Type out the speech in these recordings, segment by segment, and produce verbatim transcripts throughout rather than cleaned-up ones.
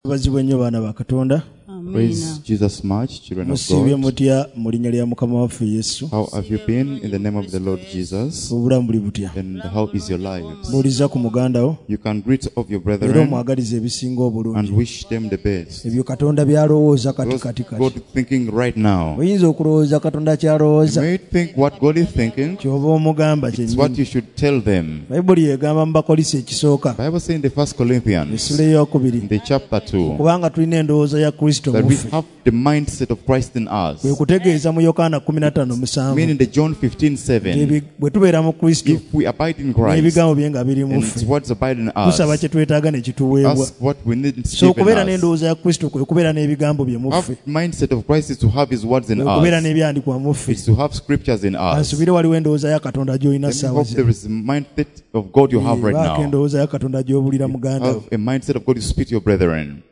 Bazibwe nnyo baana ba Katonda. Praise Jesus much, children of Musibye God. mutya mu linnya lya Mukama waffe Yesu. How have you been in the name of the Lord Jesus? Obulamu buli butya. And how is your lives? Buuliza ku muganda wo. You can greet of your Era brethren omwagaliza ebisinga and obulungi. wish them the best. Ebyo Katonda byalowooza kati Because kati kati. God thinking right now. Oyinza okulowooza Katonda You kyalowooza. may think what God is thinking. Ky'oba omugamba It's what kyennyini. you should tell them. Bayibuli egamba mu Bakolisi ekisooka. Bible says in the First Corinthians, Essula ey'okubiri. in the chapter two, Kubanga tulina endowooza ya Kristo that mu we ffe. have the mindset of Christ in us. Kwe kutegeeza mu Yokaana kumi na ttaano musanvu. Meaning the John fifteen seven. Ebi- bwe tubeera mu Kristo If we abide in Christ, n'ebigambo bye nga biri mu and ffe. what's abide in Tusaba us, kye twetaaga ne kituweebwa. ask what we need is So given okubeera us. n'endowooza ya Kristo kwe kubeera n'ebigambo bye mu Have ffe. mindset of Christ is to have His words in Kwe kubeera us. n'ebyandikwa mu ffe. It's to have scriptures in us. Ansubire waliwo endowooza ya Katonda gy'olina Let me ssaawa hope zino. there is a mindset of God you have right Baako now. endowooza ya Katonda gy'obulira muganda wo. Have a mindset of God you speak to your brethren.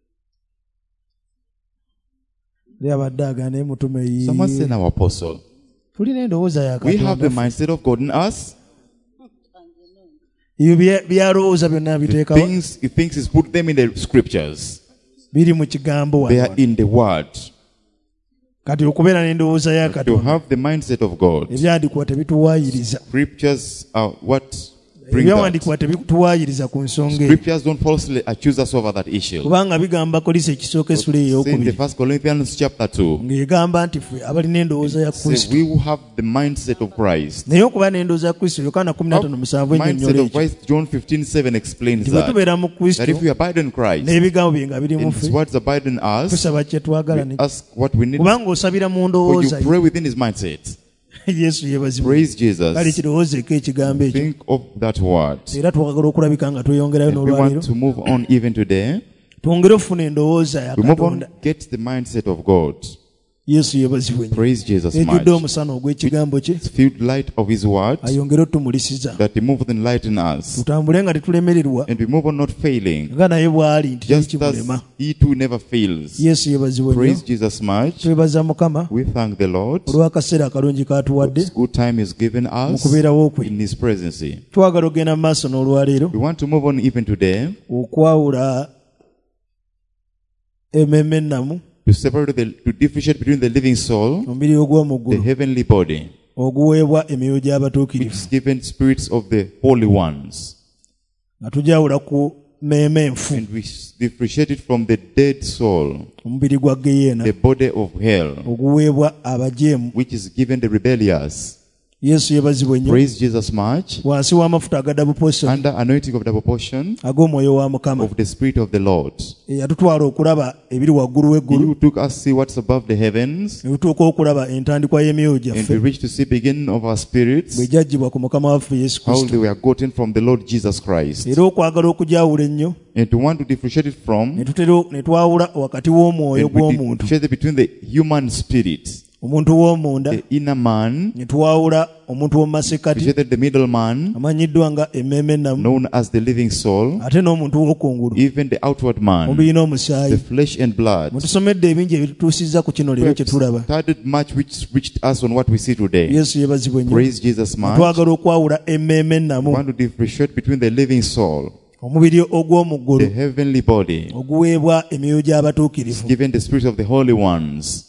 Yali abadde agaana mutume Someone said our apostle. tulina endowooza ya We have the Katonda. mindset of God in us. Ebyo bye- byalowooza byonna The biteekawo things he thinks is put them in the scriptures. biri mu kigambo They wano. are in the word. Kati okubeera n'endowooza ya To Katonda have the mindset of God. ebyandikwa tebituwaayiriza. Scriptures are what bring that. Ebyawandiikibwa tebituwaayiriza ku nsonga eyo. Scriptures don't falsely accuse us over that issue. Kubanga bigamba Kolisi ekisooka essula Say in the ey'okubiri First Corinthians chapter two, ng'egamba nti ffe abalina endowooza ya say Kristo. we will have the mindset of Christ. Naye okuba n'endowooza ya Kristo Yokaana kumi na ttaano musanvu Mindset ennyonnyola of ekyo. Christ, John fifteen seven explains Nti bwe that. tubeera mu Kristo That if we abide in Christ, n'ebigambo bye nga biri mu and His ffe words abide in us, tusaba kye twagala we ne ask what we need, kubanga osabira mu for ndowooza you pray within His mindset. Yesu yeebazibwe. Praise Kale Jesus. kirowoozeeko ekigambo ekyo. Think of that word. Era twagala okulabika nga tweyongerayo If we n'olwaleero want to move on even today, twongere ofuna endowooza ya we move on, Katonda. get the mindset of God. Yesu yeebazibwe nnyo. Praise Jesus Ejjudde much. omusana ogw'ekigambo kye It's filled light of His word, ayongere otumulisiza that He moved in light in us. tutambule nga tetulemererwa And we move on not failing, nga naye bw'ali nti just as tekimulema. He too never fails. Yesu yeebazibwe nnyo. Praise Jesus much. Twebaza Mukama We thank the Lord. olw'akaseera akalungi k'atuwadde It's good time is given mu us kubeerawo kwe. in His presence. Twagala okugenda mu maaso n'olwaleero We want to move on even today okwawula emmeeme ennamu to separate the, to differentiate between the living soul, omubiri ogw'omu the ggulu heavenly body, oguweebwa emyoyo which gy'abatuukirivu is given spirits of the holy ones, nga tujawula ku mmeeme enfu and we differentiate it from the dead soul, omubiri gwa geyeena the body of hell, oguweebwa abajeemu. which is given the rebellious. Yesu yeebazibwe nnyo. Praise Jesus much. Wansi w'amafuta aga double portion Under anointing of double portion ag'omwoyo wa Mukama of the Spirit of the Lord. eyatutwala okulaba ebiri waggulu He w'eggulu who took us see what's above the heavens, ne tutuuka okulaba entandikwa y'emyoyo and we gyaffe reach to see beginning of our spirits, bwe gyaggyibwa ku Mukama waffe Yesu how Kristo. they were gotten from the Lord Jesus Christ. Era okwagala okugyawula ennyo And to want to differentiate it ne from, tutera ne twawula wakati w'omwoyo and we gw'omuntu differentiate it between the human spirit, omuntu w'omunda the inner man, ne twawula omuntu w'omu masekkati differentiated the middle man, amanyiddwa nga emmeeme ennamu known as the living soul, ate n'omuntu w'okungulu even the outward man, omubiri n'omusaayi. the flesh and blood. mutusomedde ebingi ebitutuusizza ku kino We leero have kye tulaba. studied much which reached us on what we see today. Yesu yeebazibwe nnyo. Praise Jesus much. twagala okwawula emmeeme We ennamu want to differentiate between the living soul, omubiri ogw'omu the ggulu heavenly body, oguweebwa emyoyo gy'abatuukirivu given the spirits of the holy ones,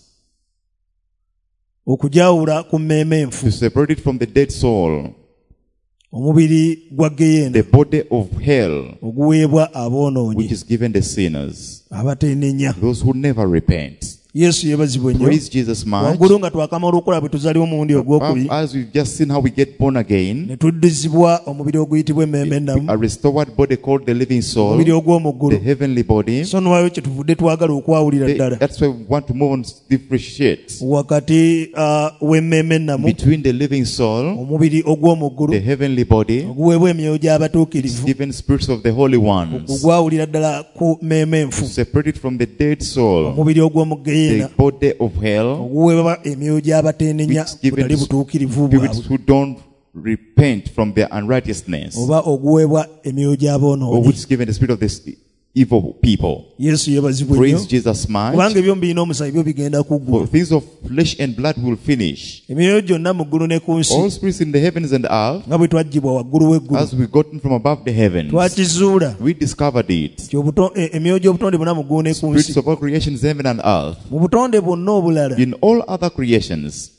okugyawula ku mmeeme enfu to separate it from the dead soul, omubiri gwa geyeena the body of hell, oguweebwa which aboonoonyi is given the sinners, abateenenya. those who never repent. Yesu yeebazibwe nnyo. Praise Jesus much. waggulu nga twakamala okulaba bwe tuzaliwa omulundi ogwokubiri As we've just seen how we get born again, ne tuddizibwa omubiri oguyitibwa emmeeme ennamu a restored body called the living soul, omubiri ogw'omu the ggulu. heavenly body. so nolwayo kye tuvudde twagala okwawulira They- ddala That's why we want to move on, differentiate wakati uh, w'emmeeme ennamu between the living soul, omubiri ogw'omu ggulu the heavenly body, oguweebwa emyoyo gy'abatuukirivu given spirits of the holy ones, ogwawulira ddala ku mmeeme to enfu separate it from the dead soul, omubiri ogw'omu the geyeena body of hell, oguweebwa emyoyo gy'abateenenya which given butali to butuukirivu spirits bwabwe who don't repent from their unrighteousness, oba oguweebwa emyoyo or gy'aboonoonyi which is given the spirit of the evil people. Yesu yebazibwe nnyo Praise Jesus much. kubanga ebyombi birina omusaayi byo bigenda kuggwa. For things of flesh and blood will finish. Emyoyo gyonna mu ggulu ne ku nsi All spirits in the heavens and earth, nga bwe twaggyibwa waggulu w'eggulu as we gotten from above the heavens, twakizuula we discovered it. nti obuto- e- emyoyo gy'obutonde bwonna mu ggulu ne ku nsi Spirits of all creations, heaven and earth, mu butonde bwonna obulala in all other creations,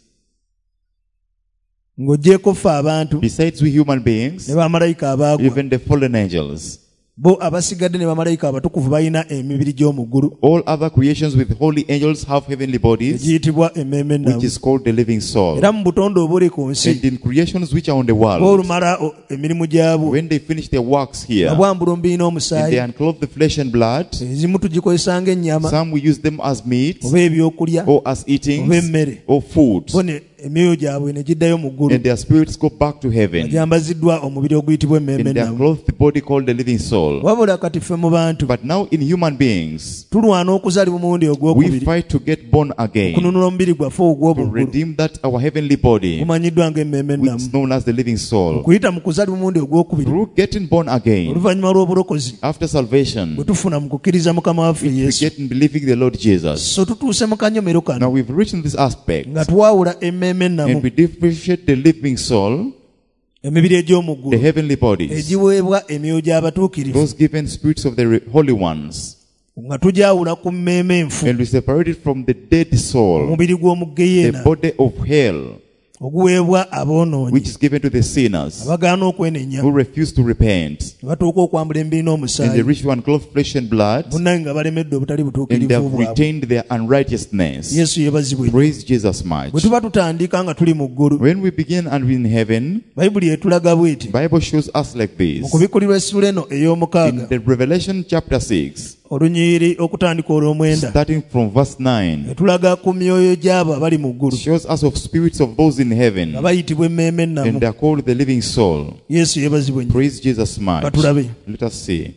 ng'oggyeko ffe abantu besides we human beings, ne bamalayika abaagwa even the fallen angels, bo abasigadde ne bamalayika abatukuvu balina emibiri gy'omu ggulu all other creations with holy angels have heavenly bodies, egiyitibwa emmeeme which ennamu. is called the living soul. Era mu butonde obuli ku nsi And in creations which are on the world, bw'olumala o- emirimu gyabwo when they finish their works here, nga bwambula omubiri and they n'omusaayi unclothe the flesh and blood, ezimu tugikozesa ng'ennyama some we use them as meat, oba ebyokulya or as eating, oba emmere or food, bo ne emyoyo gyabwe ne giddayo mu ggulu and their spirits go back to heaven, gyambaziddwa omubiri oguyitibwa emmeeme and they ennamu. unclothe the body called the living soul. wabula kati ffe mu bantu But now in human beings, tulwana okuzaalibwa omulundi we ogwokubiri fight to get born again, okununula omubiri gwaffe to ogw'obuggulu redeem that our heavenly body, gumanyiddwa ng'emmeeme which ennamu. is known as the living soul. okuyita mu kuzaalibwa omulundi ogwokubiri Through getting born again, oluvannyuma lw'obulokozi after salvation, bwe tufuna mu kukkiriza mukama waffe we yesu get in believing the Lord Jesus. so tutuuse mu kanyomero Now kano we've reached this aspect, nga twawula emmeeme ennamu and we differentiate the living soul, emibiri egy'omu the ggulu heavenly bodies, egiweebwa emyoyo gy'abatuukirivu those given spirits of the re- holy ones, nga tugyawula ku mmeeme enfu and we separate it from the dead soul, omubiri gw'omu the geyeena body of hell, oguweebwa aboonoonyi which is given to the sinners abagaana okwenenya who refuse to repent, ne batuuka okwambula emibiri and they n'omusaayi reach to unclothe flesh and blood, munnange nga balemedde obutali and they butuukirivu have bwabwe. retained their unrighteousness. yesu yebazibwe nnyo. Praise Jesus much. bwe tuba tutandika nga tuli mu ggulu When we begin and we're in heaven, bayibuli etulaga bweti Bible shows us like mu this. kubikulirwa essula eno ey'omukaaga In the Revelation chapter six, olunyiriri okutandika olw'omwenda starting from verse nine, etulaga ku myoyo gy'abo abali mu it ggulu shows us of spirits of those in nga heaven, bayitibwa emmeeme ennamu. and they are called the living soul. yesu yebazibwe nnyo. Praise Jesus much. Batulabe. Let us see.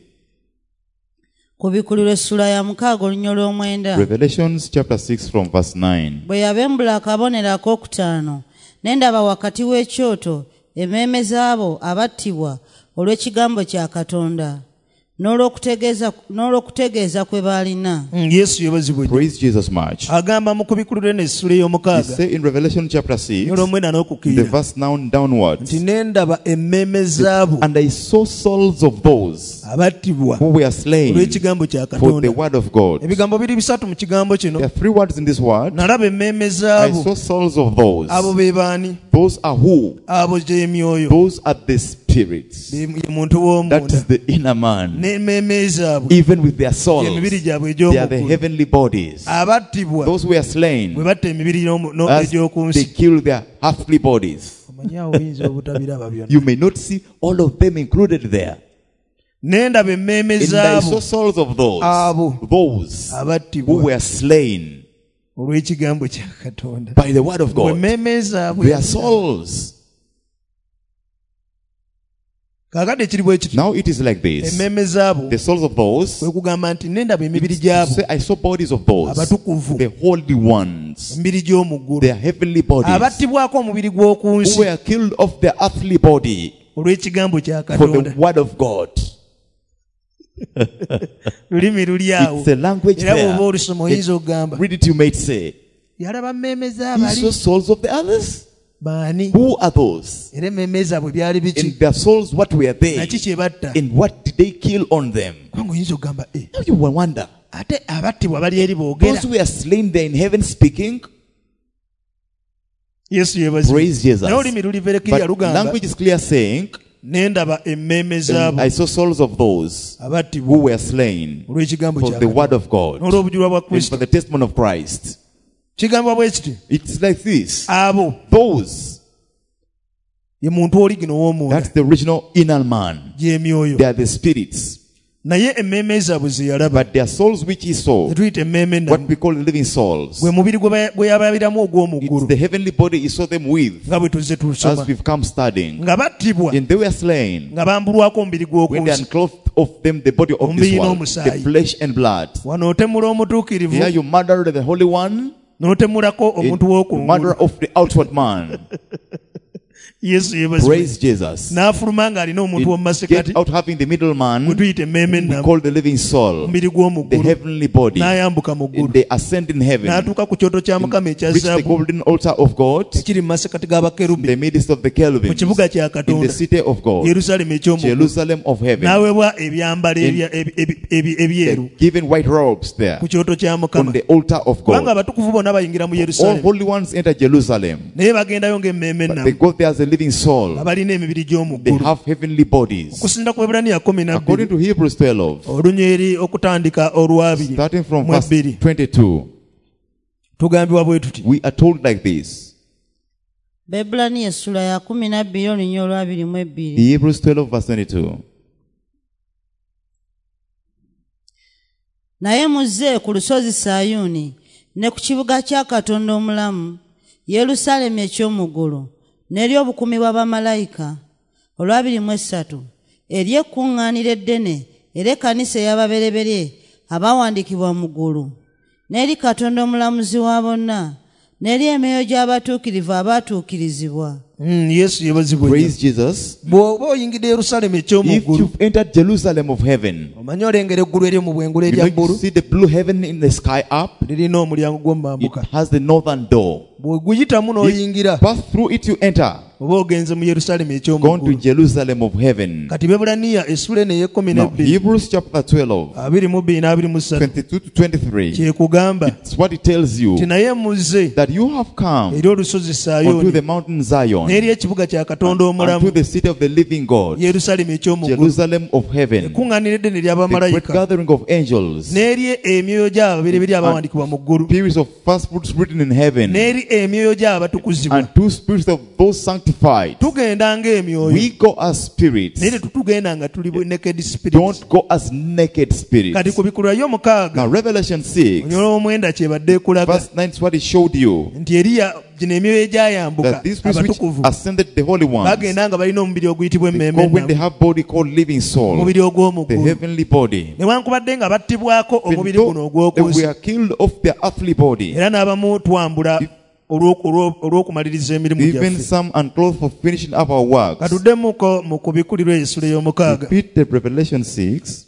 kubikulirwa essula ya mukaaga olunnyo lw'omwenda. Revelations chapter six from verse nine. bwe yabembula akabonero ak'okutaano ne ndaba wakati w'ekyoto emmeeme z'abo abattibwa olw'ekigambo kya katonda n'olw'okutegeeza n'olw'okutegeeza kwe baalina. Mm, yesu yebazibwe nnyo. Praise Jesus much. agamba mu kubikulirwa eno essula He ey'omukaaga say in Revelation chapter six, olw'omwenda the n'okukkirira verse now downwards, nti ne ndaba emmeeme zaabo and I saw souls of those abattibwa who were slain olw'ekigambo kya for the katonda. word of God. ebigambo biri bisatu mu kigambo kino. There are three words in this word. nalaba emmeeme I zaabo. saw souls of those. abo be baani? Those are who? abo gy'emyoyo. Those are the spirits. Ye muntu That w'omunda. is the inner man. n'emmeeme zaabwe Even with their souls, emibiri gyabwe they are the egy'omuggulu. heavenly bodies. abattibwa Those who were slain, bwe batta emibiri y'omu- no- as egy'oku they nsi. kill their earthly bodies. omanyi awo oyinza obutabiraba byonna. You may not see all of them included there. ne ndaba emmeeme And I zaabo saw souls of those, abo those who abattibwa were slain olw'ekigambo kya katonda. by the word of bwe God. emmeeme zaabwe Their souls. kaakati ekiri bwe kiti Now it is like this. emmeeme zaabo The souls of those, kwe kugamba nti ne ndaba emibiri it's to gyabo say, I saw bodies of those, abatukuvu the holy ones, emibiri gy'omu ggulu their heavenly bodies, abattibwako omubiri gw'oku who nsi were killed off their earthly body olw'ekigambo kya for katonda. the word of God. lulimi luli awo It's a language era bw'oba there. olusoma oyinza okugamba Read it, you may say. yalaba mmeeme He zaabali saw souls of the others. baani Who are those? era emmeeme zaabwe byali biki In their souls, what were they? naki kye batta. And what did they kill on them? kubanga oyinza okugamba "Eh, Now you will wonder. ate abattibwa bali eri boogera." Those who were slain there in heaven speaking, yesu yebazibwe. praise Jesus. naye olulimi luliverekirya But lugamba language is clear saying, ne ndaba emmeeme and zaabo I saw souls of those abattibwa who were slain olw'ekigambo for kya the Katonda word of God n'olw'obujulwa bwa and for kristo. the testimony of Christ. kigambwa bwe kiti It's like this. abo Those, ye muntu oli gino w'omunda that's the original inner man. gy'emyoyo. They are the spirits. naye emmeeme zaabwe ze yalaba But their souls which he saw, zetuyita emmeeme what ennamu we call the living souls, gwe mubiri gwe ba- gwe yababiramu ogw'omu it's ggulu the heavenly body he saw them with, nga bwe tuzze tulusoma as we've come studying. nga battibwa And they were slain nga bambulwako omubiri gw'oku when they nsi. unclothed of them the body of this Omubiri world, n'omusaayi. the flesh and blood. wano otemula omutuukirivu Here you murder the holy one, n'otemulako and omuntu w'oku murder ngulu. of the outward man. yesu yeebazibwe. Praise Jesus. N'afuluma ng'alina omuntu w'omu It masekati get out having the middleman, gwe tuyita emmeeme we ennamu, call the living soul, omubiri the gw'omuggulu, heavenly body. n'ayambuka mu ggulu, They ascend in heaven, n'atuuka ku kyoto kya mukama ekya reach the zaabu golden altar of God, ekiri mu masekati in g'abakerubi the midst of the mu cherubims, kibuga kya in the katonda city of God, yerusaalemu ekyomuggulu. Jerusalem of heaven. N'aweebwa ebyambalo ebya- ebi- ebi- ebi- ebyeru They're given white robes there ku kyoto kya on mukama, the altar of kubanga God. abatukuvu bonna bayingira mu All yerusaalemu holy ones enter Jerusalem, naye bagendayo ng'emmeeme but they ennamu go there as a living soul. abalina emibiri They gy'omuggulu. have heavenly bodies. Okusinda ku Eburaniya kumi na According bbiri to Hebrews twelve, olunyiri okutandika olwabiri starting from mu verse ebbiri, twenty-two, tugambibwa bwe tuti: we are told like this. Bebbulaniya essula ya kumi na bbiri olunya olwabiri mu ebbiri. Hebrews twelve verse twenty-two. Naye muzze ku lusozi Sayuuni ne ku kibuga kya Katonda omulamu, Yerusaalemi ekyomuggulu, n'eri obukumi bw'abamalayika, olwabiri mu essatu, eri ekkuŋŋaaniro eddene, era ekkanisa ey'ababereberye abawandiikibwa mu ggulu, n'eri Katonda omulamuzi wa bonna, n'eri emyoyo gy'abatuukirivu abaatuukirizibwa. Mm, yesu yeebazibwe. Praise Jesus. Bw'oba oyingidde Yerusaalemu If ekyomuggulu, you've entered Jerusalem of heaven, omanyi olengera eggulu eryo mu bwengula you erya know, you bbulu, see the blue heaven in the sky up. lirina omulyango It gw'omumambuka. has the northern door. Bw'oguyitamu If n'oyingira, pass through it, you enter. oba ogenze mu Yerusaalemu Gone to ekyomuggulu. Jerusalem of heaven. Kati Bebbulaniya essula eno ey'ekkumi Now, n'ebbiri Hebrews chapter twelve, abiri mu bbiri n'abiri mu ssatu twenty-two to twenty-three. kyekugamba It's what it tells you, nti naye muzze that you have come eri olusozi unto Sayuuni the mountain Zion, n'eri ekibuga kya Katonda unto omulamu, the city of the living God, Yerusaalemu ekyomuggulu, Jerusalem of heaven, ekkuŋŋaaniro eddene the great ery'abamalayika, gathering of angels, n'eri emyoyo gy'ababereberye abawandiikibwa mu ggulu, spirits of first fruits written in heaven, n'eri emyoyo gy'abatukuzibwa. and two spirits of those sanctified. Tugenda ng'emyoyo We go as spirits. naye tetutugenda nga tuli naked spirits. Don't go as naked Kati spirits. ku bikulu by'omukaaga Now, Revelation six, onyola omwenda kyebadde ekulaga verse nine is what it showed you, nti eriya gino emyoyo egyayambuka that these spirits which abatukuvu ascended the holy ones, bagenda nga balina omubiri oguyitibwa they emmeeme go when they ennamu, have body called living soul, omubiri the ogw'omuggulu, heavenly body. newankubadde nga battibwako Even omubiri though guno they ogw'okunsi, were killed off their earthly body, era n'abamu twambula olw'oku- olw'o- olw'okumaliriza emirimu even gyaffe. some unclothed for finishing up our works. Katuddemuko mu kubikulirwa essula ey'omukaaga Repeat the Revelation six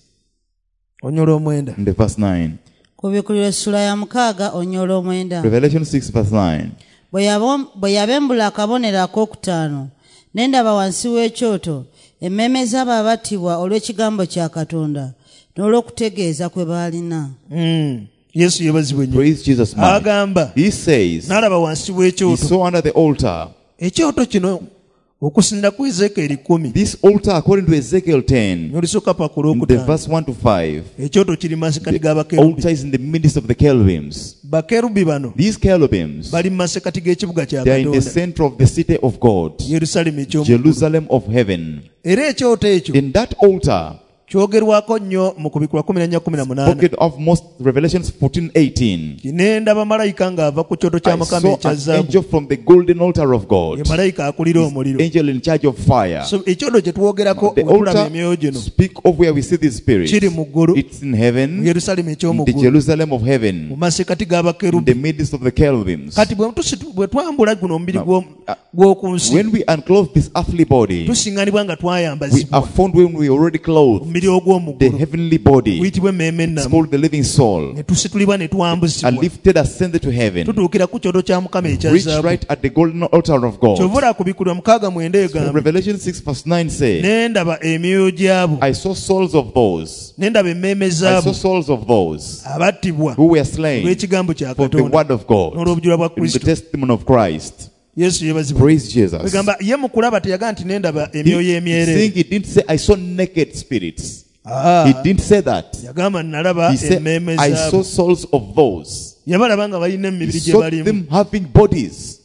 onyola omwenda. in the verse nine. Ku bikulirwa essula ya mukaaga onnyola omwenda. Revelation six verse nine. Bwe yabo- bwe yabembula akabonero ak'okutaano, ne ndaba wansi w'ekyoto emmeeme z'abo abattibwa olw'ekigambo kya Katonda n'olw'okutegeeza kwe baalina. Mm. Yesu yeebazibwe nnyo. Praise Jesus. man. Agamba He says, n'alaba wansi he w'ekyoto, saw under the altar. ekyoto kino okusinda ku Ezekieri kumi This altar, according to Ezekiel ten, n'olisooka pa ku in the lwokutaano, verse one to five, ekyoto kiri masekati the g'abakerubi. altar is in the midst of the cherubims. Bakerubi bano These cherubims, bali mu masekati g'ekibuga kya they are in the Katonda, center of the city of God, Yerusaalemu ekyomuggulu. Jerusalem of heaven. Era ekyoto ekyo In that altar, kyogerwako nnyo mu kubikula kumi na nnya kumi na munaana. spoken of most, Revelations fourteen eighteen. Ne ndaba malayika ng'ava ku kyoto kya I Mukama saw ekya an zaabu, angel from the golden altar of ye God, malayika akulira omuliro. angel in charge of fire. So ekyoto kye twogerako The bwe tulaba altar emyoyo gino speak of where we see these spirits. kiri mu ggulu, It's in mu heaven, Yerusaalemu in the ekyomuggulu, Jerusalem of mu heaven, masekati in g'abakerubi. the midst of the cherubims. Kati bwe tusi- bwe twambula guno omubiri Now, gw'o- uh, gw'oku nsi, When we unclothe this earthly body, tusiŋŋanibwa nga we twayambazibwa are found when we already clothed omubiri the ogw'omuggulu heavenly body. guyitibwa emmeeme It's ennamu, called the living soul. ne tusitulibwa ne Are twambuzibwa, lifted, ascended to heaven. tutuukira ku kyoto kya Mukama ekya Reach zaabu. right at the golden altar of God. Kyova olaba ku bikulu mukaaga mwenda egamba, Revelation six verse nine says, ne ndaba emyoyo gy'abo, I saw souls of those. ne ndaba emmeeme I zaabo saw souls of those abattibwa who were slain olw'ekigambo kya for the Katonda word of God n'olw'obujulwa bwa in the Kristo. testimony of Christ. Yesu yeebazibwa. Praise Jesus. Egamba ye mu kulaba teyagaa nti ne ndaba He, emyoyo saying emyereere. he didn't say, I saw naked spirits. Ah, He didn't say that. yagamba nalaba He said, emmeeme I saw zaabo. souls of those. Yabalaba nga balina He emibiri gye saw balimu them having bodies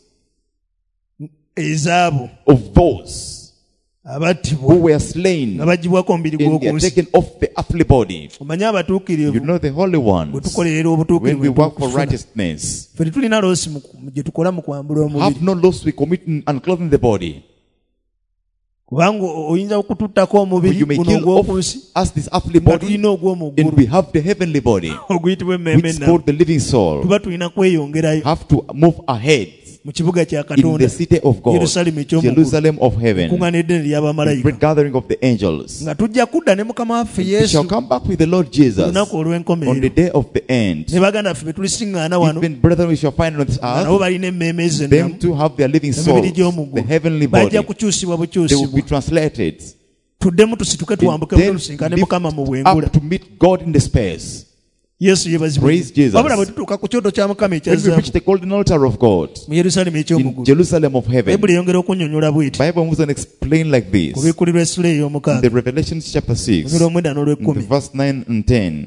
ezaabo of those abattibwa who were slain nga bagibwako omubiri and they are gw'oku nsi. taken off the earthly body. Omanye You abatuukirivu know the holy bwe ones, tukolerera when obutuukirivu we work for tukufuna. righteousness, Ffe tetulina loosi mu- mu- gye tukola mu kwambula omubiri, have no loss we commit in unclothing the body. kubanga o- oyinza okututtako For omubiri you may guno kill off ogw'oku nsi us this earthly nga body, tulina and ogw'omuggulu we have the heavenly body, oguyitibwa which emmeeme is ennamu. called the living soul. Tuba tulina kweyongerayo. Have to move ahead. mu kibuga kya in Katonda the city of God, Yerusalemu eky'omugulu Jerusalem of heaven, kuŋŋaana eddene the ly'abamalayika great gathering of the angels. nga tujja kudda ne mukama waffe We shall Yesu come back with the Lord Jesus olunaku on the olw'enkomerero day of the end. ne baganda ffe be tulisiŋŋaana wano Even brethren, we shall find on this nga nabo earth, balina emmeeme them zennamu to have their living emibiri souls, the gy'omugulu heavenly body. bajja kukyusibwa They will be bukyusibwa translated tuddemu tusituke twambuke then tulusinkane mukama mu lift bwengula up to meet God in the space. Yesu yebazibwe Praise Jesus. wabula bwe tutuuka ku kyoto kya mukama When we reach ekyazaabu the golden altar of God mu Yerusaalemu in eky'omugulu Jerusalem of heaven, bayibuli eyongera okunnyonnyola bw'eti Bible moves and explain like this. ku bikkulirwa essula In ey'omukaaga the Revelation chapter six, omulundi omwenda in the n'olw'ekkumi verse nine and ten.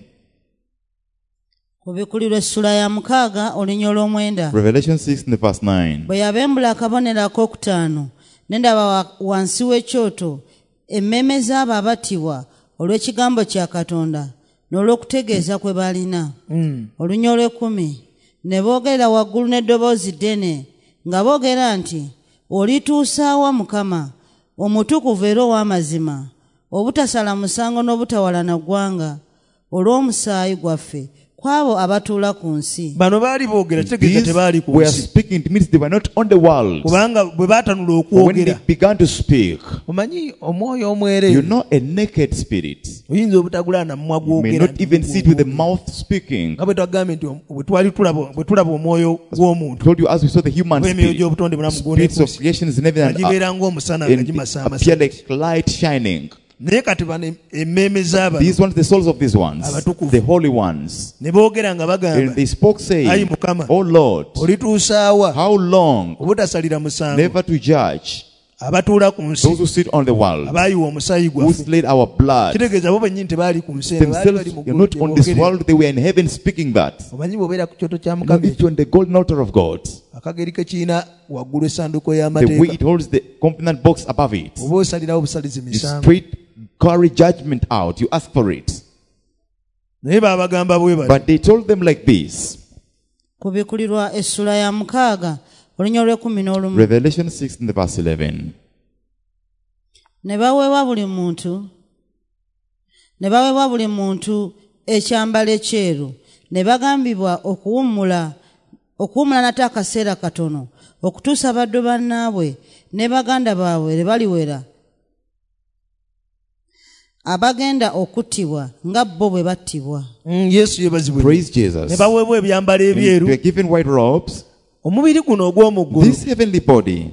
ku bikulirwa essula ya mukaaga olunya olw'omwenda Revelation six in the verse nine. bwe yabembula akabonero ak'okutaano ne ndaba wa- wansi w'ekyoto emmeeme z'abo abattibwa olw'ekigambo kya Katonda n'olw'okutegeeza kwe balina. Olunya olw'ekkumi ne boogerera waggulu n'eddoboozi ddene nga boogera nti olituusaawa Mukama omutukuvu era ow'amazima obutasala musango n'obutawalana ggwanga olw'omusaayi gwaffe kw'abo abatuula ku nsi. bano baali boogera kitegeeza These tebaali ku were nsi speaking, it means they were not on the world. kubanga bwe baatanula When they okwogera began to speak, omanyi omwoyo you omwereere know, a naked spirit, oyinza obutagula na mmwa you may gwogera not even see it with the mouth speaking. nga bwe twagambye nti bwe twali tulaba bwe tulaba omwoyo gw'omuntu Told you as we saw the human oba emyoyo spirit, gy'obutonde bulamu spirits of creations in heaven nga and gibeera earth, ng'omusana nga and gimasaamasa appear like light shining. naye kati bano emmeeme z'abano These ones, the souls of these ones, Abatukuvu. the holy ones. ne boogera nga And bagamba they spoke ayi saying, Mukama Oh Lord, olituusaawa how long obutasalira musango never to judge abatuula ku nsi those who sit on the world, abaayiwa omusaayi who gwaffe slayed our blood. kitegeeza bo bennyini tebaali ku nsi eno, baali Themselves, bali mu you're ggulu not on this teboogere. world, they were in heaven speaking that. omanyi bw'obeera ku kyoto kya Now, mukama if you're on the golden altar of God, akageri ke kirina waggulu essanduuko the way y'amateeka it holds the covenant box above it, oba osalirawo busalizi you misango straight carry judgment out. You ask for it. naye baabagamba bwe bati But they told them like this. ku bikulirwa essula ya mukaaga olunya olw'ekkumi n'olumu Revelation six in the verse eleven. ne baweebwa buli muntu ne baweebwa buli muntu ekyambalo ekyeru ne bagambibwa okuwummula okuwummula nate akaseera katono okutuusa baddu bannaabwe ne baganda baabwe ne baliwera abagenda okuttibwa nga bo bwe battibwa. Mm, yesu yebazibwe Praise ne Jesus. baweebwa ebyambalo And ebyeru they were given white robes. omubiri guno ogw'omu This ggulu heavenly body,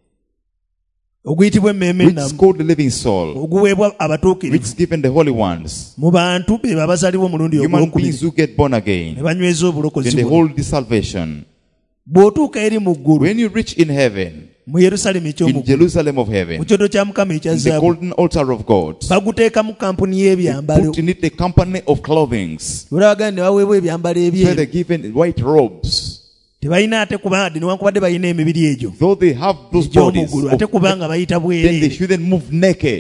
oguyitibwa emmeeme which is ennamu called the living soul, oguweebwa which abatuukirivu is given the holy ones, mu bantu be babazalibwa omulundi human beings ogwokubiri who get born ne again, banyweza obulokozi then they buno. hold the salvation. bw'otuuka eri mu ggulu When you reach in heaven, mu Yerusaalemu in eky'omu ggulu Jerusalem of mu heaven, kyoto kya mukama in the ekyazaabu golden altar of God, baguteeka mu kampuni they y'ebyambalo put in it the company of clothings. olwabaganda ne baweebwa ebyambalo So ebyeru they're given white robes. tebalina ate kubadde newankubadde balina emibiri egyo Though they have those bodies, egy'omuggulu of- ate kubanga bayita then they bwereere shouldn't move naked.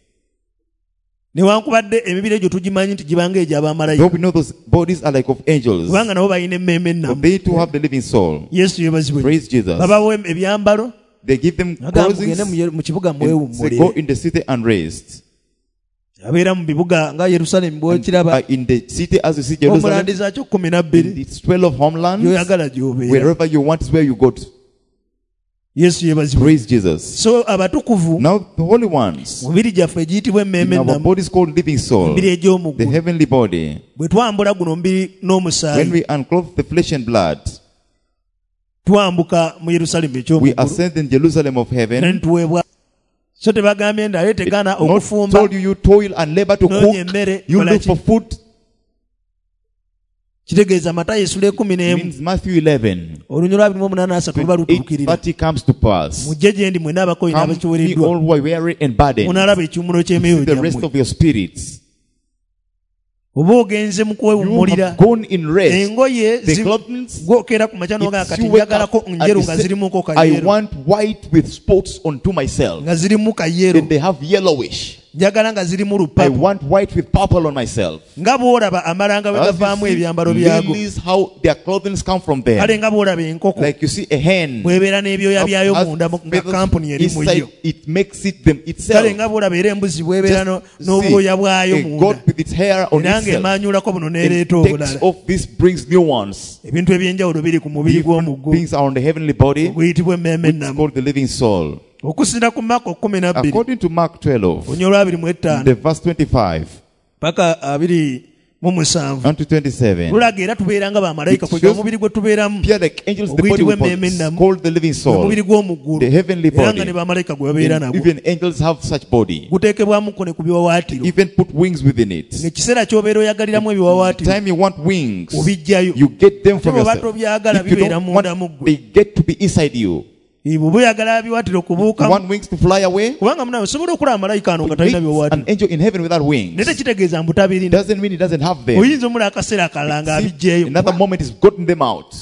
newankubadde emibiri egyo tugimanyi nti gibanga Though egy'abamalayika we know those bodies are like of angels, kubanga nabo balina emmeeme but ennamu they too have the living soul. yesu yebazibwe Praise Jesus. babawa ebyambalo They give them agamba clothing mugende mu Yeru- mu kibuga and say, mwewummule go in the city and rest. abeera mu bibuga nga Yerusaalemu And, bw'okiraba uh, in the city as you see Jerusalem, omulandiza kyo kkumi na bbiri it's twelve homelands. gyoyagala gy'obeera Wherever you want is where you go to. yesu yebazibwe Praise Jesus. so abatukuvu Now the holy ones, mu mibiri gyaffe egiyitibwa emmeeme in our ennamu bodies called living soul, emibiri the egy'omuggulu heavenly body, bwe twambula guno mubiri when n'omusaayi we unclothe the flesh and blood, twambuka mu Yerusaalemu we eky'omuggulu ascend in Jerusalem of ne heaven. ntuweebwa so tebagambye ndaye tegaana Not okufumba told you you toil and labor to noonya cook. emmere You kola look ki? for food. kitegeeza Matayo essula ekumi n'emu Means Matthew eleven. olunya lwa abiri mu omunaana asatu luba eight lutuukirira thirty comes to pass. mujje gye ndi mwena abakoyi Come ye n'abakiwereddwa all who are weary and burdened. munaalaba ekiwumulo ky'emyoyo See the rest gyammwe of your spirits. oba ogenze mu You kwewummulira have gone in rest. engoye The zi- cloths, gwokera ku makya n'ogaa It's kati you wake njagalako up and njeru you nga say, zirimuko I kayeru want white with spots onto myself. nga zirimu kayeru Then they have yellowish. njagala nga ziri mu I lupapu want white with purple on myself. nga bw'olaba amalanga bwe As you gavaamu see ebyambalo byago lilies, how their clothing come from kale there. nga bw'olaba enkoko Like you see a hen. bw'ebeera n'ebyoya byayo has munda mu- nga feathers kampuni eri mu inside, yo it makes it them kale itself. nga bw'olaba era embuzi bw'ebeera no- Just n'obwoya bwayo see, a munda goat with its hair on era itself. ng'emaanyulako buno It n'ereeta takes obulala off this, brings new ones. ebintu ebyenjawulo biri ku mubiri Different gw'omuggu things are on the heavenly body, oguyitibwa emmeeme which is ennamu called the living soul. okusinda ku Mako kumi na bbiri According to Mark twelve, onya olwabiri mu etaano the verse twenty-five paka abiri mu musanvu unto twenty-seven, lulaga era tubeera nga bamalayika It kwega shows- omubiri gwe tubeeramu appear like angels, the body oguyitibwa of God emmeeme is ennamu called the living soul. omubiri gw'omuggulu The heavenly era body. nga ne bamalayika gwe babeera nagwo Even angels have such body. guteekebwamuko ne ku biwawaatiro Even put wings within it. ng'ekiseera ky'obeera oyagaliramu ebiwawaatiro Time you want wings, obijjayo you get them from Ate bw'oba yourself. tobyagala If you bibeera don't munda want, mu ggwe they get to be inside you. bwe buyagala biwaatiro You kubuukamu want wings to fly away? kubanga munawe osobola okulaba malayika ano nga To meet talina biwawaatiro an angel in heaven without wings naye tekitegeeza mbu tabirina doesn't mean he doesn't have them. oyinza omula akaseera akalala nga See, abijjeeyo another moment he's gotten them out.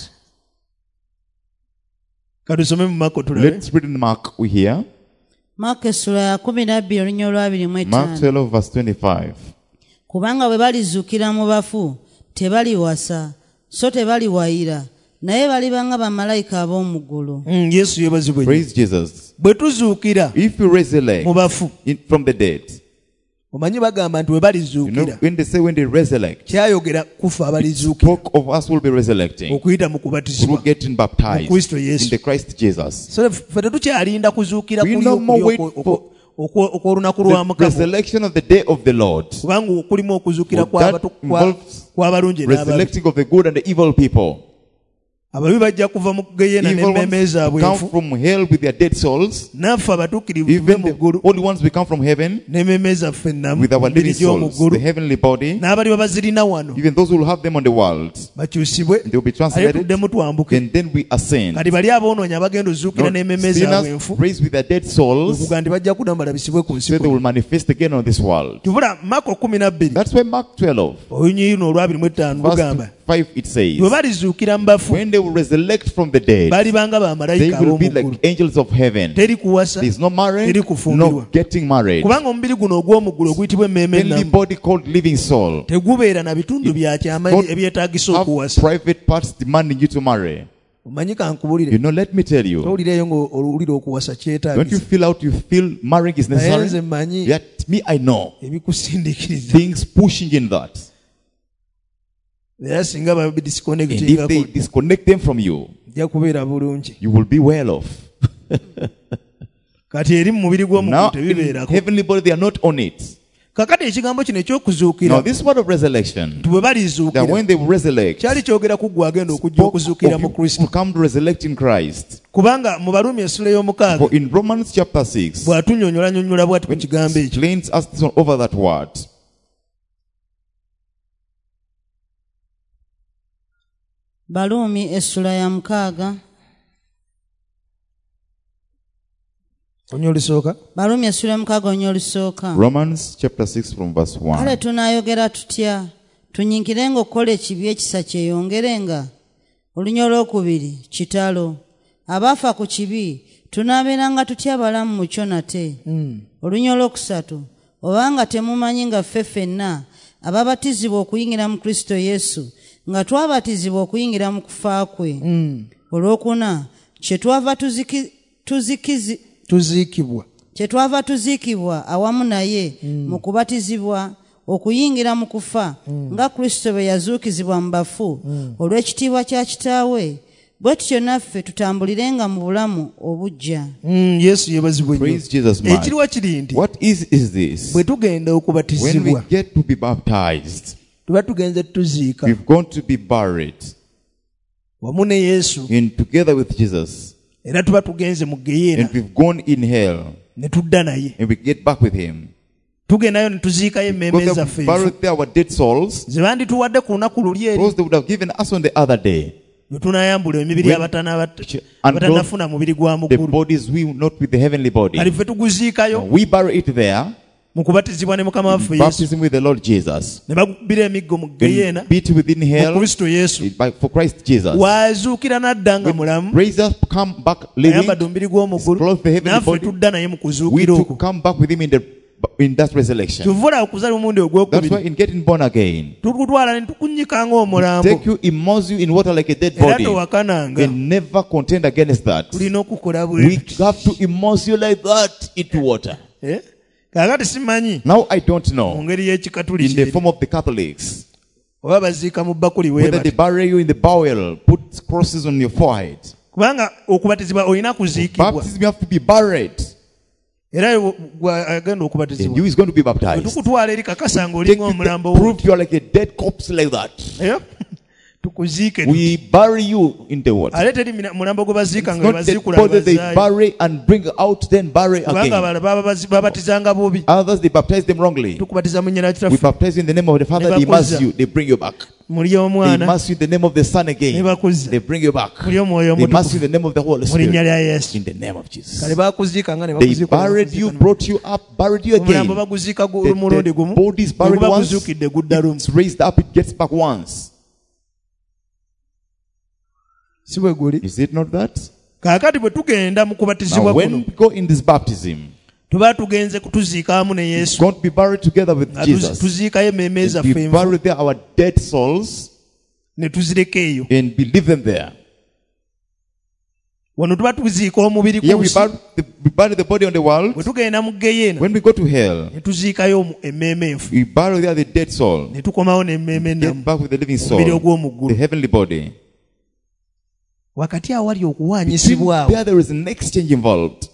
katusome mu Mako tulabe Let's read in Mark we hear. Maako essula ya kumi na bbiri olunya olwabiri mu Mark etaano. twelve verse twenty-five. Kubanga bwe balizuukira mu bafu tebaliwasa so tebaliwayira naye baliba nga bamalayika ab'omu ggulu. Mm, yesu yeebazibwe nnyo. Praise Jesus. bwe tuzuukira If you resurrect mu bafu in, from the dead, omanyi bagamba nti bwe you know, balizuukira when they say when they resurrect, kyayogera kufa abalizuukira spoke of us will be resurrecting okuyita mu kubatizibwa through getting baptized Mu Kristo Yesu. in the Christ Jesus. so ffe tetukyalinda kuzuukira We kuli no more okuli wait okwo- for- okwo- okw'olunaku lwa The mukama resurrection of the day of the Lord, kubanga kulimu okuzuukira For that kw'abatu- kwa- involves kw'abalungi n'ababi resurrecting of the good and the evil people. ababi bajja kuva mu geyeena Evil n'emmeeme ones zaabwe come enfu from hell with their dead souls. naffe abatuukirivu tuve Even mu the ggulu only ones we come from heaven n'emmeeme zaffe ennamu with our mu mibiri living gy'omu souls, ggulu the heavenly body. n'abaliba bazirina wano Even those who will have them on the world, bakyusibwe they will be aye translated, tuddemu twambuke and then we ascend. kati bali aboonoonya bagenda ozuukira Not n'emmeeme zaabwe sinners enfu raised with their dead souls, okuga nti bajja kuddamu balabisibwe ku nsi so they will manifest again on this world. tubula Mako kumi na bbiri That's why Mark twelve, olunyirino olwabiri mu etaano lugamba verse five, it says, bwe balizuukira mu bafu when they will resurrect from the dead, balibanga they bamalayika will be ab'omu ggulu like angels of heaven. teri kuwasa There is no marriage, teri kufumbirwa no getting married. kubanga omubiri guno ogw'omu ggulu oguyitibwa emmeeme Heavenly ennamu body called living soul. tegubeera na bitundu bya kyama Don't ebyetaagisa Have okuwasa private parts demanding you to marry. omanyi You kankubulire know, let me tell you. towulireyo ng'owulira okuwasa Don't you kyetaagisa feel out you feel marrying is naye nze necessary? mmanyi Yet me, I know. ebikusindiikiriza Things pushing in that. era singa And if they babidisconnectingako disconnect them from you, ojja kubeera bulungi you will be well off. kati eri mu mubiri gw'omugulu Now, in tebibeerako heavenly body, they are not on it. kakati ekigambo kino Now, ekyokuzuukira this word of resurrection, nti bwe that balizuukira when they resurrect, kyali kyogera ku ggwe agenda okujja spoke okuzuukira of mu you kristo who come to resurrect in Christ. kubanga mu baluumi essula y'omukaaga For in Romans chapter six, bw'atunyonyola bw'ati ku kigambo ekyo explains us this one over that word. Baluumi essula ya mukaaga. onya olusooka Baluumi essula ya mukaaga olunya olusooka. Romans chapter six from verse Kale one. tunaayogera tutya tunyiikirenga okukola ekibi ekisa kyeyongerenga. Olunya olwokubiri kitalo. Abaafa ku kibi tunaabeeranga tutya abalamu mu kyo nate. Olunya olwokusatu obanga temumanyi nga ffe ffenna ababatizibwa okuyingira mu Kristo Yesu nga twabatizibwa okuyingira mu kufa kwe. Olwokuna kyetwava tuziki, tuzikizi tuziikibwa kyetwava tuziikibwa awamu naye mu kubatizibwa okuyingira mu kufa nga Kristo bwe yazuukizibwa mu bafu olw'ekitiibwa kya kitaawe bwe tutyo naffe tutambulirenga mu bulamu obujja. Mm, yesu yeebazibwe nnyo Praise Jesus much. ekiriwa kiri nti What is is this? bwe tugenda When we okubatizibwa get to be baptized, tuba tugenze tuziika we've gone to be buried wamu ne yesu in together with Jesus, era tuba tugenze mu geyeena and we've gone in hell, ne tudda naye and we get back with Him. tugendayo ne tuziikayo emmeeme Because zaffe they've buried there our dead souls, ze bandituwadde ku lunaku luli eri those they would have given us on the other day, lwe tunaayambula emibiri When- abatana- and abatanafuna mubiri gwa the muggulu bodies we not with the heavenly body. kati ffe tuguziikayo We bury it there, mu kubatizibwa ne mukama waffe yesu baptism with the Lord Jesus, ne bakubira emiggo mu geyeena and beat within mu hell kristo yesu by, for Christ Jesus. waazuukira n'adda nga mulamu Raise us, come back living, ayambadde omubiri gw'omugulu clothe the heavenly naffe body. tudda naye mu We kuzuukira to okwo come back with Him in the in that resurrection. tuvula okuzala omulundi That's why ogwokubiri in getting born again, tukutwala ne tukunyika ng'omulambo take you, immerse you in water like a dead era body, towakananga and never contend against that. tulina okukola We bwe have to immerse you like that into water. Eh? kaakati simanyi Now I don't know, mu ngeri in the y'ekikatuliki form of the Catholics, oba baziika mu bakuli whether they weebati bury you in the bowel, put crosses on your forehead. kubanga okubatizibwa olina kuziikibwa Baptism, you have to be buried. era gwe agenda And okubatizibwa you is going to be bwe baptized. tukutwala eri kakasa nga Take olinga you, omulambo wo prove you are like a dead corpse like that. Eh? tukuziike We bury you in the water. ate teri mina- mulambo gwe baziika It's nga not the baziikula body they bazaayo bury and bring out, then bury kubanga again. abalala baba bazi- babatizanga bubi Others, they baptize them wrongly. tukubatiza mu nnyina We kitaffe baptize you in the name of the Father, they immerse you, they bring you back. muli They omwana immerse you in the name of the Son again, ne bakuzza they bring you back. muli omwoyo They immerse you omutukuvu in the name of the Holy mu linnya Spirit, lya yesu in the name of Jesus. kale bakuziika nga ne They bakuziika buried you, brought you up, buried you omulambo again. baguziika gu- The, mulundi the gumu body is buried guba once, guzuukidde gudda lumu it's raised up, it gets back once. si bwe guli Is it not that? kaakati bwe tugenda mu kubatizibwa Now, kuno when we go in this baptism, tuba tugenze kutuziika wamu ne we're yesu going to be buried together with nga tuzi- Jesus. tuziikayo emmeeme And zaffe we enfu bury there our dead souls ne tuzireka eyo and we leave them there. wano tuba tuziika omubiri Here ku we nsi bury the, we bury the body on the world. bwe tugenda mu geyeena When we go to hell, ne tuziikayo omu- emmeeme enfu we bury there the dead soul. ne tukomawo n'emmeeme Get ennamu back with the living omubiri soul, ogw'omu the ggulu heavenly body. wakati awali Between okuwaanyisibwa awo there, there is an exchange involved.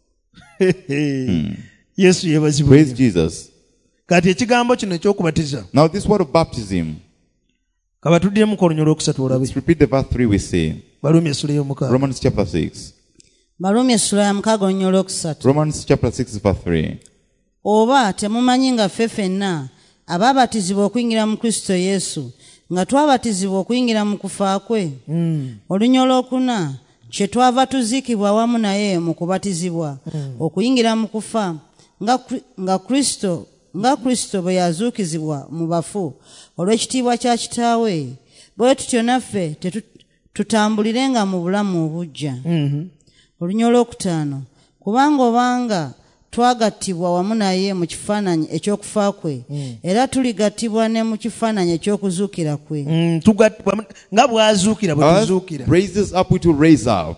yesu yeebazibwe Praise Jesus. kati ekigambo kino ekyokubatiza Now, this word of baptism, kaba tuddire kolonyo olwokusatu olabe let's repeat the verse three we say. balumi essula ey'omukaaga Romans chapter six. Baluumi essula ya mukaaga olunya olwokusatu. Romans chapter six, verse three. Oba temumanyi nga ffe ffenna abaabatizibwa okuyingira mu Kristo Yesu nga twabatizibwa okuyingira mu kufa kwe? Olunya olwokuna kye twava tuziikibwa awamu naye mu kubatizibwa okuyingira mu kufa nga Kri- nga Kristo nga Kristo bwe yazuukizibwa mu bafu olw'ekitiibwa kya Kitaawe, bwe tutyo naffe tetu- tutambulirenga mu bulamu obujja. Olunya olwokutaano kubanga obanga twagattibwa wamu naye mu kifaananyi eky'okufa kwe era tuligattibwa ne mu kifaananyi eky'okuzuukira kwe. Mm, tugat- wamu- nga bw'azuukira bwe As tuzuukira raises up, we to raise up.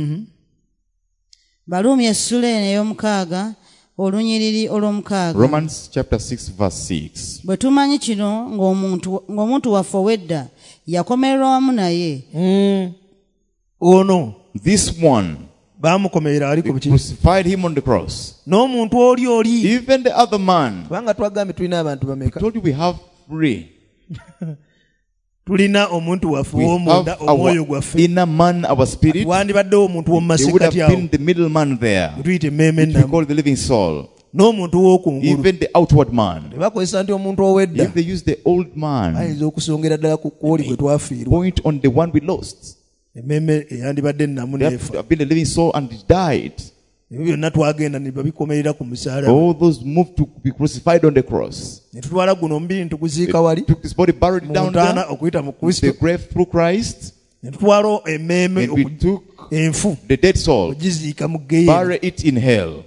Baluumi essula eno ey'omukaaga olunyiriri olw'omukaaga. Romans chapter six, verse six. Bwe tumanyi kino ng'omuntu ng'omuntu waffe ow'edda yakomererwa wamu naye Mm. ono This one, baamukomerera ali ku they buki crucified him on the cross. n'omuntu oli oli Even the other man, kubanga twagambye tulina abantu bameka told you we have three. tulina omuntu waffe We w'omunda have omwoyo our gwaffe inner man, our spirit. wandibaddewo omuntu w'omu There would masekkati have awo been the middle man there, gwe tuyita emmeeme which we ennamu call the living soul. n'omuntu w'okungulu Even the outward man. ne bakozesa nti omuntu ow'edda If they use the old man, bayinza okusongera ddala ku kwoli gwe twafiirwa point on the one we lost. emmeeme eyandibadde ennamu They have neefa to have been a living soul and it died. ebyo byonna twagenda ne babikomerera ku musalaba All those moved to be crucified on the cross. ne tutwala guno omubiri ne They tuguziika wali took this body, buried it mu down ntaana there, okuyita mu the kristo grave through Christ, ne tutwala emmeeme and we oku- took enfu the dead soul, ogiziika mu geyeena bury it in hell.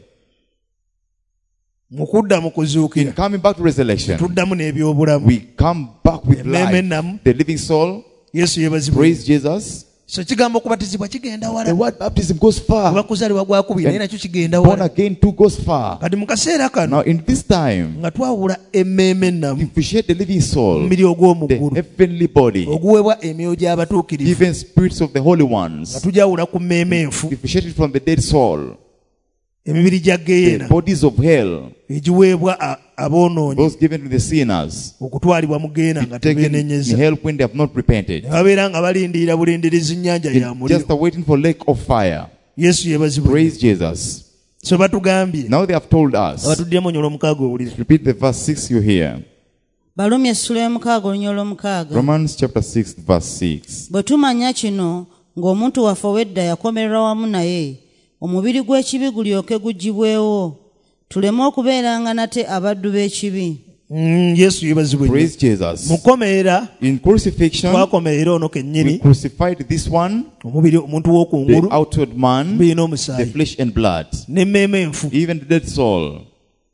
mu kudda mu In kuzuukira coming back to resurrection, tuddamu n'ebyobulamu we come back with emmeeme life. ennamu The living soul, yesu yeebazibwe praise Jesus. so kigambo okubatizibwa kigenda The wala word baptism goes far. kuba kuzaalibwa gwakubiri naye nakyo kigenda Born wala again too goes far. kati mu kaseera kano Now in this time, nga twawula emmeeme ennamu differentiate the living soul, omubiri the ogw'omuggulu heavenly body, oguweebwa emyoyo gy'abatuukirivu even spirits of the holy nga ones, tujawula ku mmeeme enfu differentiated from the dead soul, emibiri gya the geyeena bodies of hell, egiweebwa a- aboonoonyi those given to the sinners, okutwalibwa mu geyeena nga taken in tebeenenyeza hell when they have not repented, ne babeera nga balindirira bulindiririzi nnyanja ya and muliro just are waiting for lake of fire. yesu yeebazibwe Praise Jesus. so batugambye Now they have told us. abatuddemu onyola omukaaga owulire Repeat the verse six you hear. Baluumi essula y'omukaaga olunya olw'omukaaga. Romans chapter six, verse six. Bwe tumanya kino ng'omuntu waffe ow'edda yakomererwa wamu naye omubiri gw'ekibi gulyoke guggyibwewo tuleme okubeeranga nate abaddu b'ekibi. Mm, yesu yeebazibwe nnyo. Praise Jesus. mukomeera In crucifixion, twakomeera ono we kennyini crucified this one, omubiri omuntu the w'okungulu outward man, omubiri the n'omusaayi flesh and blood, n'emmeeme enfu even the dead soul,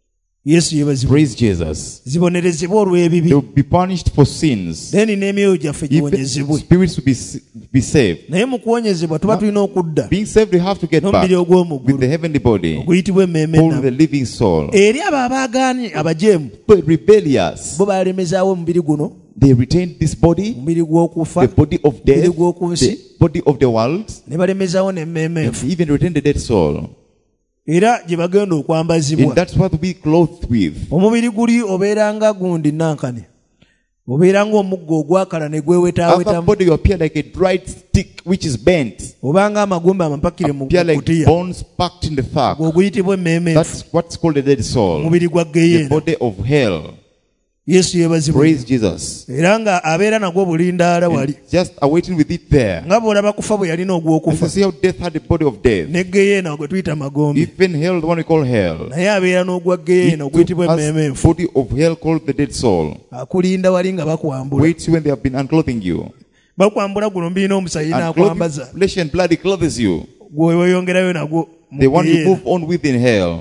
yesu yebazibwe. Praise Jesus. Zibonerezebwa They olw'ebibi, will be punished for sins. then n'emyoyo gyaffe Even giwonyezebwe. spirits will be, be saved. Naye mu kuwonyezebwa tuba tulina okudda Being saved, we have to get back n'omubiri with ogw'omuggulu the heavenly body, oguyitibwa emmeeme called the ennamu. living soul. Eri abo abaagaanye abajeemu But rebellious, bo balemezaawo omubiri guno, they retained this body, omubiri gw'okufa, the body of omubiri death, gw'oku nsi, the body of the world, ne balemezaawo n'emmeeme and enfu. even retained the dead soul. Era gye bagenda And okwambazibwa. that's what we clothed with. Omubiri guli obeera nga gundi nankane, obeera ng'omuggo ogwakala ne Other gwewetaawetamu, body, you appear like a dried stick which is bent. oba nga amagumba amapakire mu Appear like kutiya, bones packed in the sack. oguyitibwa emmeeme enfu, That's what's called the dead soul. omubiri gwa The geyeena. body of hell. Yesu yeebazibwe. Praise Jesus. Era nga abeera nagwo bulindaala wali, And just awaiting with it there. nga bw'olaba kufa bwe yalina And ogw'okufa, to see how death had the body of death. ne geyeena gwe tuyita magombe, Even hell, the one we call hell. naye abeera n'ogwa It geyeena too oguyitibwa has emmeeme enfu. body of hell called the dead soul. Akulinda wali nga bakwambula, Waits you when they have been unclothing you. bakwambula guno mubiri n'omusayi And n'akwambaza, clothing, flesh and blood, it clothes you. gwe weeyongerayo nagwo mu The one you geyeena. move on with in hell.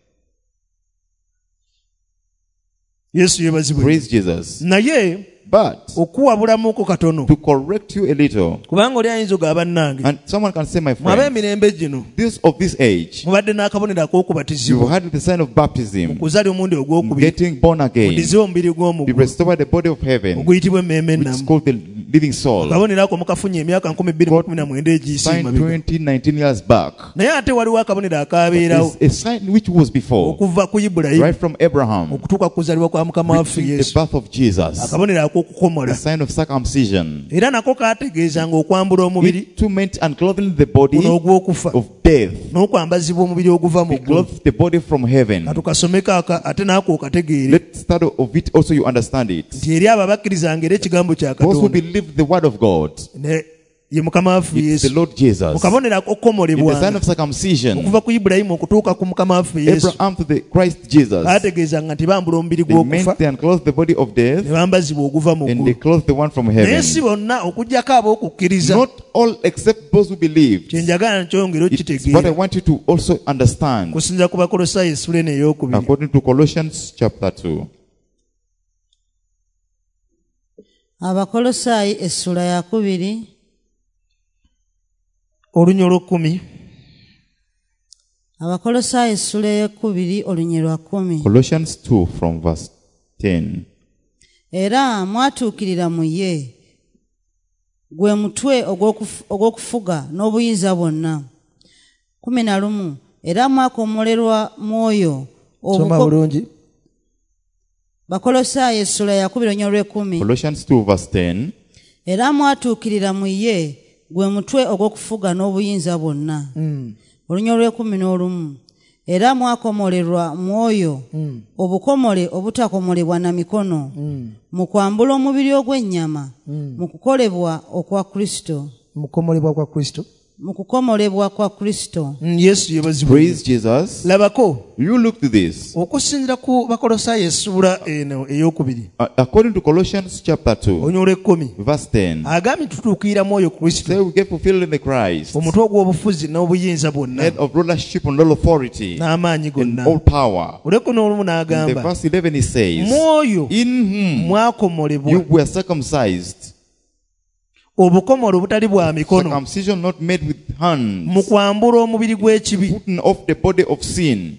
Yesu yeebazibwe. Praise Jesus. Naye But okuwabulamuko katono, to correct you a little, kubanga oli ayinza ogaba nnange, and someone can say, my mwabe friend, emirembe gino this of this age, mubadde n'akabonero you've ak'okubatizibwa, had the sign of baptism, okuzala omundi ogwokubiri, getting born again, mudizewo omubiri be gw'omugulu restored the body of heaven, oguyitibwa emmeeme which is ennamu. called the living soul. Akabonero ako mukafunye emyaka nkumi bbiri mu kumi na mwenda egiyisiima Signed bibiri. twenty, nineteen years back. Naye ate waliwo akabonero akaabeerawo It's a sign which was before, okuva ku Ibulayimu right from Abraham, okutuuka ku kuzaalibwa kwa mukama waffe reaching the Yesu, birth of Jesus, akabonero the ak'okukomola. sign of circumcision. Era nako kaategeezanga okwambula omubiri It too meant unclothing the body guno ogw'okufa of death. n'okwambazibwa omubiri oguva mu We ggulu. clothe the body from heaven. Katukasomeko aka ate naako okategeere Let's study of it also, you understand it. nti eri abo abakkirizanga era ekigambo kya Those who Katonda believe the word of God, ne ye mukama waffe it's the Yesu, Lord Jesus. mu kabonero In the sign ak'okukomolebwanga of circumcision, okuva ku Ibulayimu okutuuka ku mukama waffe Yesu, Abraham to the Christ Jesus, kaategeezanga nti bambula omubiri they gw'okufa meant they unclothed the body of death ne bambazibwa oguva mu and they ggulu. clothed the one from Naye si heaven. bonna, okuggyako ab'okukkiriza. Not all except those who believed. Kye njagala nkyongere It's what I okitegeera want you to also understand. kusinza ku Bakolosaayo essula eno ey'okubiri. According to Colossians chapter two. Abakolosaayi essula ya kubiri olunya olw'ekkumi. Abakolosaayi essula ey'ekkubiri olunya lwa kkumi. Colossians two from verse ten. Era mwatuukirira mu ye, gwe mutwe ogw'okufu- ogw'okufuga n'obuyinza bwonna. kumi na lumu Era mwakomolerwa mwoyo Soma bulungi. Bakolosaayi essula ya kubiri olunya olw'ekkumi. Colossians two verse ten. Era mwatuukirira mu ye, gwe mutwe ogw'okufuga n'obuyinza bwonna. Olunya olw'ekkumi n'olumu Era mwakomolerwa mwoyo obukomole obutakomolebwa na mikono, mu kwambula omubiri ogw'ennyama, mu kukolebwa okwa Kristo, Mukomolebwa kwa Kristo. mu kukomolebwa kwa Kristo. Mm, Yesu yebazibwe. Praise Jesus. Labako You look to this. okusinziira ku Bakolosaayo essula eno ey'okubiri Uh, according to Colossians chapter two olunya olw'ekkumi verse ten. agambye tutuukirira mwoyo Kristo, Say we get fulfilled in the Christ, omutwe ogw'obufuzi n'obuyinza bwonna head of rulership and all authority n'amaanyi and gonna. all power. olw'ekkumi n'olumu In the n'agamba verse eleven he says, mwoyo in whom mwakomolebwa you were circumcised, obukomole obutali bwa mikono, circumcision not made with mu hands, kwambula omubiri gw'ekibi putting off the body of sin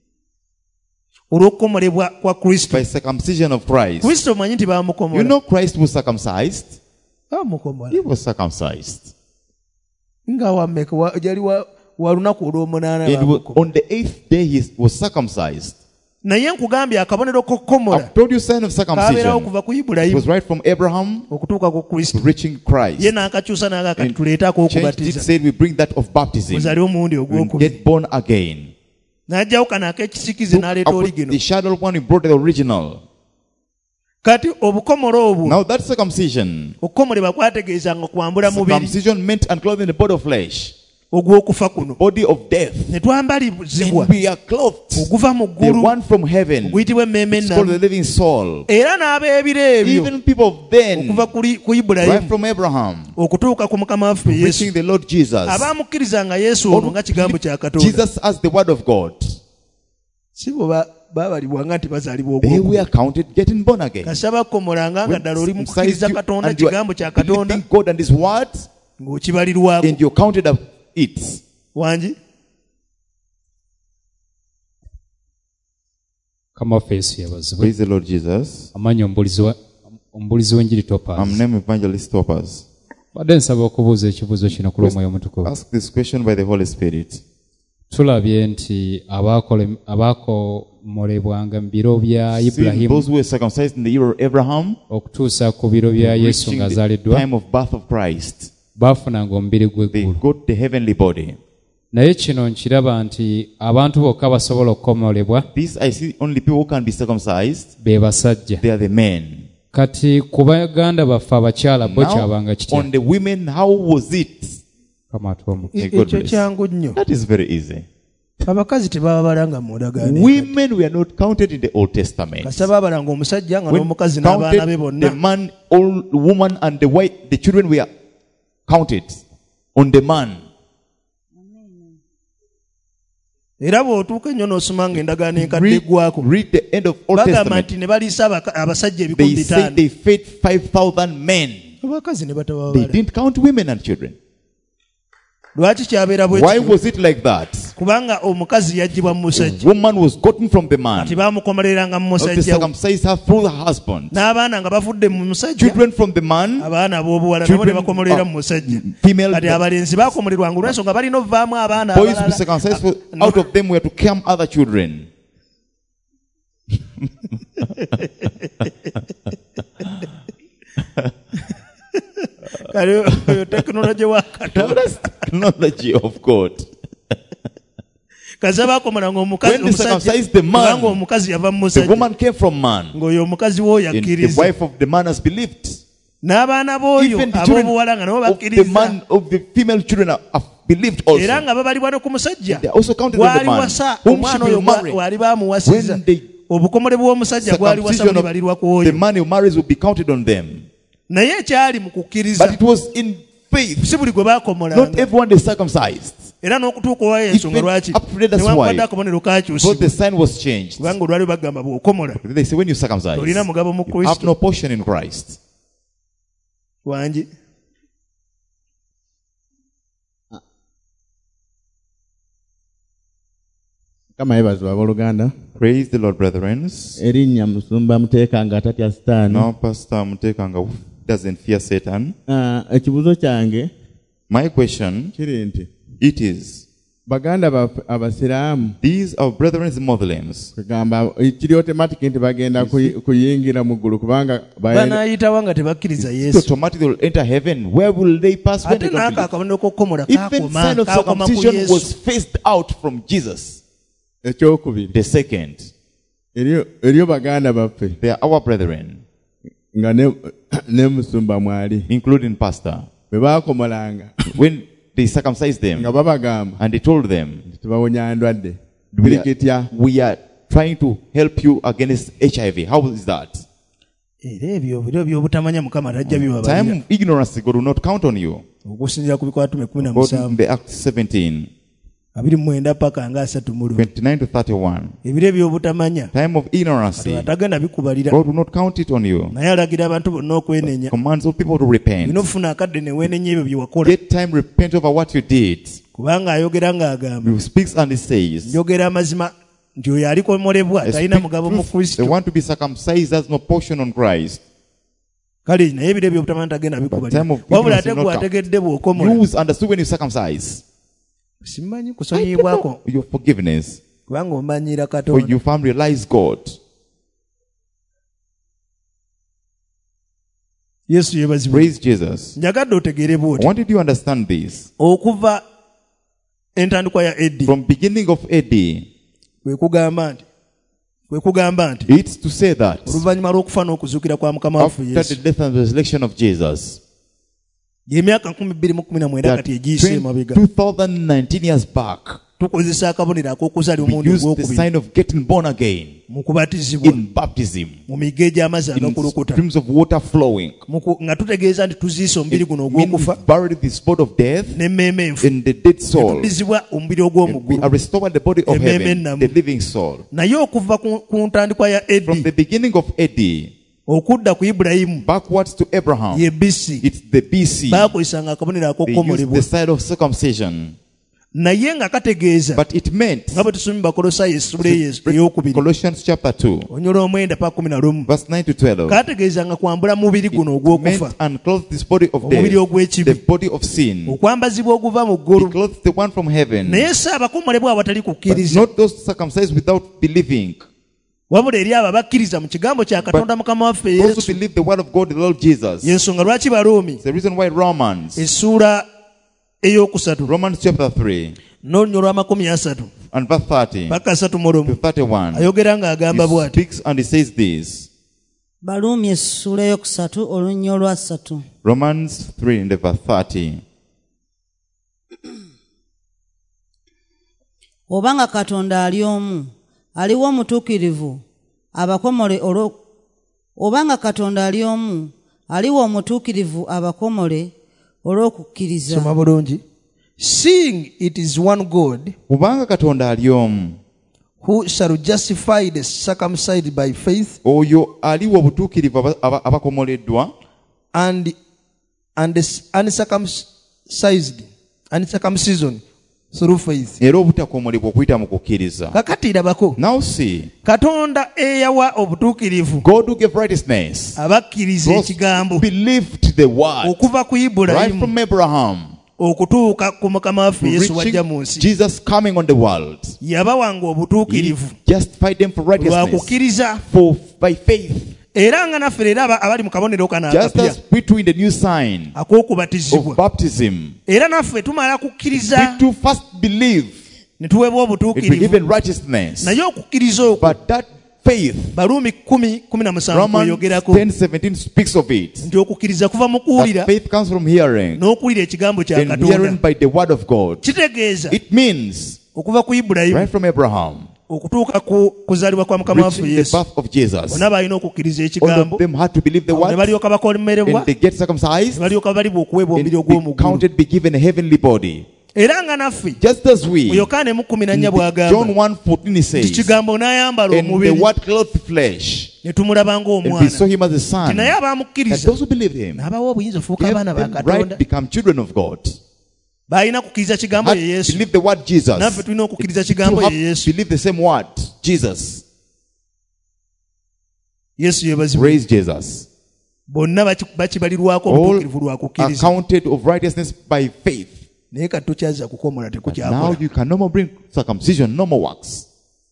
olw'okukomolebwa kwa Kristo. by circumcision of Christ. Kristo omanyi nti You bamukomola. know Christ was circumcised. Bamukomola He was circumcised. nga wammeka wa- yali wa wa lunaku olw'omunaana And wa- bamukomola. on the eighth day he was circumcised. Naye nkugambye akabonero k'okukomola I've told you sign of kabeerawo circumcision. kuva ku It Ibulayimu was right from Abraham okutuuka ku Kristo. reaching Christ. Ye n'akakyusa n'agakati And tuleetaako changed it, okubatiza said we bring that of baptism muzaale omulundi and ogwokubiri. get born again. N'ajjawo kano ak'ekisikize Took n'aleeta out oligino. the shadow one, he brought the original. Kati obukomolo obwo Now that circumcision, okukomolebwa kwategeezanga kwambula mubiri circumcision meant unclothing the body of flesh, ogw'okufa kuno, body of death. ne twambalibwa And we are clothed, oguva mu the ggulu one from heaven, oguyitibwa emmeeme it's called the ennamu, living soul. era n'ab'ebiro ebyo Even people of then, okuva kuli- ku right Ibulayimu from Abraham, okutuuka ku mukama waffe Yesu, reaching the Lord Jesus. abaamukkirizanga Yesu ono nga kigambo kya Katonda, Jesus as the word of God. si bwe ba- baabalibwanga nti bazaalibwa They ogwokubiri. were counted getting born again. Kasaba komolanga nga ddala oli mu When kukkiriza you- Katonda and you kigambo kya are Katonda believing God and His word, ng'okibalirwako. and you're counted of it. Wangi Kama waffe Yesu yabazibwe. Praise the Lord Jesus. Amanyi omubulizi wa omubulizi w'enjiri Topaz. I'm named Evangelist Topaz. Badde nsaba okubuuza ekibuuzo kino ku lw'Omwoyo Omutukuvu. Ask this question by the Holy Spirit. Tulabye nti abaakole- abaakomolebwanga mu biro bya See, Ibulayimu those who were circumcised in the year of Abraham, okutuusa ku biro bya Yesu reaching the ng'azaaliddwa, time of birth of Christ, baafunanga omubiri they gw'eggulu. got the heavenly body. Naye kino nkiraba nti abantu bokka basobola okukomolebwa This I see only people who can be circumcised. be basajja. They are the men. Kati ku baganda baffe abakyala bo kyabanga Now, kitya? on the women, how was it? Kama atuomu. May God ekyo bless. kyangu nnyo. That is very easy. Abakazi tebabalanga mu ndagaano. Women were not counted in the Old Testament. Kasaba abalanga omusajja nga When n'omukazi n'abaana be counted, bonna. the man, old woman, and the white, the children were counted on the man. Era bw'otuuka ennyo n'osoma ng'endagaano enkadde Read, eggwako. read the end of Old Bagamba Testament. nti ne baliisa abaka- abasajja They ebikumi say bitaano. they fed five thousand men. Abakazi ne They batababala. didn't count women and children. Lwaki kyabeera bwe Why kityo? was it like that? Kubanga omukazi yaggyibwa mu musajja. Woman was gotten from the man. Kati baamukomereranga mu Not to musajja we. circumcise her through her husband. N'abaana nga bavudde mu musajja. Children from the man. Abaana ab'obuwala nabo ne Children bakomerera of mu musajja. female- Kati abalenzi baakomererwanga olw'ensonga balina ovaamu abaana Boys to be abalala. circumcised, for- No. out of them were to come other children. Kale oyo tekinologi wa Katonda. That's technology of God. Kaza baakomeranga omukazi When they omusajja. circumcised the man, kubanga omukazi yava mu The musajja. woman came from man. Ng'oyo omukazi w'oyo And the akkiriza. wife of the man has believed. N'abaana b'oyo Even the children ab'obuwala nga nabo of the bakkiriza. man, of the female children have have believed Era also. nga babalibwa ne ku musajja. They are also counted on the Gwali man. wasa Whom she omwana will oyo gwa- marry. wali baamuwasiza. When they Obukomole bw'omusajja gwali wasa circumcision bulibalirwa ku of the oyo. man who marries will be counted on them. Naye ekyali mu kukkiriza. But it was in faith. Si buli gwe Not baakomolanga. everyone is circumcised. Era n'okutuuka owa ensonga Even lwaki. up to that's Newankubadde why. akabonero Because kakyusibwa. the sign was changed. Kubanga olwali bagamba bw'okomola. They say when you circumcise, Tolina mugabo mu you have Kristo. no portion in Christ. Wangi. Kama yebazibwa abooluganda. Praise the Lord, brethren. Erinnya Musumba Muteeka nga tatya sitaani. Now, Pastor Mutekanga doesn't fear Satan. Ah, ekibuuzo kyange My question, kiri nti it is, baganda baffe abasiraamu these are brethren Muslims. kugamba kiri automatic nti bagenda kuyi- kuyingira mu ggulu kubanga bayenda- Banaayitawa nga tebakkiriza It's Yesu. automatic they will enter heaven. Where will they pass when Ate they don't n'ako believe? akabonero k'okukomola Even kaakoma sign of kaakoma ku circumcision was Yesu. phased out from Jesus. ekyokubiri The second, eryo eryo baganda baffe they are our brethren, nga ne ne Musumba mwali including Pastor. bwe baakomolanga When they circumcised nga them babagamba and they told them, tebawonya ndwadde we birikitya are, we are trying to help you against H I V. How is that? Era ebyo biro by'obutamanya Mukama tajja bibabalira. Time of ignorance, God will not count on you. Okusinziira ku bikwatume kumi na God in musanvu the Acts seventeen, abiri mu mwenda paka nga asatu mu lumu. twenty-nine to thirty-one. Ebiro by'obutamanya Time of ignorance, atagenda bikubalira. God will not count it on you. Naye alagira abantu bonna okwenenya. Commands all people to repent. Olina okufuna akadde ne weenenya ebyo bye wakola. Get time, repent over what you did. Kubanga ayogera ng'agamba. He speaks and he says, Njogera amazima nti oyo alikomolebwa I talina speak mugabo mu truth. The Kristo. one to be circumcised has no portion on Christ. Kale naye ebiro by'obutamanya tagenda bikubalira. time of Wabula ignorance ate will not gwategedde bw'okomola. You was understood when you circumcise. Simanyi I don't kusonyiyibwako know your forgiveness. kubanga omanyira For Katonda. you have realized God. Yesu yeebazibwe. Praise Jesus. Njagadde otegeere I bw'oti. wanted you to understand this. Okuva entandikwa ya Eddi From beginning of A D, kwe kugamba nti kwe kugamba nti it's to say that oluvannyuma lw'okufa n'okuzuukira kwa Mukama waffe after Yesu the death and resurrection of Jesus, gy'emyaka nkumi bbiri mu kumi na mwenda that kati egiyise emabega two thousand nineteen years back, tukozesa akabonero ak'okuzaalibwa We omulundi use the ogwokubiri sign of getting born again mu kubatizibwa in baptism, mu migga egy'amazzi in agakulukuta streams of water flowing. Mu ku- nga tutegeeza nti tuziisa omubiri guno It means ogw'okufa we've buried the spot of death n'emmeeme enfu in the dead soul. tuddizibwa omubiri And we ogw'omuggulu are restored the body of Emmeeme heaven, ennamu. the living soul. naye okuva ku ku ntandikwa ya From edi the beginning of A D okudda ku ibulayimu backwards to Abraham, ye bisi it's the B C. baakozesanga akabonero They used ak'okukomolebwa the side of circumcision. naye nga kategeeza But it meant, nga bwe tusomye mu bakolosaayo essula eyokubiri Colossians chapter two, onyola omwenda pa kumi na lumu verse nine to twelve, kategeeza nga kwambula mubiri guno meant ogw'okufa and clothed this body of omubiri death, ogw'ekibi the body of sin. okwambazibwa oguva mu He ggulu clothed the one from heaven, naye si abakomolebwa abatali but kukkiriza not those circumcised without believing. wabula eri abo abakkiriza mu kigambo kya katonda mukama waffe Those who yesu believe the word of God, the Lord Jesus. yensonga lwaki baruumi It's the reason why Romans, essuula ey'okusatu Romans chapter three n'olunya olw'amakumi asatu and verse thirty paka asatu mu to lumu thirty-one, ayogera ng'agamba he bw'ati speaks and he says this. baluumi essuula eyokusatu olunnya olwasatu. Romans three and the verse thirty. Obanga Katonda ali omu, aliwo omutuukirivu abakomole olwo obanga Katonda ali omu, aliwo omutuukirivu abakomole olw'okukkiriza. soma bulungi seeing it is one God Kubanga Katonda ali omu, who shall justify the circumcised by faith oyo aliwo obutuukirivu aba- aba- abakomoleddwa and and the uncircumcised uncircumcision through faith. era obutakomolebwa okuyita mu kukkiriza. kakati irabako Now see, katonda eyawa obutuukirivu God who gave righteousness, abakkiriza those ekigambo believed the word okuva ku right ibulayimu from Abraham, okutuuka ku mukama waffe yesu wajja mu reaching nsi Jesus coming on the world. yabawanga He obutuukirivu justified them for lwa righteousness, kukkiriza for by faith. era nga naffe leero aba- abali mu kabonero kano Just akapya as we too in the new sign ak'okubatizibwa of baptism, era naffe tumala kukkiriza we too first believe ne tuweebwa it be obutuukirivu given righteousness. naye okukkiriza okwo But that faith, baluumi kumi kumi na musanvu Romans kweyogerako ten seventeen speaks of it. nti okukkiriza kuva mu That kuwulira faith comes from hearing, n'okuwulira ekigambo kya and hearing katonda by the word of God. kitegeeza It means okuva ku ibulayimu right from Abraham, okutuuka ku kuzaalibwa kwa mukama waffe reaching the yesu birth of Jesus. bonna balina okukkiriza All ekigambo of them had to believe the ne word, balyoka bakomerebwa and they get ne circumcised, balyoka balibwa okuweebwa and omubiri be ogw'omuggulu counted, be given a heavenly body. era nga naffe Just as we, mu yokaana emu kumi na in nnya the- bw'agamba John one fourteen he nti says, kigambo n'ayambala and the omubiri word clothed flesh, ne tumulaba and we ng'omwana saw him as a Ti son. naye And abaamukkiriza those who believed him, n'abawa obuyinza ofuuka gave abaana ba them right katonda to become children of God. balina kukkiriza kigambo Had ye to yesu believe the word Jesus. naffe tulina okukkiriza To kigambo have ye yesu believe the same word, Jesus. yesu yebazibwe Praise Jesus. bonna baki- bakibalirwako All obutuukirivu lwa are kukkiriza counted of righteousness by faith. naye kati tokyazza kukomola Now tekukyakola you can no more bring circumcision, no more works.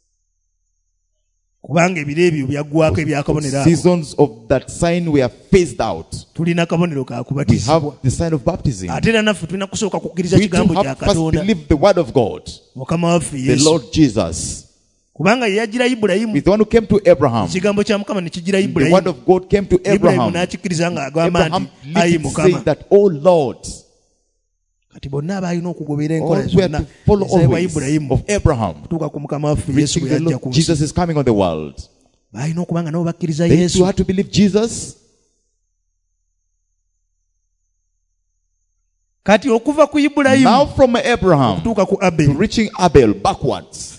kubanga ebiro ebyo byaggwako ebyakabonero ako Seasons of that sign were phased out. tulina kabonero ka We have kubatizibwa the sign of baptism. ate era naffe tulina kusooka kukkiriza We too kigambo kya have first katonda believed the word of God, mukama waffe the yesu Lord Jesus. kubanga ye yagira ibulayimu With the one who came to Abraham. ekigambo kya mukama ne kigira The word ibulayimu of God came to ibulayimu Abraham. n'akikkiriza ng'agamba Abraham nti ayi lived saying mukama that, oh Lord, kati bonna abalina okugobera all enkola we are zonna to follow ezayibwa always ibulayimu of Abraham, kutuuka ku mukama waffe yesu reaching bwe the yajja ku Lord nsi Jesus is coming on the world. balina okuba nga nabo bakkiriza They too yesu had to believe Jesus. kati okuva ku Now ibulayimu from Abraham okutuuka ku to aberi reaching Abel backwards.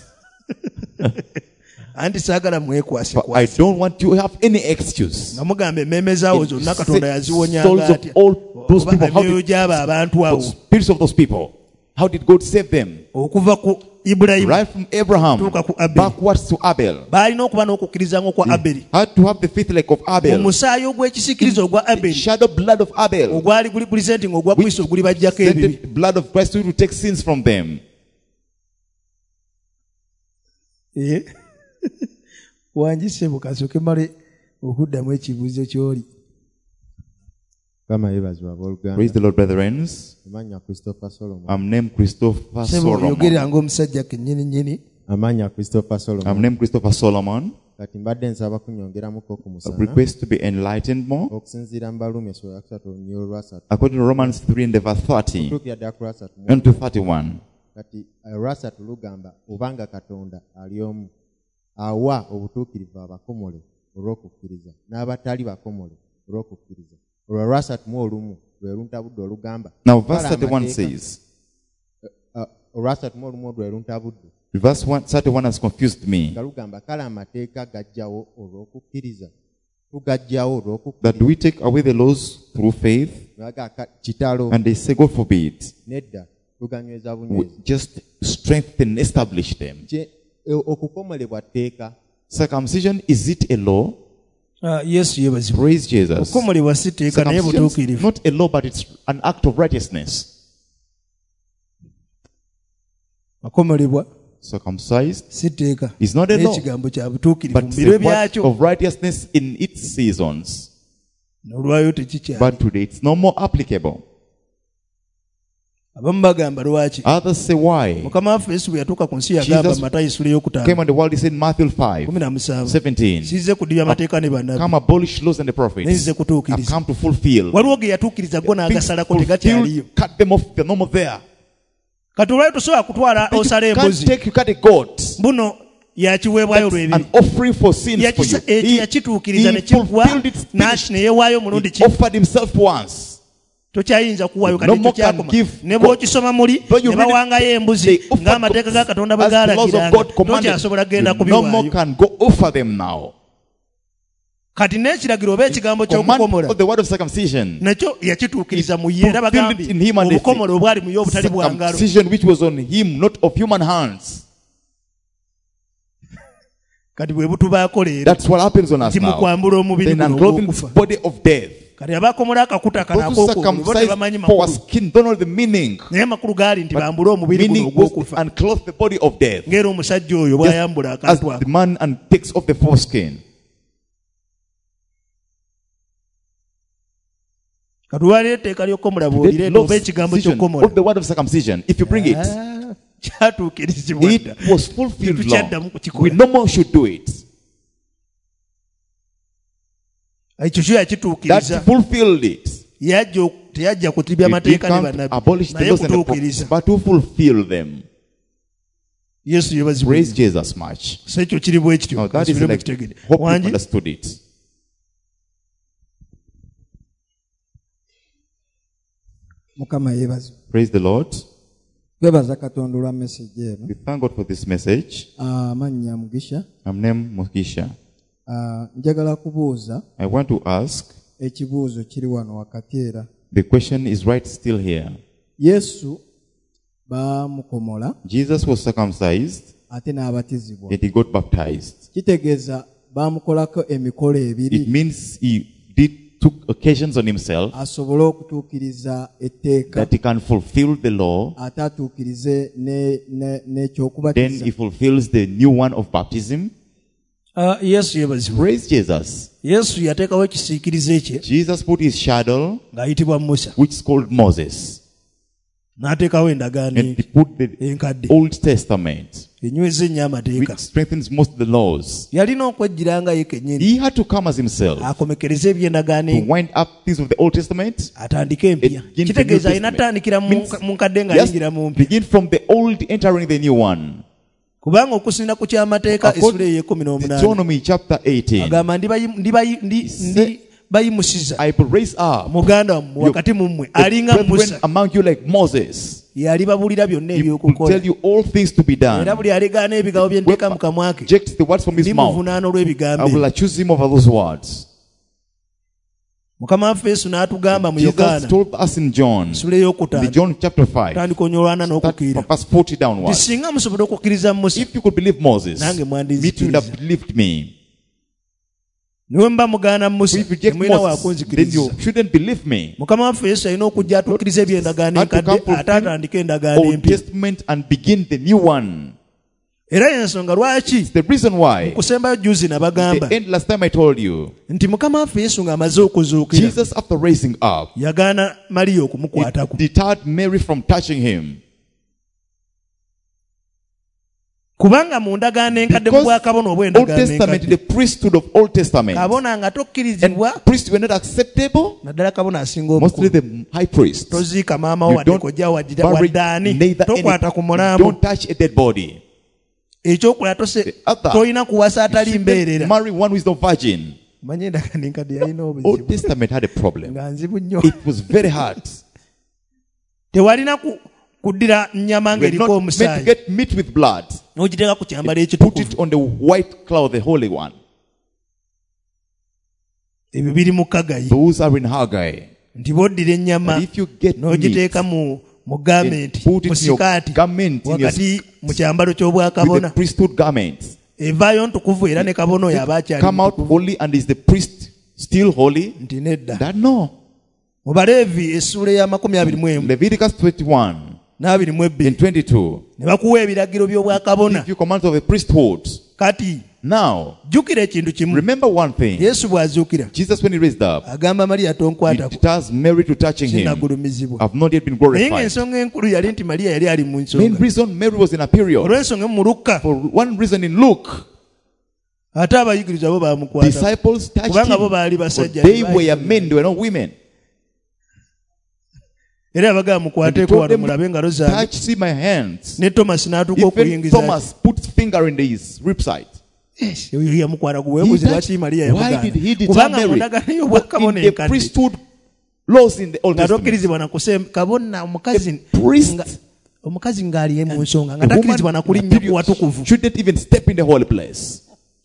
anti saagala But I mwekwasekwase don't want you to have any excuse. nga mugamba emmeeme zaawo zonna katonda Souls yaziwonyanga of atya all those Oba people, how emyoyo did gy'abo abantu the abo spirits of those people, how did God save them? okuva ku ibulayimu Right from Abraham Tuuka ku Abel. backwards to Abel. baalina okuba n'okukkiriza ng'okwa aberi Had to have the faith like of Abel. omusaayi ogw'ekisiikiriza ogwa The aberi shadow blood of Abel. ogwali guli presenting ogwa kristo oguli bajjako ebibi Sent the blood of Christ to take sins from them. Eh? wanjise bukasooke male okuddamu ekibuuzo ky'oli Kama yebazibwa abooluganda. Praise the Lord, brethren. Amanya Christopher Solomon. I'm named Christopher sebo Solomon. oyogera ng'omusajja kennyini nnyini Amanya Christopher I'm Solomon. named Christopher Solomon. Kati mbadde nsaba kunyongeramuko ku I musana request to be enlightened more. okusinziira mu Baluumi essula ya kusatu olunyolo lwasatu According to Romans three and the verse thirty okutuukira ddala ku lwasatu mu and to thirty-one. kati rasa tulugamba obanga Katonda ali omu awa obutuukirivu abakomole olw'okukkiriza n'abatali bakomole olw'okukkiriza olwo rasa tumu olumu lwe luntabudde olugamba. Now verse thirty-one says, rasa tumu olumu lwe luntabudde verse thirty-one has confused me, galugamba kale amateeka gajjawo olw'okukkiriza tugajjawo that olw'okukkiriza we take away the laws through faith, kitalo and they say, God forbid. nedda tuganyweza We bunywezi just strengthen, establish them. Kye- e- okukomolebwa tteeka Circumcision, is it a law? Ah, yesu yebazibwa Praise Jesus. okukomolebwa si teeka naye Circumcision is butuukirivu. not a law, but it's an act of righteousness. Akomolebwa Circumcised si teeka is not a naye law, ekigambo kya butuukirivu but mu it's biro a word byakyo of righteousness in its seasons. n'olwayo tekikyali. But today it's no more applicable. Abamu bagamba lwaki Others say why. mukama waffe yesu bwe yatuuka ku nsi yagamba Jesus matayo essula ey'okutaano Came on the world, he said in Matthew five kumi na musanvu seventeen, sizze kudibya amateeka ne bannabbi come abolish laws and the prophets. naye nze I've kutuukiriza. come to fulfill. waliwo ge yatuukiriza go Things n'agasalako fulfilled, tegakyaliyo. cut them off, they're no more there. kati olwayo tosobola kutwala You osala can't embuzi take, you cut a goat. buno yakiweebwayo That's an olw'ebibi offering for sins for you. Yakisa- ekyo He, yakituukiriza ne he kiggwa fulfilled its na- finished. ne yeewaayo omulundi He ki offered himself once. tokyayinza kuwaayo No kati more can tokyakoma give ne God. bw'okisoma muli Though you ne read it, bawangayo embuzi they offered ng'amateeka ga katonda bwe as the laws of gaalagiranga God commanded. tokyasobola kgenda You no more kubiwaayo. can go offer them now. kati n'ekiragiro oba ekigambo Command ky'okukomola of the word of circumcision. nakyo yakituukiriza mu ye Fulfilled era bagambye it in him and obukomolo obwali mu ye obutali bwa ngalo. Circumcision which was on him, not of human hands. kati bwe butubaako leero That's what happens on us nti mu now. kwambula omubiri Then guno unclothing ogw'okufa. the body of death. kati abakomola akakuta Those who kanaakoko bo circumcise tebamanyi for our makulu skin don't know the meaning. naye amakulu gaali nti But bambule omubiri guno meaning was ogw'okufa. to unclothe the body of death. ng'era omusajja oyo bw'ayambula As akantu ako the man and takes off the foreskin. kati olwaliyo etteeka ly'okukomola That bw'olireeta law oba ekigambo circumcision ky'okukomola of the word of circumcision, if you bring it, Ah, kyatuukirizibwa it dda was fulfilled Tetukyaddamu long. kukikola. We no more should do it. ekyo kyo yakituukiriza That fulfilled it. yajja oku- teyajja kutibya He did mateeka ne come to bannabbi abolish the naye laws and the prophets, kutuukiriza. but to fulfill them. yesu yebazibwa Praise Jesus much. so ekyo kiri bwe kityo Now that is kasubire mu like, kitegede. hope you Wangi? understood it. mukama yeebazibwe. Praise the Lord. twebaza katonda olwa message eno. We thank God for this message. Ah, amannya mugisha. I'm named Mokisha. Ah, njagala kubuuza I want to ask, ekibuuzo kiri wano wakati era. the question is right still here. yesu baamukomola Jesus was circumcised ate n'abatizibwa. and he got baptized. kitegeeza baamukolako emikolo It ebiri means he did took occasions on himself asobole okutuukiriza etteeka that he can fulfill the law. ate atuukirize ne- ne- Then n'ekyokubatiza. he fulfills the new one of baptism. Ah, yesu yebazibwa Praise Jesus. yesu yateekawo ekisiikirize kye Jesus put his shadow, ng'ayitibwa musa which is called Moses, n'ateekawo endagaano and he empi put the enkadde Old Testament, enyweza ennyo amateeka which strengthens most of the laws. yalina okwejjiranga ye kennyini He had to come as himself akomekereze ebyendagaano to empi wind up things of the Old Testament. atandike empya It begins kitegeeza the New alina Testament. atandikira mu Means- mu nkadde Yes, ng'ayingira mu mpya begin from the old, entering the new one. kubanga okusinda ku kyamateeka According essula ey'ekumi n'omunaana Deuteronomy chapter eighteen. agamba ndibayi- ndibayi- ndi- ndi- bayimusiza I will raise up muganda wammwe wakati mu mmwe the alinga brethren musa among you like Moses. yalibabuulira byonna He will ebyokukola tell you all things to be done. era buli aligaana ebigambo bye nteeka mu kamwa ke Reject the words from his mouth. ndimuvunaana I olw'ebigambo will ebyo. accuse him over those words. mukama waffe yesu n'atugamba mu Jesus yokaana told us in John, essula in ey'okutaano John chapter five, tandika onyolwana start n'okukkirira from verse forty nti downwards. singa musobole okukkiriza musa If you could believe Moses, nange me too would mwandinzikiriza have believed me. niwe mba mugaana musa If you reject temulina Moses, then wakunzikiriza you shouldn't believe me. mukama waffe yesu alina okujja atukkiriza ebyendagaano Had to enkadde come ate fulfill atandika endagaano Old empya Testament and begin the new one. era y'ensonga lwaki It's the reason why. kusembayo juzi nabagamba The end last time I told you, nti mukama waffe yesu ng'amaze okuzuukira Jesus after raising up, yagaana mariya okumukwatako it deterred Mary from touching him. kubanga mu ndagaano enkadde mu Because bwakabona Old obw'endagaano Testament, enkadde the priesthood of Old Testament, kabona nga and tokkirizibwa priests were not acceptable. naddala kabona asinga Mostly obukulu the high priest. toziika maama wo You wadde don't kojja wadde bury waddaani neither any, tokwata ku you mulambo don't touch a dead body. ekyokulala tose other, tolina kuwasa You atali shouldn't mbeerera marry one who is not virgin. manye endagaano enkadde yalina Old obuzibu Testament had a problem. nga nzibu nnyo It was very hard. tewalina ku- kuddira nnyama We're ng'eriko not meant to omusaayi get meat with blood. n'ogiteeka ku kyambalo Put ekitukuvu it on the white cloud, the holy one. ebyo biri mu Kagayi Those are in Haggai. nti boddira ennyama And if you get n'ogiteeka meat, mu mu gamenti put it mu in your sikaati garment, in your, wakati mu kyambalo with the ky'obwakabona priesthood garments. evaayo ntukuvu era ne kabona oyo aba akyali Come out holy, and is the priest still holy? nti nedda That no. mu Baleevi essuula ya makumi abiri mu emu Leviticus twenty-one n'abiri mu and ebbiri twenty-two. ne bakuwa ebiragiro by'obwakabona Give you commands of the priesthood. kati Now, jjukira ekintu kimu remember one thing. yesu bw'azuukira Jesus, when he raised up, agamba mariya he tonkwatako tells Mary to touching him. sinagulumizibwa I've not yet been naye glorified. ng'ensonga enkulu yali nti mariya yali ali mu Main nsonga reason Mary was in a period. olw'ensonga mu Lukka For one reason in Luke, ate abayigiriza bo baamukwata disciples touched kubanga bo him. baali But basajja they were men, they were not women. era abagamba And he mukwateeko told wano them, mulabe engalo zange touch, see my hands. ne tomasi n'atuuka Even okuyingiza Thomas put his finger in his ribside. Yes, oyo yamukwala He guweebuzi touched- lwaki mariya Why did he yamugaana deter kubanga mu Mary? ndagaano Well, y'obwakabona in the enkadde priesthood laws in the Old nga Testament, tokkirizibwa na kuse kabona omukazi A priest- nga- omukazi ng'ali mu nsonga nga the woman takkirizibwa na in a kulinnya period ku watukuvu shouldn't even step in the holy place.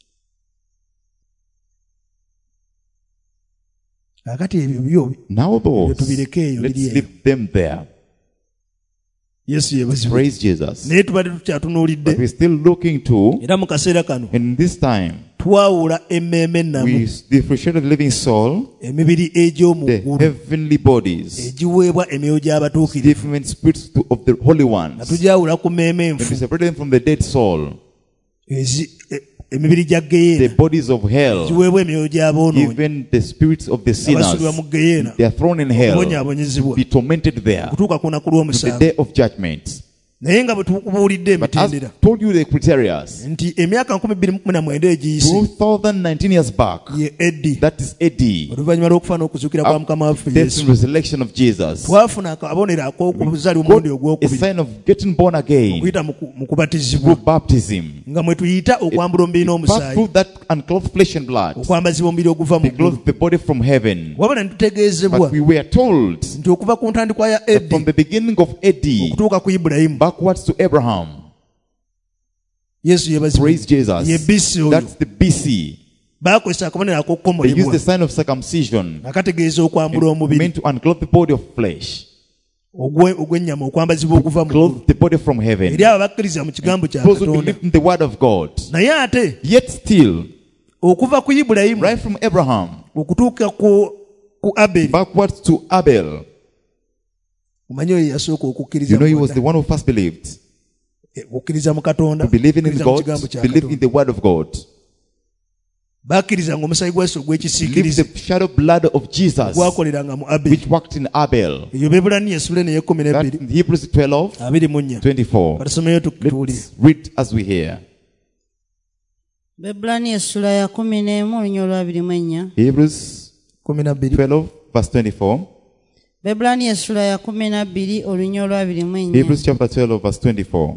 kakati ebyo byo Now those, tubirekeeyo, let's biri eyo. leave them there. yesu yebazibwe Praise Jesus. naye tubadde tukyatunuulidde But we're still looking to, era mu kaseera kano in this time, twawula emmeeme ennamu we differentiate the living soul, emibiri the egy'omuggulu heavenly bodies, egiweebwa emyoyo gy'abatuukirivu different spirits to- of the holy nga ones. tugyawula ku mmeeme When we enfu separate them from the dead soul, ezi- e- emibiri gya the geyeena bodies of hell, giweebwa emyoyo gy'aboonoonyi even the spirits of the abasulibwa mu sinners, geyeena they are thrown in hell, obonyaabonyezebwa be tormented there okutuuka ku lunaku to the lw'omusanvu day of judgment. naye nga bwe tukubuulidde But as emitendera I told you the criteria, nti emyaka nkumi bbiri mu kumi na mwenda egiyise two thousand nineteen years back, ye eddi that is A D, oluvannyuma lw'okufa n'okuzuukira kwa mukama waffe death yesu and resurrection of Jesus, twafuna akabonero ak'okuzaalibwa got omulundi a ogwokubiri sign of getting born again okuyita mu ku- mu kubatizibwa through baptism. nga mwe tuyita okwambula omubiri Pass n'omusaayi through that unclothed flesh and blood, okwambazibwa omubiri oguva mu they ggulu clothed the body from heaven. wabula ne tutegeezebwa But we were told nti okuva ku ntandikwa ya that from eddi the beginning of A D okutuuka ku ibulayimu backwards to Abraham, yesu yebazibwa praise Jesus, ye bisi oyo that's the B C. baakozesa akabonero They used ak'okukomolebwa the sign of circumcision nga kategeeza okwambula omubiri meant to unclothe the body of flesh, ogwe- ogw'ennyama okwambazibwa okuva mu ggulu clothe the body from heaven. eri abo abakkiriza mu kigambo kya Those who katonda believe in the word of God. naye ate Yet still, okuva ku ibulayimu right from Abraham okutuuka ku ku aberi backwards to Abel, omanyi oyo yasooka okukkiriza you know he mu was the one who first believed. Eh, okukkiriza mu katonda To believe in okukkiriza mu God, kigambo kya believe in katonda the word of God. bakkiriza ng'omusaayi gwa yesu Believe ogw'ekisiikirize the shadow blood of Jesus, gwakoleranga mu aberi which worked in Abel. eyo beebulaniya essula eno ey'ekkumi That n'ebbiri in Hebrews twelve, abiri mu nnya twenty-four. batusomeyo tutuwulire Let's read as we hear. Bebbulaniya essula ya kumi n'emu olunya olwabiri mu ennya. Hebrews kumi na bbiri twelve, verse twenty-four. Bebbulaniya essula ya kumi na bbiri olunya olwabiri mu ennya. Hebrews chapter twelve, verse twenty-four.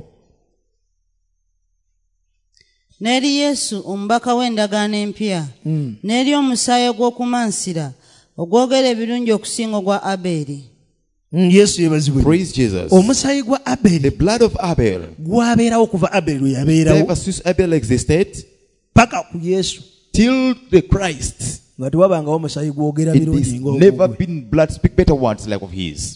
N'eri Yesu omubaka w'endagaano empya n'eri omusaayi ogw'okumansira ogwogera ebirungi okusinga ogwa Aberi. Mm, yesu yebazibwe Praise Jesus. omusaayi gwa The aberi blood of Abel, gwabeerawo okuva aberi lwe yabeerawo ever since Abel existed, paka ku yesu till the Christ, nga tewabangawo omusaayi gwogera it birungi is ng'ogwo never gwe. been blood speak better words like of his.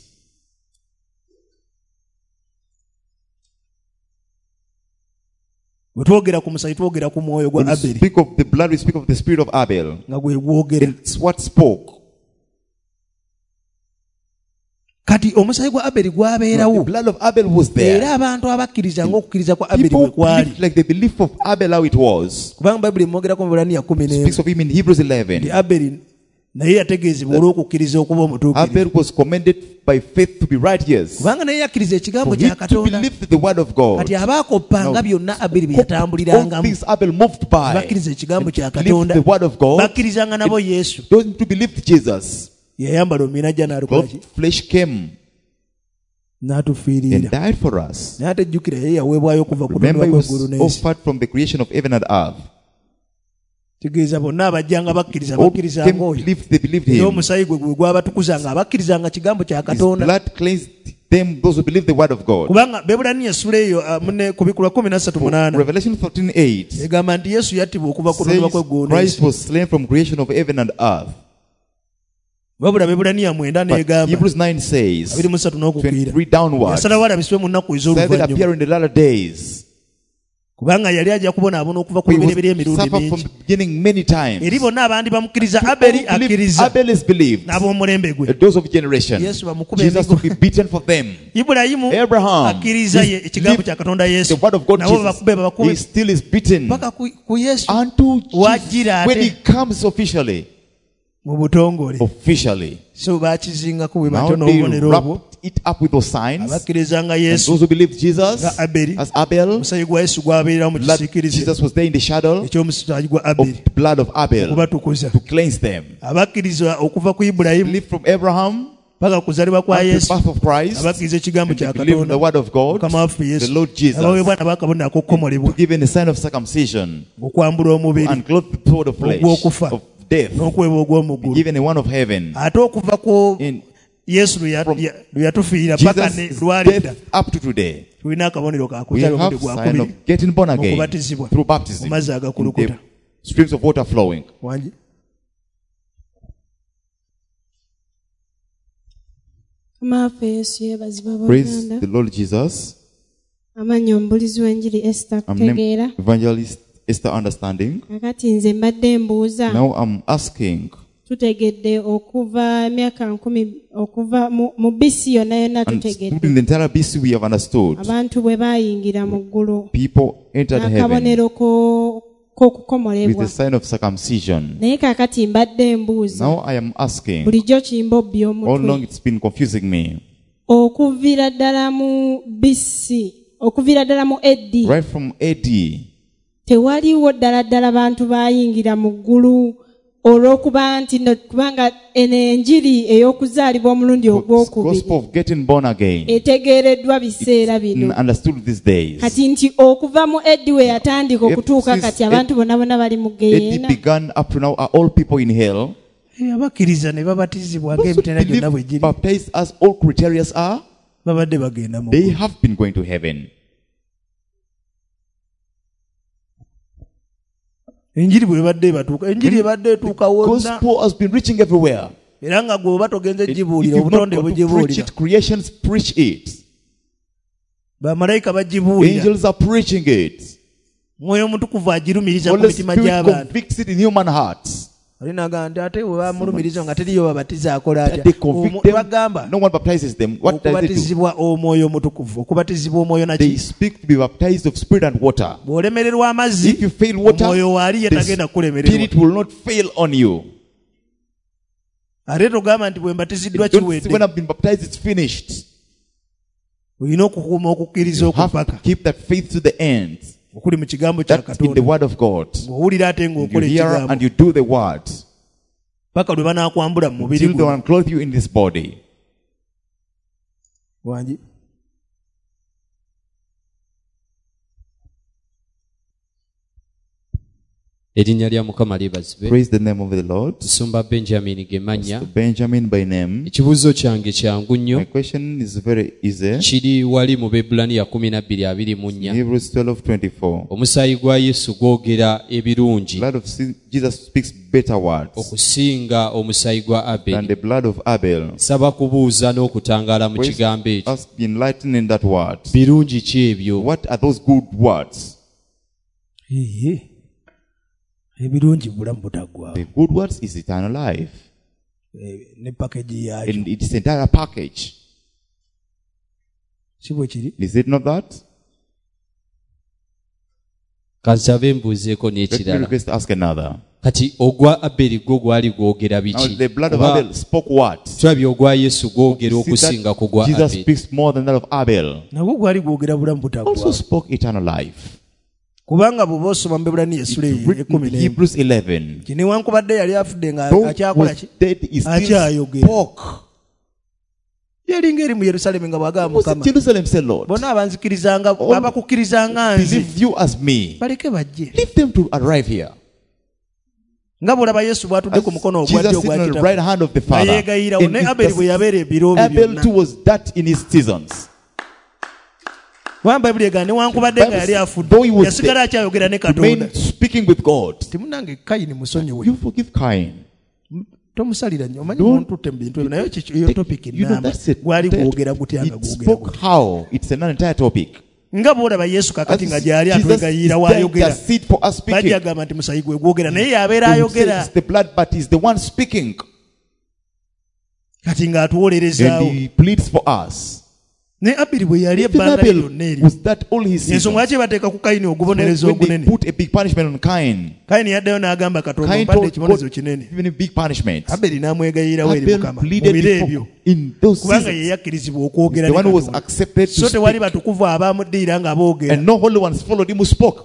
bwe twogera ku musaayi twogera ku mwoyo gwa When we aberi speak of the blood, we speak of the spirit of Abel. nga gwe gwogera It's what spoke. kati omusaayi gwa aberi The gwabeerawo blood of Abel was era there. abantu abakkiriza ng'okukkiriza kwa aberi People bwe kwali believed like the belief of Abel how it was. kubanga bayibuli emwogerako mu bulaniya kumi n'emu Speaks of him in Hebrews eleven. nti aberi naye yategeezebwa olw'okukkiriza okuba omutuukirivu Abel was commended by faith to be righteous. kubanga naye yakkiriza ekigambo For him kya to katonda believe the word of God. kati abaakoppanga byonna abiri bye All yatambulirangamu things Abel moved by. bakkiriza ekigambo kya And believed katonda the word of God. bakkirizanga nabo yesu Those to believe Jesus. yayambala omuminajja n'alukolaki God flesh came n'atufiirira and died for us. naye atejjukira ye yaweebwayo okuva ku Remember, he ttondwa was kw'eggulu n'ensi offered from the creation of heaven and earth. tegeeza bonna abajjanga bakkiriza All bakkirizanga came oyo believed, they believed era him. omusaayi gwe gwe gwabatukuzanga abakkirizanga kigambo kya His katonda blood cleansed them, those who believe the word of God. kubanga bebulaniya essula eyo ah, mune ku bikula kumi na ssatu munaana Revelation thirteen eight egamba nti yesu yattibwa okuva ku says ttondwa kw'eggulu Christ n'ensi was slain from creation of heaven and earth. wabula bebulaniya mwenda But n'egamba Hebrews nine says, abiri mu ssatu n'okukkira twenty-three downwards, yasalawo alabisibwe mu nnaku shall it ez'oluvannyuma appear in the latter days. kubanga yali ajja kubonaabona okuva ku He was bibereberye emirundi suffered from mingi the beginning many times. eri bonna abandi bamukkiriza To all aberi believe, akkiriza Abel is believed. n'ab'omulembe gwe Those of generation. yesu bamukube Jesus emigo to be beaten for them. ibulayimu Abraham, akkiriza ye he ekigambo believed kya katonda yesu The word of God nabo Jesus. babakube He babakube still is beaten. paka ku ku yesu Unto Wajira Jesus, when he ate. comes officially, mu butongole officially. so bakizingako bwe Now batyo they n'obubonero obwo wrapped it up with those signs. And abakkirizanga yesu those who believe Jesus nga aberi as Abel, omusaayi gwa yesu gwabeerera mu blood, kisiikirize Jesus was there in the shadow ekyomusaayi gwa of aberi the blood of Abel okubatukuza to cleanse them. abakkiriza okuva ku ibulayimu Believe from Abraham paka kuzalibwa kwa unto the yesu birth of Christ, abakkiriza ekigambo and kya to believe in the katonda word of God, mukama waffe the yesu Lord Jesus, abaweebwa nabakabona ak'okukomolebwa given a sign of circumcision, okwambula omubiri and clothed with the sword of flesh, ogw'okufa of death, n'okwebwa ogw'omu ggulu given a one of heaven. ate okuva ku In yesu lwe ya- From ya- lwe yatufiira paka ne Jesus' lwalidda death up to today, tulina akabonero ka we kuzala have omubiri gwa sign kubiri of getting born again okubatizibwa through baptism, mu mazzi in agakulukuta the streams of water flowing. wangi Maafe Yesu yeebazibwa Praise abooluganda. the Lord Jesus. Amannya omubulizi w'enjiri Esther I'm named kutegeera. Evangelist Esther Understanding. Kakati nze mbadde mbuuza Now I'm asking, tutegedde okuva emyaka nkumi okuva mu- mu bisi yonna yonna and tutegedde in the entire B C we have understood, abantu bwe baayingira mu ggulu people entered heaven n'akabonero ko- with k'okukomolebwa the sign of circumcision. naye kaakati mbadde mbuuza Now I am asking, bulijjo kimbobbi how long omutwe it's been confusing me. okuviira ddala mu bisi okuviira ddala mu eddi Right from A D, tewaliwo ddala ddala bantu baayingira mu ggulu olw'okuba nti no- kubanga eno enjiri ey'okuzaalibwa omulundi this ogwokubiri gospel of getting born again, etegeereddwa biseera bino understood these days. kati nti okuva mu eddi we yatandika If okutuuka since kati abantu bonna bonna bali mu It geyeena began up to now. Are all people in hell? Eh, abakkiriza ne babatizibwa Those who ng'emitendera gyonna bwe believe giri baptized as all criteria are, babadde bagenda mu they ggulu. have been going to heaven. enjiri bwebadde ebatuuka enjiri ebadde etuuka wonna Gospel has been reaching everywhere. era nga gwe oba togenze If gibuulira you've not obutonde got to preach bugibuulira it, creations preach it. bamalayika bagibuulira Angels are preaching it. mwoyo omutukuvu agirumiriza ku Holy mitima Spirit gy'abantu convicts it in human hearts. olinaga nti ate bwe bamulumiriza nga teriyo babatiza akola atya They convict Omu- them. bagamba No one baptizes them. What does they do? okubatizibwa omwoyo omutukuvu okubatizibwa omwoyo They naki speak to be baptized of spirit and water. bw'olemererwa amazzi If you fail water, omwoyo waali ye the tagenda kulemererwa spirit will not fail on you. ate togamba nti bwe mbatiziddwa Don't say when kiwedde I've been baptized, it's finished. olina okukuuma okukkiriza You have okupaka to keep that faith to the end. okuli mu kigambo kya That's in the katonda word of God. ng'owulira ate You ng'okola hear ekigambo and you do the word. paka lwe banaakwambula mu mubiri Till they guno unclothe you in this body. wangi erinnya lya mukama lyebazibwe Praise the name of the Lord. nsumba benjamin gemanya Benjamin by name. ekibuuzo kyange kyangu nnyo My question is very easy. kiri wali mu bebulaniya kumi na bbiri abiri mu nnya Hebrews twelve twenty-four. omusaayi gwa yesu gwogera ebirungi Blood of sin- Jesus speaks better words okusinga omusaayi gwa than aberi the blood of Abel. nsaba kubuuza n'okutangaala mu kigambo ekyo Us be enlightened in that word. birungi ki ebyo What are those good words? Iye. ebirungi bulamu butaggwawo The good words is eternal life. Eh, ne pakeji yaakyo And it's the entire package. si bwe kiri Is it not that? kansabe mbuuzeeko Let me n'ekirala request ask another. kati ogwa aberi gwo gwali gwogera Now biki the blood of Kuba Abel spoke what? tulabye ogwa yesu gwogera See okusinga ku gwa that Jesus aberi speaks more than that of Abel. nagwo gwali gwogera bulamu Also butaggwa spoke eternal life. kubanga bw'oba osoma mu Bebulaniya essula It's written ekumi in n'emu Hebrews eleven. kino newankubadde yali afudde nga Though akyakola was ki dead, he still akyayogera spoke. yali ng'eri mu Yerusaalemi nga bw'agamba Was in Mukama Jerusalem, say Lord, bonna abanzikirizanga All- abakukkirizanga nze believe you as me. baleke bajje Leave them to arrive here. nga bw'olaba Yesu bw'atudde ku mukono ogwa ddyo Jesus ogwa sitting on the right Kitaffe hand of the nga Father. yeegayirawo In ne his Aberi bwe justice. yabeera ebiro bye Abel byonna too was that in his seasons. kubanga Bayibuli egamba newankubadde nga yali afudde Though he was yasigala dead, akyayogera ne Katonda Remain speaking with God. timunange Kayini musonyiwe You forgive Cain. tomusalira nnyo omanyi Don't- muntu tte mu bintu ebyo naye kiki- iyo topic You know, nnamba that's it. gwali That- gwogera gutya nga It gwogera spoke gutya how? It's an entire topic. nga bw'olaba Yesu kakati nga gyali Jesus is atwegayira there waayogera intercede for us speaking. bajagamba nti musayi gwe gwogera naye yabeera He ayogera says the blood, but he's the one speaking. kati And ng'atuwolerezaawo he pleads for us. ne Aberi bwe yali Even ebbanga Abel, lyonna eryo was that all his seasons? ensonga lwaki bateeka ku Kayini ogubonerezo When they ogunene put a big punishment on Cain, Kayini yaddayo n'agamba Katonda Cain mpadde told ekibonerezo God, kinene even a big punishment. Aberi n'amwegayirawo eri Abel Mukama mu pleaded biro before- ebyo in those kubanga seasons. ye yakkirizibwa okwogera The ne one who was Katonda accepted to so tewali speak. batukuvu abaamuddiira nga boogera And no holy ones followed him who spoke.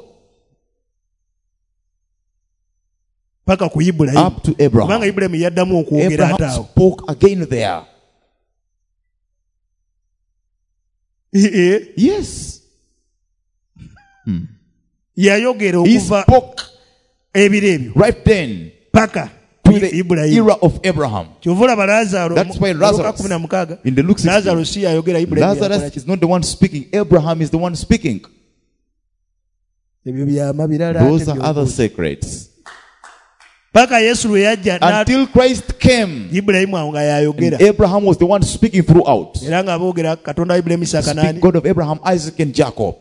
paka ku Ibulayimu Up to kubanga Abraham. Ibulayimu yaddamu okwogera Abraham ataawo spoke again there. Yes. yayogera He okuva spoke ebiro ebyo right then paka to ku the Ibulayimu era of Abraham. kyova olaba Laazaalo That's why mu- Lazarus, Luka kumi na mukaaga in the Luke sixteen, Laazaalo si yayogera Ibulayimu yakola Lazarus ki? is not the one speaking. Abraham is the one speaking. ebyo byama birala Those ate are by'obuuza. other secrets. paka Yesu lwe yajja n'at- Until Christ came, Ibulayimu awo nga yayogera Abraham was the one speaking throughout. era nga boogera Katonda wa Ibulayimu Isaaka Speak n'ani God of Abraham, Isaac, and Jacob.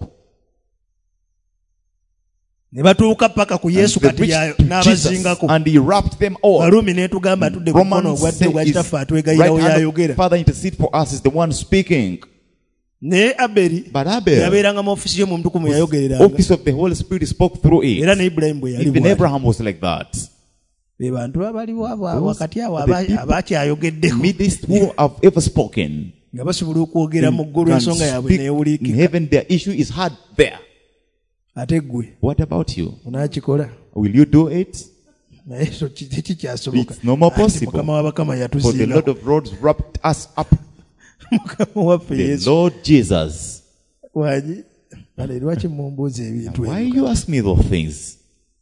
ne batuuka paka ku And Yesu they kati yayo reached to Jesus, n'abazingako and he wrapped them all. Baruumi n'etugamba atudde ku mukono Romans ogwa says ddyo ogwa his kitaffe right atwegayirawo hand of yayogera Father intercede for us is the one speaking. naye Aberi But Abel, yabeeranga mu ofisi y'omutukumu the yayogereranga office of the Holy Spirit spoke through era it. ne Ibulayimu bwe yali Even bw'ali. Abraham was like that. be bantu abaliwo abo Those wakati awo are the aba- people abakyayogeddeho Midst who have ever spoken. nga basobola okwogera mu ggulu Can ensonga yaabwe speak in neewuliikika heaven, their issue is heard there. ate ggwe What about you? onaakikola Will you do it? naye so ki- tekikyasoboka It's no more Anti possible. mukama wa bakama For the Lord yatuziingako of Lords wrapped us up. mukama waffe The Yesu Lord Jesus. wangi ale lwaki mumbuuza ebintu Why ebyo you ask me those things?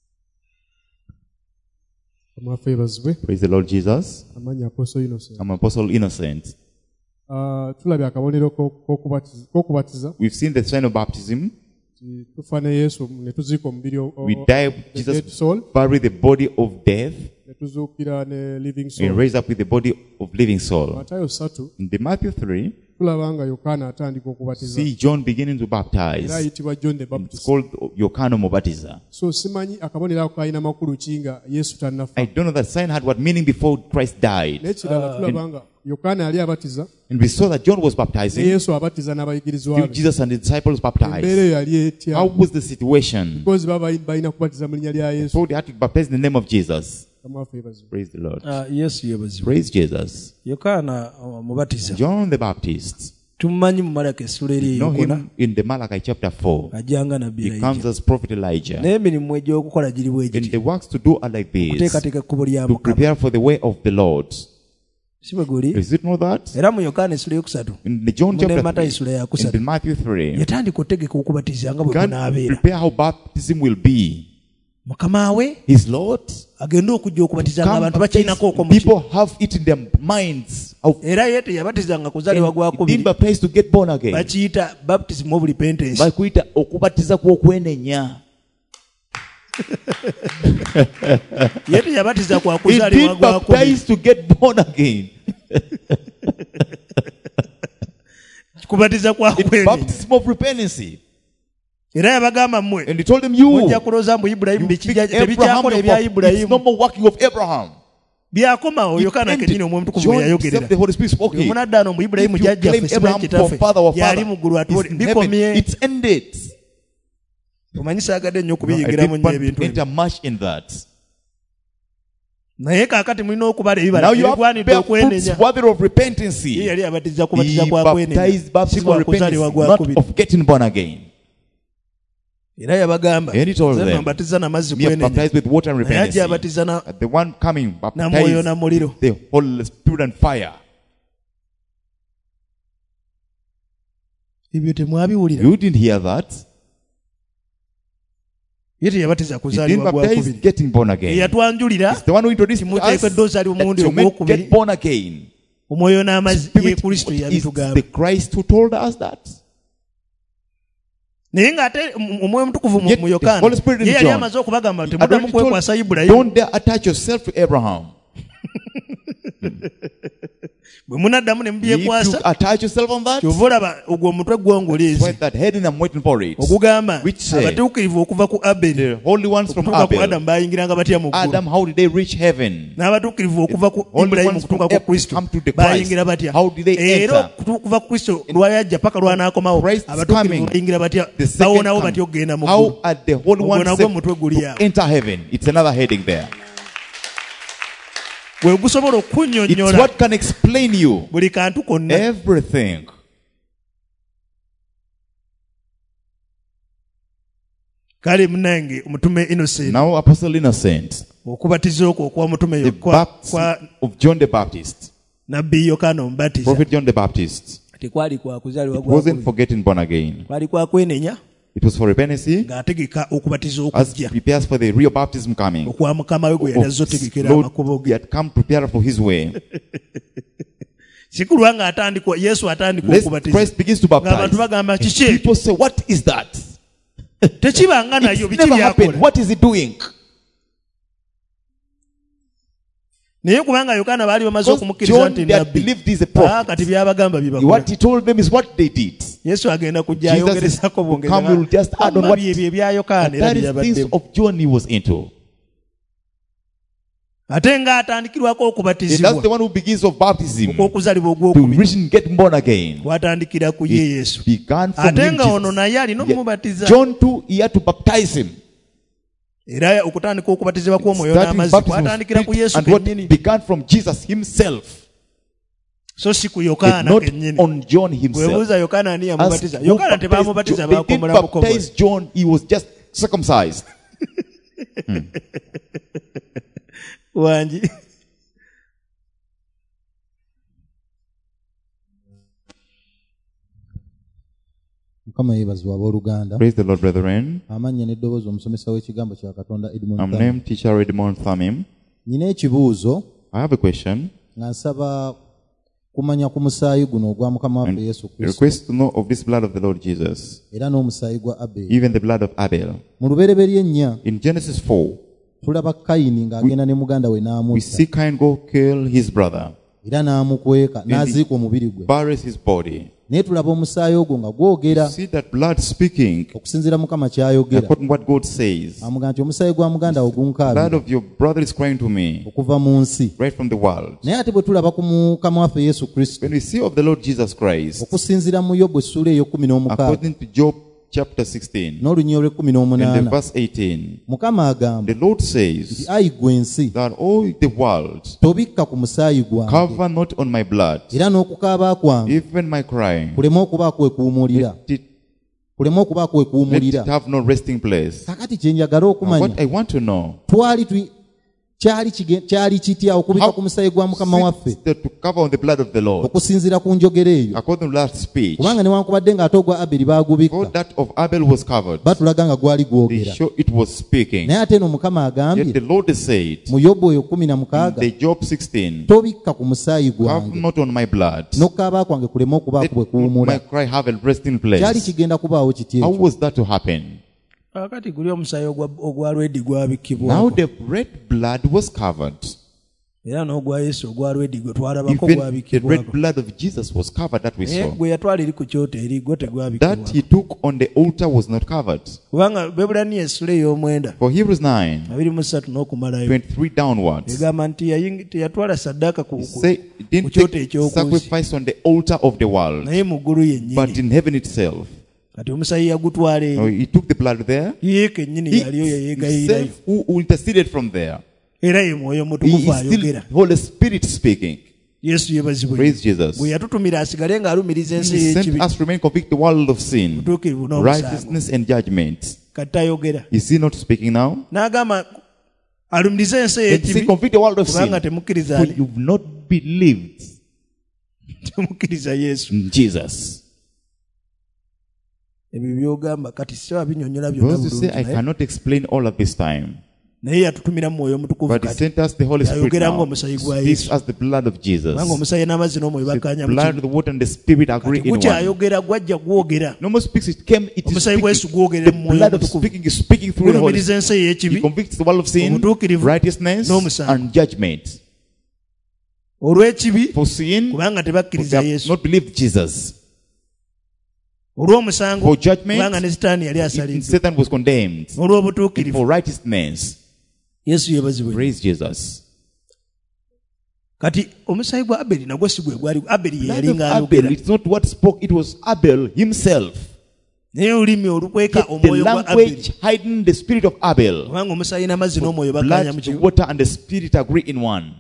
amaffe bazibwe Praise the Lord Jesus. amannya apostle innocent I'm Apostle Innocent. Ah, tulabye akabonero ko- k'okubatiza- k'okubatiza We've seen the sign of baptism. Ti tufa ne yesu ne tuziika omubiri o- o- We o- die, the dead Jesus soul buried the body of death ne tuzuukira ne living and soul raised up with the body of living soul. matayo ssatu In the Matthew three, tulaba nga yokaana atandika okubatiza see John beginning to era baptize. ayitibwa john the It's baptist called Yohana Mubatiza. so simanyi akabonero ako kalina makulu ki nga yesu tannafa I don't know that sign had what meaning before Christ died. n'ekirala tulaba nga yokaana yali abatiza And we saw that John was ne baptizing. yesu abatiza n'abayigirizwa Till be Jesus and the disciples embeera baptized. eyo yali etya How was the situation? because baba balina kubatiza mu linnya lya yesu So they had to baptize in the name of Jesus. amaffe bazibwe Praise the Lord. Ah, yesu yebazibwa Praise Jesus. yokaana uh, mubatiza John the Baptist. tumumanyi mu malaka essula eri Know eyokuna him in the Malachi chapter four. ajjanga nabbi He comes Elijah as prophet Elijah. naye emirimu egy'okukola giri bwe And giti the works to do are like this. okuteekateeka ekkubo lya To mukama prepare for the way of the Lord. si bwe guli Is it not that? era mu yokaana essula eyokusatu In the John mu ne chapter matayo three, essula in yakusatu the Matthew three, yatandika otegeka okubatiza nga bwe God kunaabeera prepare how baptism will be. mukama we His Lord. agenda okujja okubatiza nga Come abantu baptize. bakiinako okwomuki People have it in their minds. Of, era ye teyabatizanga kuzaalibwa gwa he didn't kubiri baptize to get born again. bakiyita baptism of repentance Bakuyita okubatiza kw'okwenenya. ye teyabatiza kwa He kuzaalibwa did gwa kubiri baptize to get born again. kubatiza kwa It's kwenenya baptism of repentance. era yabagamba mmwe And he told them, you, mujja kulowooza mbu ibulayimu you pick tekijja- Abraham, tebikyakola your ebya fa- it's ibulayimu no more working of Abraham. byakomawo It yokaana ended. kenyini omwoyo mutukuvu John bwe himself, yayogerera the Holy Spirit spoke it. omunaddaano mbu ibulayimu If you jjajjaffe claim simanyi Abraham kitaffe for father or yali father, mu ggulu is in heaven, bikomye it's ended. omanyi saagadde nnyo I okubiyingiramu didn't nnyo want ebintu to enter ebyo much in that. naye kaakati mulina okubala ebibala Now you have ebigwanidde bear fruits okwenenya. worthy of Ye repentance. yali abatiza kubatiza He kwa baptized kwenenya, si baptism kwa of kuzaalibwa repentance, gwa not kubiri. of getting born again. Era yabagamba And he told "Nze them, mbatiza na mazzi Me have kwenenya, baptized with water and naye ajja repentance. abatiza na The one coming na mwoyo baptized na muliro." the Holy Spirit and fire. Ebyo temwabiwulira. You didn't hear that. Ye teyabatiza He didn't kuzaalibwa gwa baptize kubiri. getting born again. Eyatwanjulira It's the one who introduced us kimuteekeddwa ozaalibwa that omulundi you may ogwokubiri. get born again. Omwoyo n'amazzi ye Spirit Kristo is yabitugamba. the Christ who told us that. Naye ng'ate m- omwoyo mutukuvu mu Yet mu the Yokaana Holy Spirit in ye yali John amaze okubagamba nti had muddamu already told, kwekwasa Ibulayimu. don't dare attach yourself to Abraham. Bwe munaddamu ne If you mubyekwasa attach yourself on that, kyova olaba ogwo omutwe gwongoliezi wait that heading, I'm waiting for it. ogugamba Which say, abatuukirivu okuva ku Aberi The holy ones from okutuuka ku Abel. Adamu bayingiranga batya mu ggulu, Adam, how did they reach heaven? n'abatuukirivu okuva ku Holy Ibulayimu ones kutuuka from ku Kristo come to the Christ. bayingira batya. How did they Era enter? okutu- okuva ku Kristo lwayajja paka lwanaakomawo Christ is abatuukirivu coming. bayingira batya, The second bawonawo coming. batya okugenda mu ggulu. How are the holy Ogwo ones nagwo saved omutwe guli to awo. enter heaven? It's another heading there. Bwe gusobola It's okunnyonnyola what can explain you buli kantu konna. everything. Kale munange omutume Innocent Now, Apostle Innocent, okubatiza okwo okwa mutume the yo- kwa, baptism kwa of John the Baptist, nabbi Yokaana omubatiza Prophet John the Baptist, tekwali kwa kuzaalibwa it gwa wasn't kubiri. for getting born again. Kwali kwa kwenenya It was for repentance ng'ategeka okubatiza as okujja prepares for the real baptism coming. okwa mukama we gwe yali azze Of otegekera Lord, amakubo he ge. had come prepared for his way. Sikulwa ng'atandikwa Yesu atandika Let's, okubatiza Christ begins to ng'abantu baptize. bagamba And kiki ekyo people say, what is that? tekibanga nayo It's biki never happened. byakola. What is he doing? Naye kubanga Yokaana baali bamaze Because okumukkiriza John, nti they had nabbi, believed he's a ah, prophet. kati byabagamba bye bakola. What he told them is what they did. Yesu agenda kujja Jesus is ayongerezako to come, will just add on what- byebyo ebya Yokaana era That is things byeyabaddemu. of John he was into. Ate ng'atandikirwako And that's okubatizibwa the one who begins of baptism. okw'okuzaalibwa To ogwokubiri reach and get born again. kwatandikira ku ye It Yesu. began from Ate him, nga ono Jesus. naye alina Yeah. okumubatiza. John too, he had to baptize him. Era okutandika okubatizibwa kw'omwoyo Starting n'amazzi baptism of kwatandikira ku Spirit, Yesu and what kennyini, began from Jesus himself. so si ku And Yokaana not kennyini. on John himself. Bwebuuza Yokaana ani As yamubatiza? who Yokaana baptized tebaamubatiza John, they didn't baakomola bukomola. baptize John, he was just circumcised. Wangi. Mukama yeebazibwa abooluganda. Praise the Lord, brethren. Amannya n'eddoboozi omusomesa w'ekigambo kya Katonda Edmund I'm Thami. named Teacher Edmond Thamim. Nina ekibuuzo I have a question nga nsaba kumanya ku musaayi guno ogwa Mukama waffe and Yesu a Kristo request to know of this blood of the Lord Jesus, era n'omusaayi gwa Aberi. even the blood of Abel. Mu lubereberye ennya In Genesis four, tulaba Kayini ng'agenda ne muganda we we n'amutta see Cain go kill his brother, era n'amukweka n'aziika omubiri gwe. buries his body. Naye tulaba omusaayi ogwo nga gwogera See that blood speaking okusinziira Mukama ky'ayogera. according to what God says. Amugaa nti omusaayi gwa muganda wo Blood gunkaabira of your brother is crying to me okuva mu nsi. right from the world. Naye ate bwe tulaba ku Mukama waffe Yesu Kristo When we see of the Lord Jesus Christ, okusinziira mu Yobu essula ey'ekkumi n'omukaaga according to Job chapter sixteen n'olunyiri olw'ekkumi and the n'omunaana, verse eighteen, Mukama agamba the Lord nti says ayi ggwe ensi that all the world tobikka ku musaayi gwange cover not on my blood, era n'okukaaba kwange even my crying. kuleme okuba kwekuwumulira Let it, kuleme okuba let kwekuwumulira. it have no resting place. Kakati kye njagala Now, okumanya what I want to know, twali tu- kyali kige- kyali kitya okubika ku musaayi gwa Mukama waffe is that to cover on the blood of the Lord, okusinziira ku njogera eyo, according to that speech, kubanga newankubadde ng'ate ogwa Aberi for baagubikka that of Abel was covered, batulaga nga gwali they gwogera. show it was speaking. Naye ate eno Mukama Yet the agambye Lord has said mu Yobu oyo kumi na in mukaaga, the Job sixteen, tobikka ku musaayi cover gwange not on my blood, n'okukaaba kwange kuleme okuba let kwe my kuwumula. cry have a resting Kyali place. kigenda kubaawo kiti How ekyo. was that to happen? Kakati guli omusaayi ogwa- ogwa lwedi Now gwabikkibwako the red blood was covered. era n'ogwa Yesu ogwa lwedi gwe twalabako Even the red gwabikkibwako. blood of Jesus was covered that we Naye saw. gwe yatwala eri ku kyoto eri gwe That tegwabikkibwako. he took on the altar was not covered. Kubanga Bebulaniya essula ey'omwenda For Hebrews nine, abiri mu ssatu n'okumalayo twenty-three downwards, egamba nti yaying- teyatwala saddaaka ku he ku- say, ku didn't kyoto take ekyokunsi sacrifice on the altar of the world, naye mu ggulu but yennyini. in heaven itself. Kati omusaayi yagutwala So eyo he took the blood there. ye kennyini He yaliyo yeyeegayirayo. himself who who interceded from there. era ye mwoyo He mutukuvu is still ayogera. Holy Spirit speaking. Yesu yebazibwe. Praise Jesus. Bwe yatutumira asigale ng'alumiriza He ensi sent y'ekibi. us to remain convict the world of sin, Butuukirivu n'omusango. righteousness and judgment. Kati ayogera. Is he not speaking now? N'agamba alumiriza ensi And say, y'ekibi convict the world of kubanga sin, temukkiriza for ani. you've not believed Temukkiriza Yesu. in Jesus. Ebyo by'ogamba kati siba binyonnyola byonna Those who say, I bulungi naye cannot explain all of this time. naye yatutumira mu mwoyo mutukuvu But he kati. sent us the Holy Spirit Yayogera now. ng'omusaayi gwa Speaks Yesu. as the blood of Jesus. Kubanga omusaayi n'amazzi n'omwoyo The bakkaanya mu blood, kimu. the water, and the Spirit agree in one. Gukyayogera gwajja gwogera. No more speaks, it came, it is Omusaayi gwa Yesu speaking. gwogerera The mu mwoyo blood of mutukuvu. speaking is speaking through the Holy Gulumiriza Spirit. ensi He y'ekibi convicts the world of sin, obutuukirivu righteousness, n'omusango. and judgment. olw'ekibi For sin, kubanga they tebakkiriza have Yesu. not believed Jesus. olw'omusango For judgment, kubanga ne sitaani yali even asaliddwa. Satan was condemned. And olw'obutuukirivu for righteousness, Yesu yebazibwe. praise Jesus. Kati omusaayi gwa Aberi nagwo si gwe gwali. Aberi ye Blood yali of ng'ayogera. Abel, it's not what spoke, it was Abel himself. naye olulimi olukweka Yet the omwoyo gwa Aberi. language hiding the spirit of Abel. kubanga omusaayi n'amazzi n'omwoyo bakkaanya mu Blood, the kimu. water, and the spirit agree in one.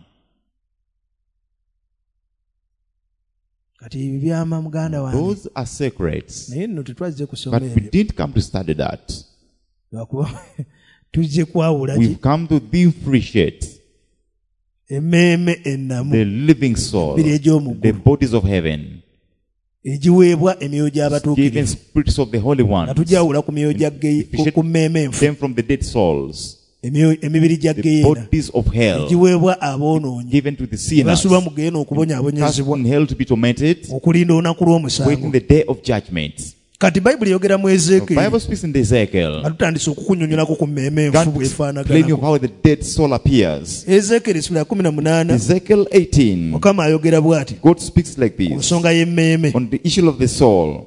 Kati ebyo byama muganda wange. Those are secrets. naye nno tetwazze kusoma But we ebyo. didn't come to study that. Lwakuba tujje kwawula ki? We've come to differentiate emmeeme ennamu the living soul, Emibiri egy'omu the ggulu. bodies of heaven, egiweebwa emyoyo given gy'abatuukirivu. spirits of the holy nga ones, tujawula ku myoyo gya geyi- ku- ku mmeeme enfu. them from the dead souls, Emyoyo- emibiri gya the geyeena bodies of hell, egiweebwa aboonoonyi given to the sinners, basulwa mu geyeena cast okubonyaabonyezebwa in hell to be tormented, okulinda olunaku waiting lw'omusango. the day of judgment. Kati bayibuli yogera mu The Ezeekeri Bible speaks in Ezekiel. nga tutandise okukunnyonnyolako ku mmeeme enfu Can't bw'efaanagana. explain you how the dead soul appears. Ezeekeri sula ya kumi na munaana Ezekiel eighteen, Mukama ayogera bw'ati God speaks like ku this nsonga y'emmeeme. on the issue of the soul.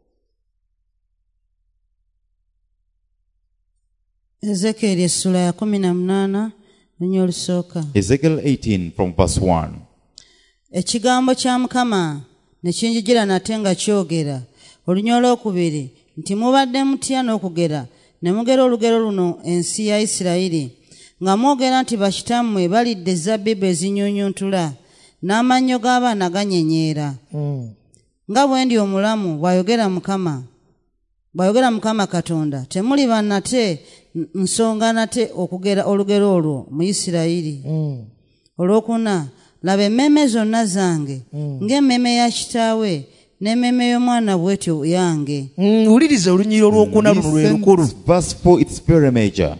Ezekieri essula ya kumi na munaana lunya olusooka. Ezekiel eighteen from verse one. Ekigambo kya Mukama ne kinjijira nate nga kyogera olunya olwokubiri nti mubadde mutya n'okugera ne mugera olugero luno ensi ya Isirayiri nga mwogera nti bakitammwe balidde ezabbibu ezinyuunyuntula n'amannyo g'abaana ganyenyeera. Nga bwe ndi omulamu bw'ayogera Mukama bw'ayogera Mukama Katonda temuliba nate nsonga nate okugera olugero olwo mu Isirayiri. Olwokuna laba emmeeme zonna zange ng'emmeeme ya kitaawe n'emmeeme y'omwana bw'etyo yange. Mm, wuliriza olunyiri olwokuna luno lwe Listen, lukulu. verse four, it's very major.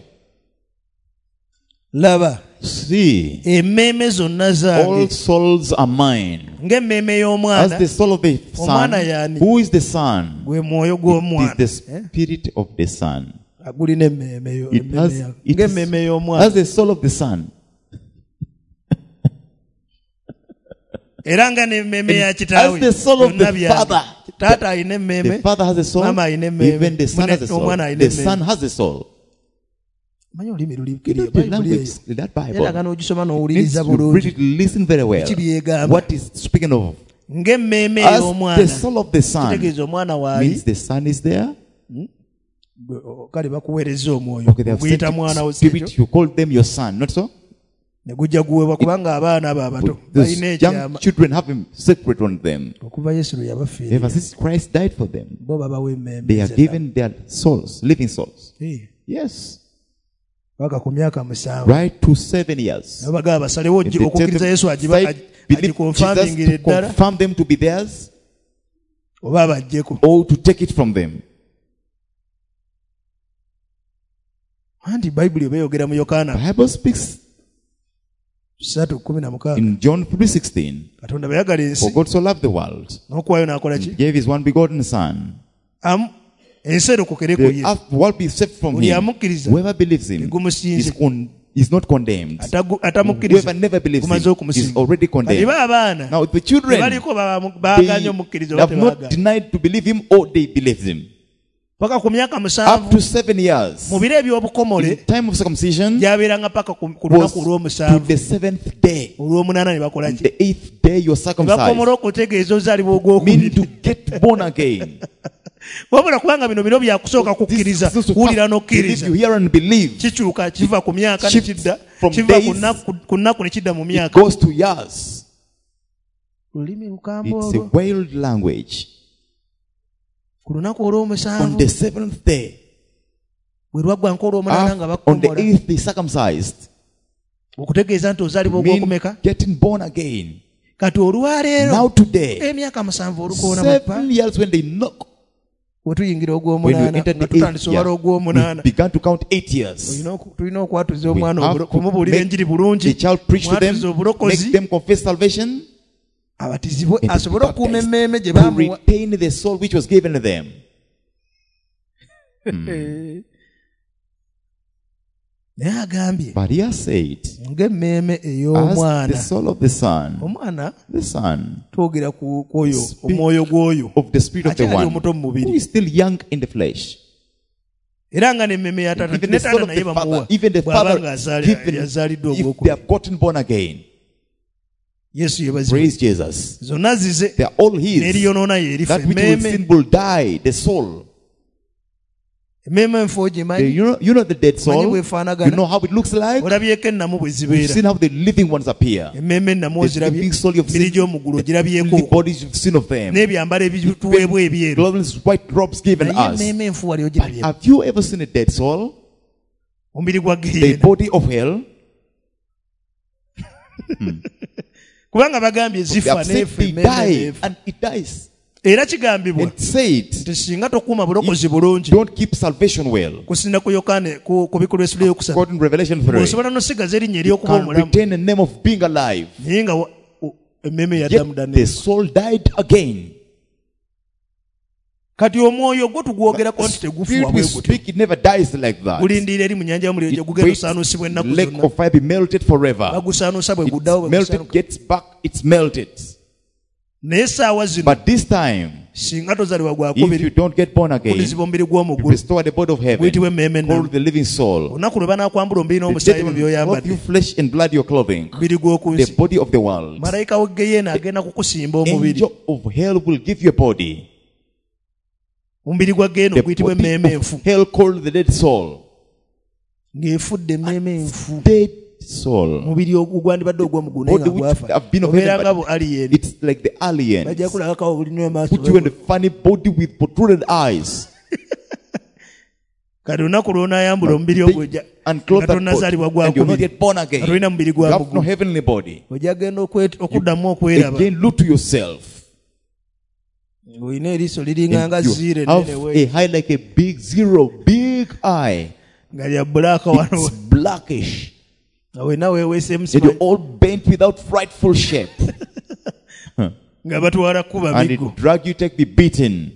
Laba See, emmeeme zonna all zange souls are mine. ng'emmeeme As y'omwana the soul of the Omwana son, yani? who is the son? gwe mwoyo It is gw'omwana. the spirit of the son. Agulina emmeeme yo- It emmeeme has, ya- it ng'emmeeme is, y'omwana. as the soul of the son. Era nga n'emmeeme ya As kitaawe the soul of byonna the byange. father. Taata alina emmeeme, The father has a soul, maama alina emmeeme, even the son has a soul. omwana alina The emmeeme. son has a soul. Manyi olulimi You luliikiriye, know the Bayibuli eyo. language, that Bible. Eraga n'ogisoma Needs n'owuliriza to read bulungi. it, listen very well. Ki byegamba? What is speaking of? Ng'emmeeme As ey'omwana. the soul of the son Kitegeeza omwana waali. means the son is there. Gwe- o- kale bakuweereza omwoyo Okay, they have guyita sent mwana wo spirit. sekyo You call them your son, not so? ne gujja guweebwa kubanga abaana abo abato Those balina young ekyama children have a secret on them. okuva yesu lwe Ever yabafiirira since Christ died for them, bo babawa emmeeme they are z'edda. given their souls, living souls. Eh, Yes. paka ku myaka musanvu Right to seven years. nabo bagamba basalewo And gi- they okukkiriza tell yesu them, agiba- decide, agi- believe agikonfamingire Jesus to ddala confirm them to be theirs oba abaggyeko or to take it from them. anti bayibuli oba eyogera mu The yokaana Bible speaks ssatu kumi na mukaaga in John three sixteen. katonda bwe yagala ensi For God so loved the world, n'okuwaayo n'akola He ki gave His one begotten Son. Amu- ensi erokokereko The ye earth- world be saved from buli Him. amukkiriza Whoever believes Him tegumusinze is, con- is not condemned. Atagu- atamukkiriza Whoever never believes gumaze Him is okumusinga already kati condemned. ba abaana Now the children, tebaliko they baaganye omukkiriza oba have not tebaaganye denied to believe Him or they believe Him. paka ku myaka Up musanvu to seven years. mu biro In eby'obukomole time of circumcision gyabeeranga paka ku ku was lunaku to olw'omusanvu the seventh day. olw'omunaana ne bakola ki The eighth day you're ne bakomola circumcised. okutegeeza ozaalibwa Mean to ogwokubiri get born again. wabula kubanga bino bino byakusooka kukkiriza kuwulira n'okkiriza you hear and believe. kikyuka kiva ku myaka ne Shift kidda from kiva days, ku nnaku ku nnaku ne kidda mu It myaka goes to years. lulimi lukamba It's a olwo wild language. ku lunaku On olw'omusanvu the seventh day, bwe lwaggwa nka olw'omulala nga af- on the bakkomola eighth, they circumcised. okutegeeza nti ozaalibwa ogwokumeka Mean getting born again. kati olwaleero Now today, emyaka musanvu olukoona mu pa seven years when they knock, bwe tuyingira when we ogw'omunaana entered nga the eighth tutandise obala year, ogw'omunaana we began to count eight years. Olina oku- tulina okwatuza omwana We have obulo- to kumubuulira make enjiri bulungi the child preach to them, mwatuza make obulokozi them confess salvation, abatizibwe and to be asobole okukuuma baptized, emmeeme gye to baamuwa retain the soul which was given to them. naye agambye But he has said, ng'emmeeme as ey'omwana the soul of the Son, omwana the Son twogera ku ku oyo Speak omwoyo gw'oyo of the Spirit of the akyali One, omuto mu who mubiri is still young in the flesh. era nga n'emmeeme ya taata Even ne the soul taata of naye the Father, bamuwa even the bw'aba Father, nga azaali- given yazaaliddwa if they ogwokubiri have gotten born again. yesu yebazibu Praise Jesus. zonna zize They are all His. n'eriyonoona y'erifa That which will emmeeme sin will die, the soul. emmeeme enfo The- gimanyi you, know, you know the dead manyi soul? You bwefaanagana know how it looks like? olabyeko ennamu bwe You've zibeera seen how the living ones appear. emmeeme ennamu The ozirabye living soul you've miri seen. gy'omuggulu The ogirabyeko living bodies you've seen of them. n'ebyambalo ebituweebwa ebyeru Glorious white robes given naye us. emmeeme enfu wali But ogirabye have you ever seen a dead soul? omubiri gwa The geyeena body of hell? kubanga bagambye They zifa have said n'efa they emmeeme die n'efa and it dies. era kigambibwa And said, nti singa tokuuma bulokozi bulungi don't keep salvation well. kusinda ku yokaane ku ku bikulu esula eyokusatu According to Revelation three, osobola n'osigaza erinnya you ery'okuba can omulamu retain the name of being alive. naye nga wa- o- emmeeme yaddamu Yet ddane the soul died again. kati omwoyo gwo tugwogerako nti Spirit tegufuwa we bwe gutyo speak, it never dies like that. gulindiira eri mu nyanja y'omuliro gye It gugenda waits, osaanuusibwa ennaku lake zonna of fire be melted forever. bagusaanuusa bwe It's guddawo bwe melted, gusaanuka. gets back, it's melted. naye essaawa zino But this time, singa tozaalibwa if you gwakubiri don't get born again, kulizibwa omubiri you gw'omugulu restore the body of heaven, guyitibwa emmeeme ennamu called the living soul. olunaku lwe banaakwambula omubiri The n'omusaayi dead mu will rob you byoyambadde flesh and blood your clothing. mubiri gw'oku The nsi body of the world. malayika w'egeyeena agenda kukusimba omubiri Angel of hell will give you a body. omubiri gwa geyeena The oguyitibwa body emmeeme of enfu hell called the dead soul. ng'efudde emmeeme enfu Dead soul. omubiri ogwandibadde ogw'omugulu naye Body nga which gwafa have been of obeera heaven, nga but bu aliyeni it's like the aliens. bajja kulabako olina amaaso Put you in a funny body with protruded eyes. kati olunaku lw'onaayambula omubiri ogwo ojja And clothe nga that tonnazaalibwa body. And you're not gwakubiri yet born again. nga tolina mubiri You gwa have no mugulu heavenly body. ojja genda okwe- okuddamu okweraba Again, look to yourself. ng'olina eriiso liringanga And you ziire have ennene a we high like a big zero, big eye. nga lya bulaaka wano It's blackish. nga wenna weeweese And you're all bent without frightful shape. nga batwala kuba And miggo it drag you, take, be beaten.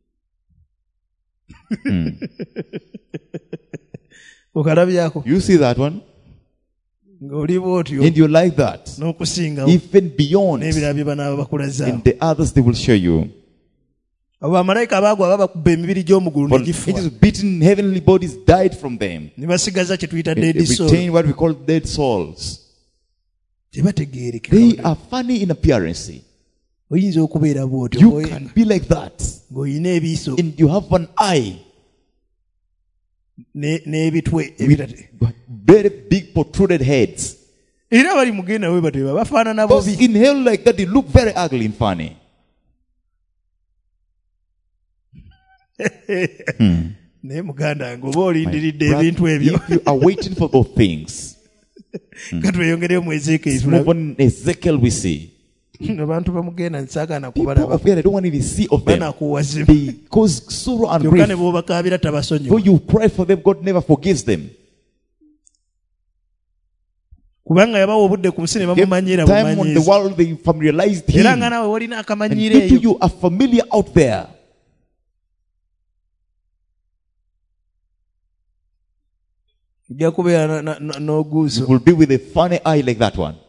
okalabyako You see that one? ng'oli bw'otyo And you like that. n'okusingawo Even beyond. n'ebirala bye banaaba bakulazaawo And the others they will show you. abo bamalayika abaagwa baba bakubba emibiri gy'omugulu For ne gifuwa angels beaten, heavenly bodies died from them. ne basigaza kye tuyita And dead they soul retain what we call dead souls. tebategeerekeka They are funny in appearance. oyinza okubeera bw'otyo You ng'oy- can be like that. ng'olina ebiiso And you have an eye ne- n'ebitwe with ebitate very big protruded heads. era bali mugenda we bateba bafaanana Those bubi in hell like that, they look very ugly and funny. naye muganda wange oba olindiridde Brother, ebintu ebyo if you are waiting for those things, katweyongereyo mu ezeekeri let's move on. In Ezekiel we see. abantu bamugenda nsaagaana People kubalaba of hell, I don't want even see of them. banakuwazimu They cause sorrow and kyokka ne grief. bw'obakaabira Though tabasonyiwa you pray for them, God never forgives them. kubanga yabawa obudde ku nsi ne Gave bamumanyira time on the bumanyiizi world, they familiarized era him. nga naawe walina And akamanyiiro people eyo you are familiar out there. ojja kubeera na- na- na- You n'oguuso will be with a funny eye like that one.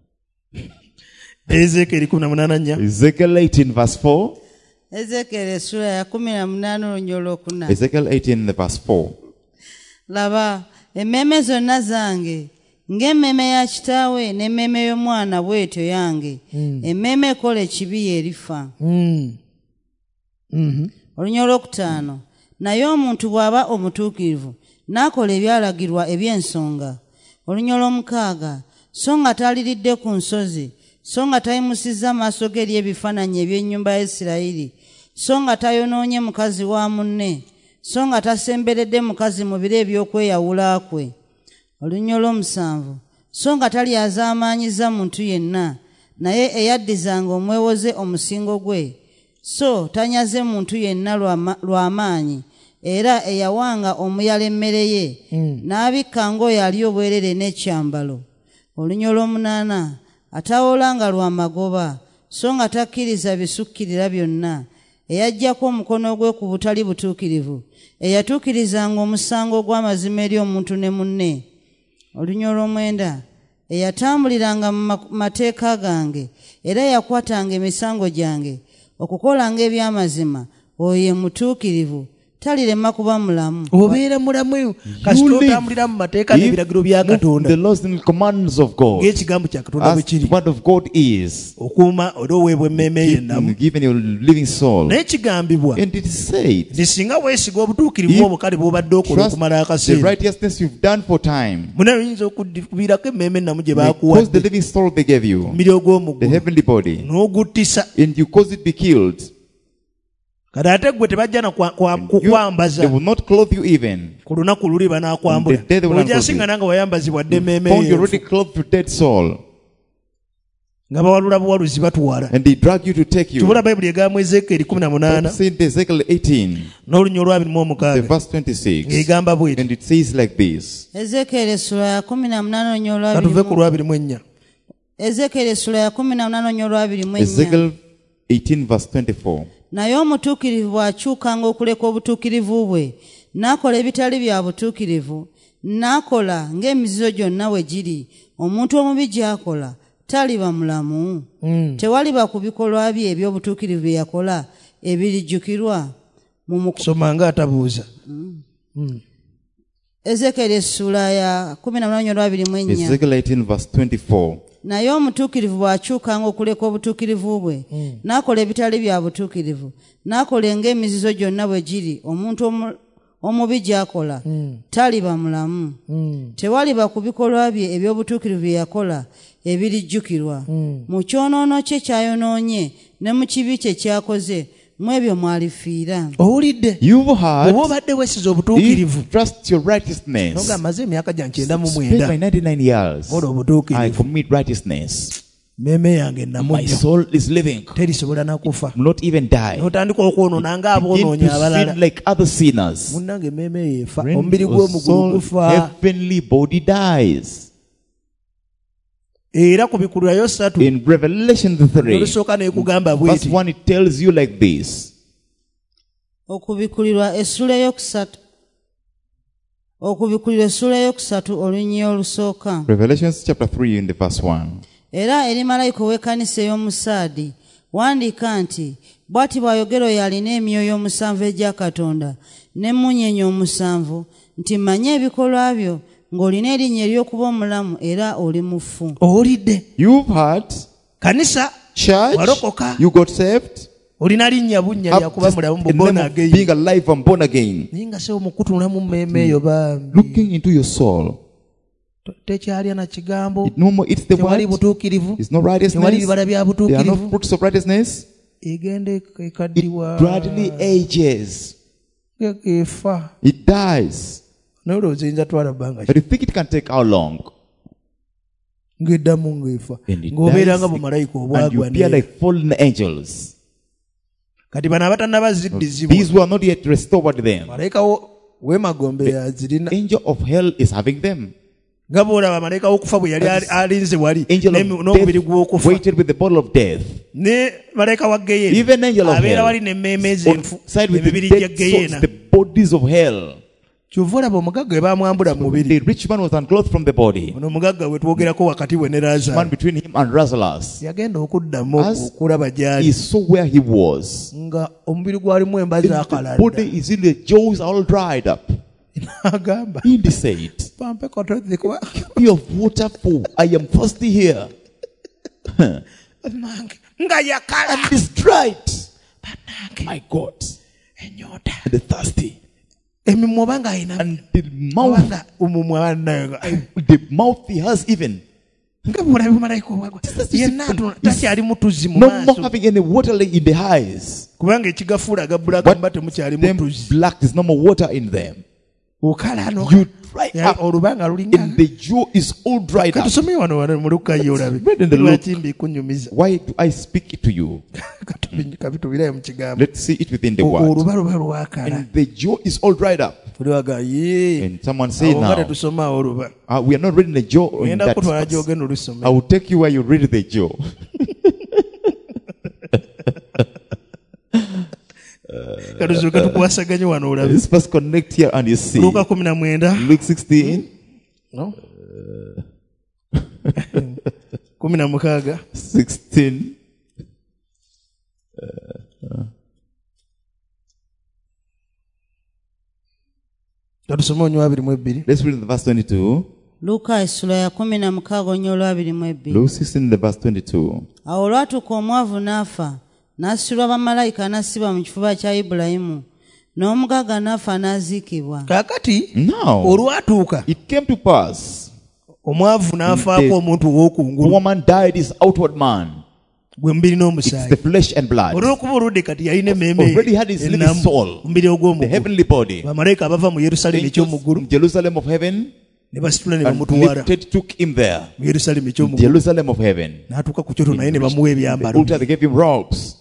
ezeekeri kumi na munaana nnya Ezekiel eighteen verse four. ezekere essula ya kumi na munaana olunya olwokuna Ezekiel eighteen the verse four. laba emmeeme zonna zange ng'emmeeme ya kitaawe n'emmeeme y'omwana bw'etyo yange emmeeme ekola ekibi y'erifa Mm. olunya olwokutaano naye omuntu bw'aba omutuukirivu n'akola ebyalagirwa eby'ensonga. olunya olw'omukaaga so nga taliridde ku nsozi, so nga tayimusizza maaso ge eri ebifaananyi eby'ennyumba ya Isirayiri, so nga tayonoonye mukazi wa munne, so nga tasemberedde mukazi mu biro eby'okweyawula kwe. olunya olw'omusanvu so nga talyazaamaanyiza muntu yenna, naye eyaddizanga omwewoze omusingo gwe, so tanyaze muntu yenna lw'amaanyi, era eyawanga omuyala emmere ye n'abikkanga oyo ali obwerere n'ekyambalo. olunya olw'omunaana atawoolanga lwa magoba, so nga takkiriza bisukkirira byonna, eyaggyako omukono gwe ku butali butuukirivu, eyatuukirizanga omusango ogw'amazima eri omuntu ne munne. olunya olw'omwenda eyatambuliranga mu mateeka gange, era yakwatanga emisango gyange okukolanga eby'amazima, oyo ye mutuukirivu, talirema kuba mulamu. obeera mulamu kasita otambulira mu mateeka n'ebiragiro bya Katonda, the laws and commands of God, ng'ekigambo kya Katonda bwe as kiri, the word of God is, okuuma oli oweebwa emmeeme yennamu. given your living soul. naye kigambibwa And it is said, nti singa weesiga obutuukirivu obwo kale bw'obadde okola trust okumala the akaseera, righteousness you've done for time, muna oyinza okubiirako emmeeme ennamu gye because the baakuwadde living soul they gave you, mmiri the ogw'omuggulu, heavenly body, n'oguttisa. and you cause it be killed. kati ate gwe tebajja na kwa- kwa- You, kukwambaza they will not clothe you even. ku lunaku luli banaakwambula. On the day they will ojja unclothe singa you. nange wayambazibwa dde emmeeme Found you ye already clothed your dead soul, nga bawalula buwaluzi batuwala. and they drag you to take you. tubula bayibuli egamba mu Ezekiel kumi na munaana It's in Ezekiel eighteen, n'olunya olwabiri mu the omukaaga verse twenty-six, ng'egamba bw'eti. and it says like this. Ezekiel essula ya kumi na munaana olunya katuve ku olwabiri. lwabiri mu ennya. Ezekiel essula ya kumi na munaana olunya olwabiri mu ennya. Ezekiel eighteen verse twenty-four. naye omutuukirivu bw'akyukanga okuleka obutuukirivu bwe n'akola ebitali bya butuukirivu, n'akola ng'emizizo gyonna bwe giri, omuntu omubi gy'akola taliba mulamu. Tewaliba ku bikolwa bye eby'obutuukirivu bye yakola ebirijjukirwa mu muko- soma nga atabuuza. Ezekiel essula ya kumi na munaana olwabiri mu ennya. Ezekiel eighteen verse twenty-four. naye omutuukirivu bw'akyukanga okuleka obutuukirivu bwe n'akola ebitali bya butuukirivu, n'akola ng'emizizo gyonna bwe giri, omuntu omu- omubi gy'akola taliba mulamu. Tewaliba ku bikolwa bye eby'obutuukirivu bye yakola ebirijjukirwa. mu kyonoono kye ky'ayonoonye ne mu kibi kye ky'akoze, mu ebyo mwalifiira. owulidde You've heard, oba obadde weesiza obutuukirivu if trust your righteousness. noga amaze emyaka gya nkyenda mu Spent mwenda my ninety-nine years. ola I obutuukirivu, commit righteousness. mmeeme yange My namujja soul is living. terisobola nakufa. Will not even die. n'otandika okwonoona Begin ng'aboonoonya to abalala. sin like other sinners. munnange emmeeme yeefa, Friend, omubiri your gw'omugulu soul, gufa. heavenly body dies. era ku bikulirayo ssatu In Revelation three, olusooka n'ekugamba verse bw'eti. one, it tells you like this. okubikulirwa essula eyokusatu okubikulirwa essula eyokusatu olunya olusooka. Revelation chapter three in the verse one. Era eri malayika ow'ekkanisa ey'omu Saadi wandiika nti, bw'ati bw'ayogera oyo alina emyoyo omusanvu egya Katonda n'emmunyeenye omusanvu, nti manye ebikolwa byo ng'olina erinnya ery'okuba omulamu era oli mufu. owulidde You've heard, kanisa church, walokoka, you got saved. olina linnya bunnya Have lyakuba just mulamu the name bubona of again. being alive and born again. naye nga se omukutunula mu mmeeme eyo bambi Looking into your soul. tekyalya na kigambo, It no more eats the tewali word. butuukirivu, It's no tewali righteousness. bibala bya There are no butuukirivu, fruits of righteousness. egenda It ekaddiwa gradually ages. efa. It dies. naye olowooza eyinza twala bbanga But you think it can take how long? ng'eddamu ng'efa, And it ng'obeera nga dies, bumalayika and you obwagwa appear ne- like fallen angels. kati bano abatannaba ziddizibwa, These who are not yet restored them. malayika wo- w'emagombe yazirina, Angel of hell is having them. nga bw'olaba malayika w'okufa bwe yali ali- alinze wali Angel n'emi- of n'omubiri death gw'okufa, waited with the bottle of death. ne malayika wa geyeena Even angel of abeera hell wali n'emmeeme on z'enfu side with the emibiri gya dead souls, geyeena. the bodies of hell. kyova olaba omugagga we baamwambula mu mubiri, The rich man was unclothed from the body. ono omugagga we twogerako wakati we ne Man Laazaalo between him and Lazarus. yagenda okuddamu As okulaba He gy'ali saw where he was. nga omubiri gwalimu emba And the zaakalanda. body is in the jaws all dried up. n'agamba He said, pampe katozi kuba "Be of water for I am thirsty here." nange nga yakala And it's dried. ke My God. ennyota And the thirsty. emimwa obanga ayina And the mouth, obanga omumwa bannayo the mouth he has even. nga bwolabi malayika obwagwa yenna atu- takyali mutuzi mu No more maaso having any water in the eyes. kubanga ekigafuula agabbulaka mba temukyali Them mutuzi black, there's no more water in them. okalaano You dry up. olubanga lulinga And the jaw is all dried up. katusome wano wano mu Lukayo olabe Read in the Luke. lwaki mbikunyumiza Why do I speak it to you? kabitubirayo mu kigambo Let's see it within the word. oluba luba lwakala And the jaw is all dried up. tuliwaga ye And someone say awo nga now, tetusoma oluba uh, we are not reading the jaw in ngenda that kutwala verse. gyogenda I olusome will take you where you read the jaw. katusooka tukwasaganye wano olabe Let's first connect here and you see. luka kumi na mwenda Luke sixteen, No? kumi na mukaaga sixteen. katusome onywa abiri mu ebbiri Let's read the verse twenty-two. luka essula ya kumi na mukaaga onnyo olwabiri mu ebbiri. Luke sixteen, the verse twenty-two. Awo olwatuuka omwavu n'afa n'asitulwa bamalayika n'assibwa mu kifuba kya Ibulayimu n'omugagga n'afa n'aziikibwa. kaakati Now, olwatuuka it came to pass, omwavu n'afaako The- omuntu the ow'okungulu woman died his outward man. gwe mubiri It's the n'omusaayi flesh and blood. olw'okuba oludde kati yalina emmeeme Already had his living ennamu soul, mubiri the ogw'omugulu heavenly body. bamalayika abava mu yerusaalemu Angels ekyomuggulu from Jerusalem of heaven ne basitula ne and bamutwala lifted, took him there. mu yerusaalemu In ekyomuggulu Jerusalem of heaven. n'atuuka ku kyoto naye ne bamuwa The ebyambalo altar, they gave him robes.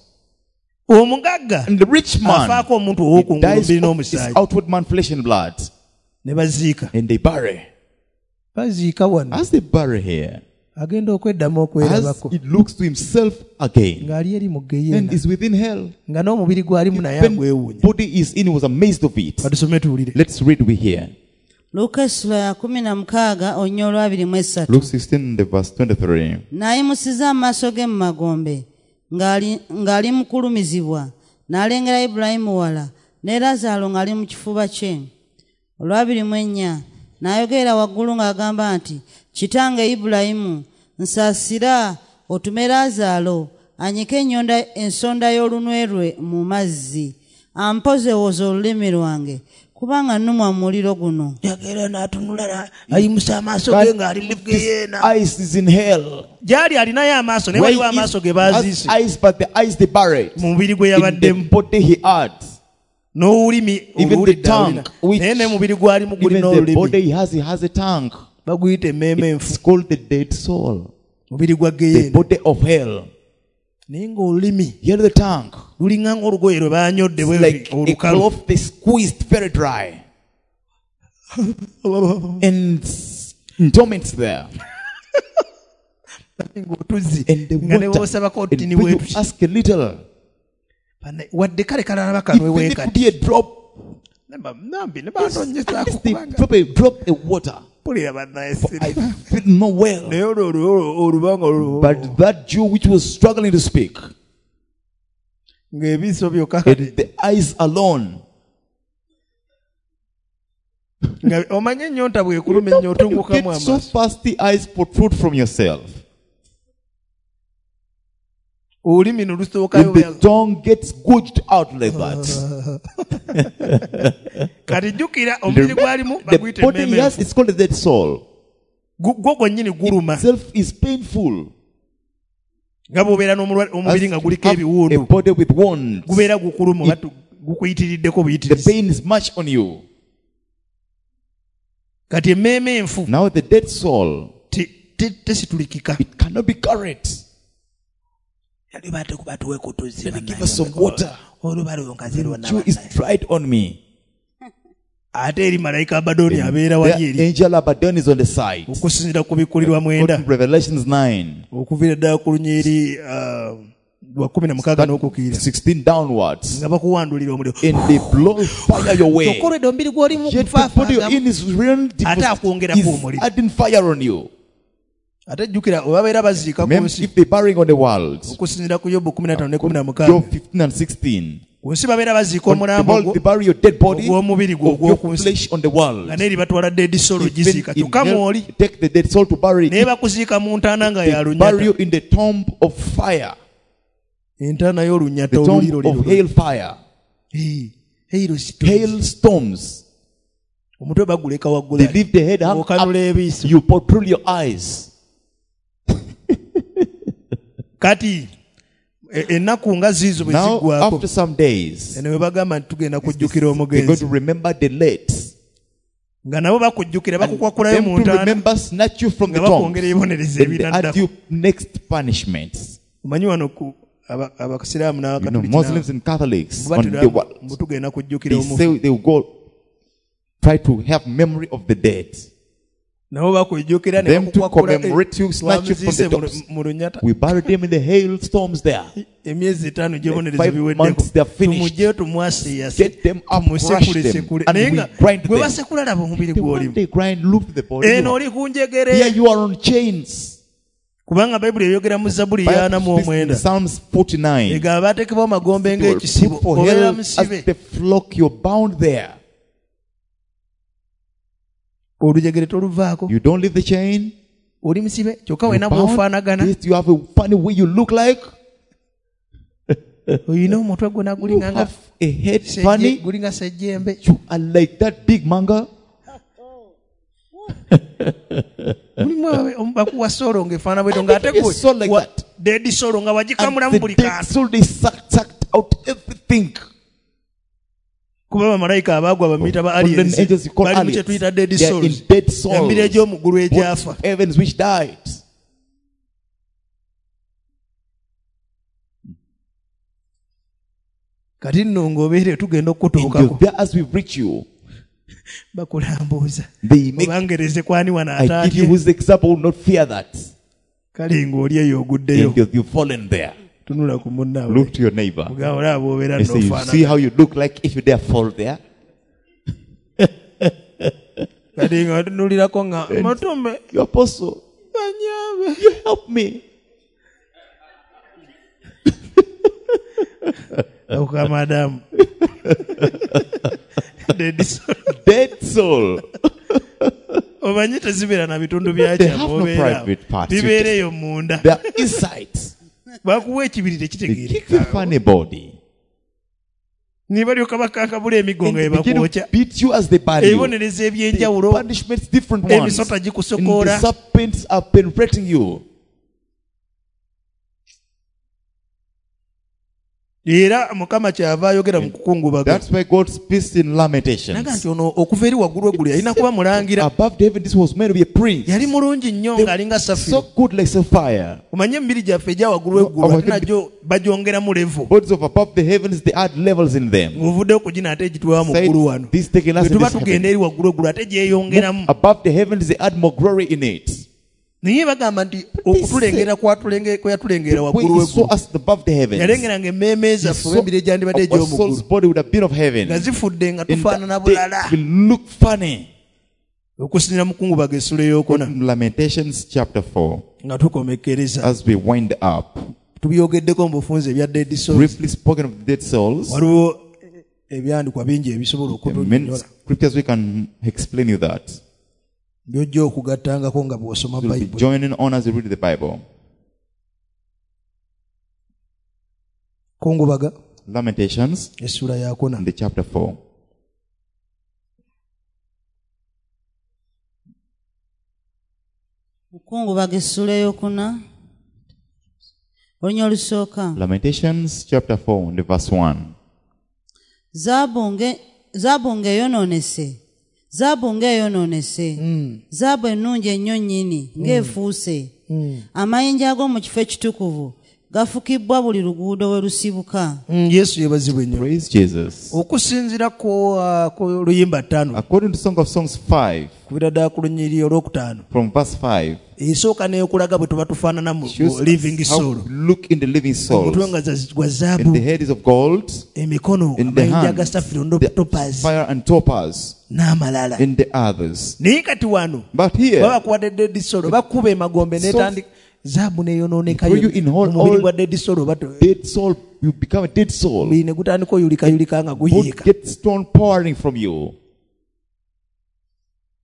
omugagga And the rich man afaako omuntu he ow'okungulu dies mubiri of his n'omusaayi outward man, flesh and blood. ne baziika And they bury. baziika wano As they bury here, agenda okweddamu as okwerabako it looks to himself again, ng'ali eri mu and geyeena is within hell. nga n'omubiri gwalimu naye When agwewuunya body is in, he was amazed of it. batusome tuwulire Let's read we here. luka essula ya kumi na mukaaga onnyo olwabiri mu essatu. Luke sixteen, the verse twenty-three. n'ayimusiza amaaso ge mu magombe ng'ali ng'ali mu kulumizibwa n'alengera Ibulayimu wala ne Laazaalo ng'ali mu kifuba kye. olwabiri mu ennya n'ayogerera waggulu ng'agamba nti kitange Ibulayimu nsaasira otume Laazaalo anyike ennyonda ensonda y'olunwe lwe mu mazzi ampozewooza olulimi lwange kubanga nnumwa mu muliro guno. yagera n'atunula ayimusa amaaso ge ng'ali mu geyeena Eyes is in hell. gyali alinayo amaaso naye Where waliwo he amaaso ge has baaziise eyes, but the eyes they buried. mu mubiri gwe In the yabaddemu body he had. n'olulimi Even the oluwulidde tongue, alulina. which naye ne mubiri gwalimu even gulina the olulimi body he has, he has a tongue. baguyita emmeeme enfu It's called the dead soul. mubiri gwa The geyeena body of hell. naye ng'olulimi Here the tongue. lulinga ng'olugoye lwe baanyodde It's bwe like a olukalu cloth they squeezed very dry. And torments there. ng'otuzzi And the nga ne water. bw'osabako And otini when you bwetuki ask a little, wadde kale kalalaba kanwe even if weekati it be a drop, nambi ne bantonyezaako just they kubanga drop a drop a water. pulira bannaye I feel no well. naye olwo olwo olubanga olwo But that Jew which was struggling to speak, ng'ebiso byokka and the eyes alone, nga omanye ennyonta bw'ekuluma ennyo you otungukamu get so amaaso fast the eyes protrude from yourself. olulimi ne lusookayo And the tongue gets gouged out like that. kati jjukira omubiri gwalimu The baguyita body he emmeeme has, enfu. it's called the dead soul. Gu- gwo gwennyini guluma Itself is painful. nga bw'obeera n'omulwa- omubiri nga As guliko you have a ebiwundu body with wounds, gubeera gukuluma oba tu- gukuyitiriddeko the buyitirizi pain is much on you. kati emmeeme enfu Now the dead soul, te- te- tesitulikika it cannot be carried. yali batekuba tuweeko tuzzi Then give us some water. oluba lwo nkazirwa Jew is dried on me. ate eri malayika abadoni abeera wali The eri angel Abaddon is on the side. okusinzira ku bikkulirwa mwenda According to Revelations nine, okuviira ddala ku lunyiri ah, lwa kumi na mukaaga n'okukiira sixteen downwards. nga bakuwandulira omuliro And they blow fire your way. kyokka olwedde omubiri gw'olimu Yet the body you're kufaafaagamu in is really ate akwongerako is omuliro adding fire on you. ate jjukira we babeera baziika ku Remember, nsi if they're burying on the world, okusinzira ku yobu kumi na ttaano ne kumi na Job mukaaga fifteen and sixteen, ku nsi babeera baziika on the omulambo world gwo they bury your dead body ogw'omubiri gwo of your ogw'oku nsi flesh on the world. nga neeri batwala dead soul Even giziika in kyokka hell, mw'oli take the dead soul to bury naye it. bakuziika mu ntaana nga They ya bury lunyata you in the tomb of fire. entaana y'olunyata the oluliro tomb of hailfire, hailstorms. omutwe baguleka waggula They leave the head hung okanula up. ebiiso. You protrude your eyes. Kati e- ennaku nga ziizo bwe Now, ziggwako after some days, eno we bagamba nti tugenda kujjukira they're going omugenzi to remember the late. nga nabo bakujjukira bakukwakulayo Them mu to ntaana remember, snatch you from the nga tomb. bakwongera ebibonerezo Then they add ebinaddako. you next punishments. omanyi wano ku aba- abakisiraamu You know, n'abakatoliki Muslims and Catholics on the batera world, mbu tugenda kujjukira they omufu say they will go try to have memory of the dead. nabo bakujjukira ne Them to bakukwakula commemorate you, snatch you from the wamuziise mu- tombs. mu lunyata We buried them in the hailstorms there. emyezi etaano gyebonerezo Five biweddeko months they are finished. tumugyeyo tumwasiyase Get them up, crush tumusekule them, sekule and naye we nga grind gwe them. basekula laba omubiri They, one gw'olimu day grind, look to the body. eno oli ku njegere Here you are on chains. kubanga bayibuli eyogera mu zabbuli Bible yaana mu speaks in omwenda Psalms forty-nine. egaba baatekebwa amagombe You are ng'ekisibo put for obeera hell musibe as the flock, you're bound there. olujegere toluvaako You don't leave the chain. oli musibe kyokka You're wena bound. bw'ofaanagana Yes, you have a funny way you look like. olina omutwe gwona You gulinganga have a head funny. gulinga sejjembe You are like that big manga. mulimu aba- bakuwa solo ng'efaana bweto ng'ate A soul like that. dedi solo nga And wagikamulamu the buli dead kantu soul, they sucked, sucked out everything. kuba bamalayika abaagwa bamuyita ba From the aliens angels you call bali mu aliens. kye tuyita dead They are in souls dead souls. embiri egy'omuggulu egyafa Bodies of heavens which died. kati nno ng'obeere tugenda And you're okukutuukako there as we reach you. bakulambuuza They make, obangereze kwani wano I give you ataatye whose example will not fear that. kale ng'oli eyo oguddeyo And you've you've fallen there. tunula ku munnaawe Look to your neighbor. mugamba olaba bw'obeera And say, you see n'ofaanana how you look like if you dare fall there. kati nga tunulirako nga matumbe You apostle, banyaabe you help me. okukamadamu Dead soul. omanyi tezibeera na bitundu They have no byakyabwobeera private parts. bibeera eyo munda They are insides. bakuwa ekibiri They give you tekitegeereka funny body. ne balyoka bakankabula emigo And nga they begin ebakwokya to beat you as they bury you. ebibonerezo The ebyenjawulo punishments, different ones. emisota And the gikusokoola serpents are penetrating you. era mukama kyava ayogera mu kukungubaga That's why God speaks in naga Lamentations. nti ono okuva eri waggulu eggulu yalina kuba mulangira Above the heaven, this was meant to be a prince. yali mulungi nnyo ng'alinga So safiro good like sapphire. omanye emibiri gyaffe egya waggulu eggulu No, ate nagyo bagyongeramu levo Bodies of above the heavens, they add levels in them. ng'ovuddeyo ku gino ate egitwala mu Said, ggulu wano this taking us bwe in tuba this tugenda heaven. eri waggulu eggulu ate gyeyongeramu Above the heavens, they add more glory in it. naye bagamba nti okutulengera kwatulenge- kwe yatulengera When waggulu he saw eggulu us above the heavens, yalengeranga emmeeme he zaffe saw oba emibiri egyandibadde our soul's egy'omuggulu body would have been of nga heaven. zifudde nga And tufaanana that they bulala will look funny. okusinira mukungubaga essula eyokuna Lamentations chapter four. nga tukomekkereza As we wind up, tubyogeddeko mu bufunze ebya dead souls briefly spoken of the dead souls. waliwo ebyandikwa bingi ebisobola There are many okutunnyonnyola scriptures we can explain you that. byojja okugattangako nga bw'osoma We'll be bayibuli joining on as we read the Bible. kungubaga Lamentations essula yakuna in the chapter four. mukungubaga essula eyokuna olunya olusooka Lamentations chapter four, in the verse one. zaabu nge- zaabu ng'eyonoonese zaabu ng'eyonoonese zaabu ennungi ennyo nnyini ng'efuuse amayinja ag'omu kifo ekitukuvu gafukibbwa buli luguudo we lusibuka Mm, yesu yebazibwa ennyo Praise Jesus. okusinziira ku uh, ku luyimba ttaano According to Song of Songs five, kubira ddala ku lunyiri olwokutaano from verse five, esooka n'eyokulaga bwe tuba tufaanana mu shows mu living us how soul we look in the living omutwe souls. nga za- gwa And zaabu the head is of gold, emikono in the amayinja ga hands, safiro the topazi fire and topaz, n'amalala in the others. naye kati wano But here, baba kuwadde dead soul bakuba emagombe netandika zaabu neyonoonekayo Throw you in whole- mu mubiri all- gwa dead soul oba dead soul, you become a dead soul. ne gutandika oyulikayulika nga Would guyiika get stone pouring from you.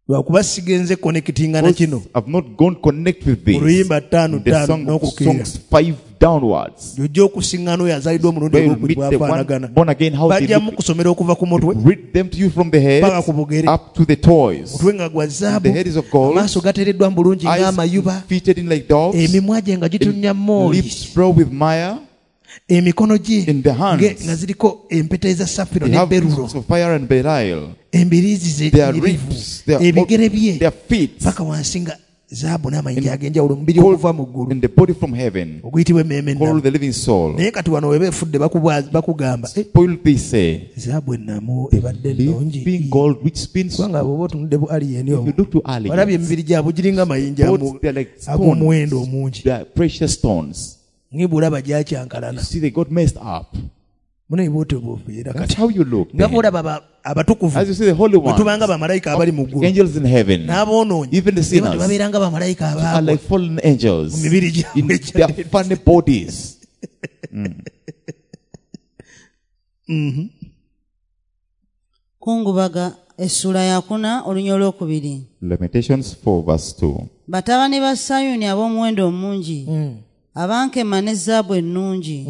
lwakuba sigenze connectinga na kino I've not gone connect with this. oluyimba ttaano The ttaano song, n'okukirira songs five downwards. ojja okusiŋŋana oyo azaliddwa omulundi Where you ogwokubiri meet the one bwafaanagana born again, how they bajja look. mukusomera okuva ku mutwe Read them to you from the head paka ku bugere up to the toes. omutwe nga gwa zaabu The head is of gold. amaaso gateereddwa mu bulungi Eyes ng'amayuba fitted in like doves. emimwa gye nga gitunnya mooli Lips brow with mire. emikono gye In the hands. nge- nga ziriko empeta eza safiro They ne have berulo rings of fire and beryl. embiriizi ze Their nyirivu ribs, their, ebigere bye their feet, paka wansi nga zaabu n'amayinja ag'enjawulo omubiri okuva mu ggulu and the body from heaven. oguyitibwa emmeeme Called ennamu the living soul. naye kati wano weba efudde bakubwa- bakugamba "Eh, Spoiled they say. zaabu ennamu ebadde ennungi Living gold which spins. kubanga bw'oba otunudde bu aliyeni If omwo you look to Ali, walabye emibiri gyabwe giringa amayinja amu- both they're like ag'omuwendo stones. omungi They are precious stones. ngibulaba You gyakyankalana see, they got messed up. munaye bwotyo bw'obeera That's kati how you look. nga then. bw'olaba aba- abatukuvu As you see, the holy bwe ones, tubanga bamalayika abali mu ggulu angels in heaven, n'aboonoonyi even the naye bati sinners, babeera nga bamalayika are abaagwa like fallen angels mu mibiri in gyabwe their funny bodies. kungubaga essula yakuna olunya olwokubiri. Lamentations four, verse two. Batabani ba Sayuni ab'omuwendo omungi abankema ne zaabu ennungi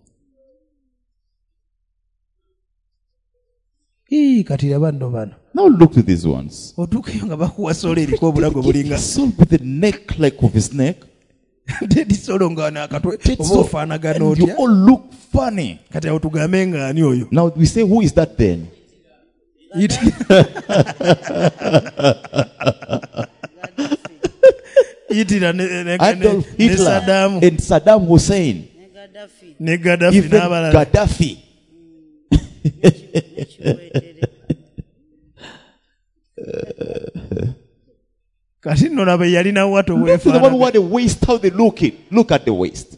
Ii, kati laba nno bano Now look to these ones. otuukeyo nga bakuwa solo eriko obulago bulinga Soul with the neck like of his neck. dedi solo nga nakatwe oba So, ofaanagana and you otya all look funny. kati awo tugambe nga ani oyo Now we say, who is that then? Iti- yitira ne- ne- ne- Adolf ne Hitler Saddam and Saddam Hussein. ne Gaddafi Even n'abalala Gaddafi. kati nno laba yalina wato Look to the one who weefaanaga had the waist, how they look it. Look at the waist.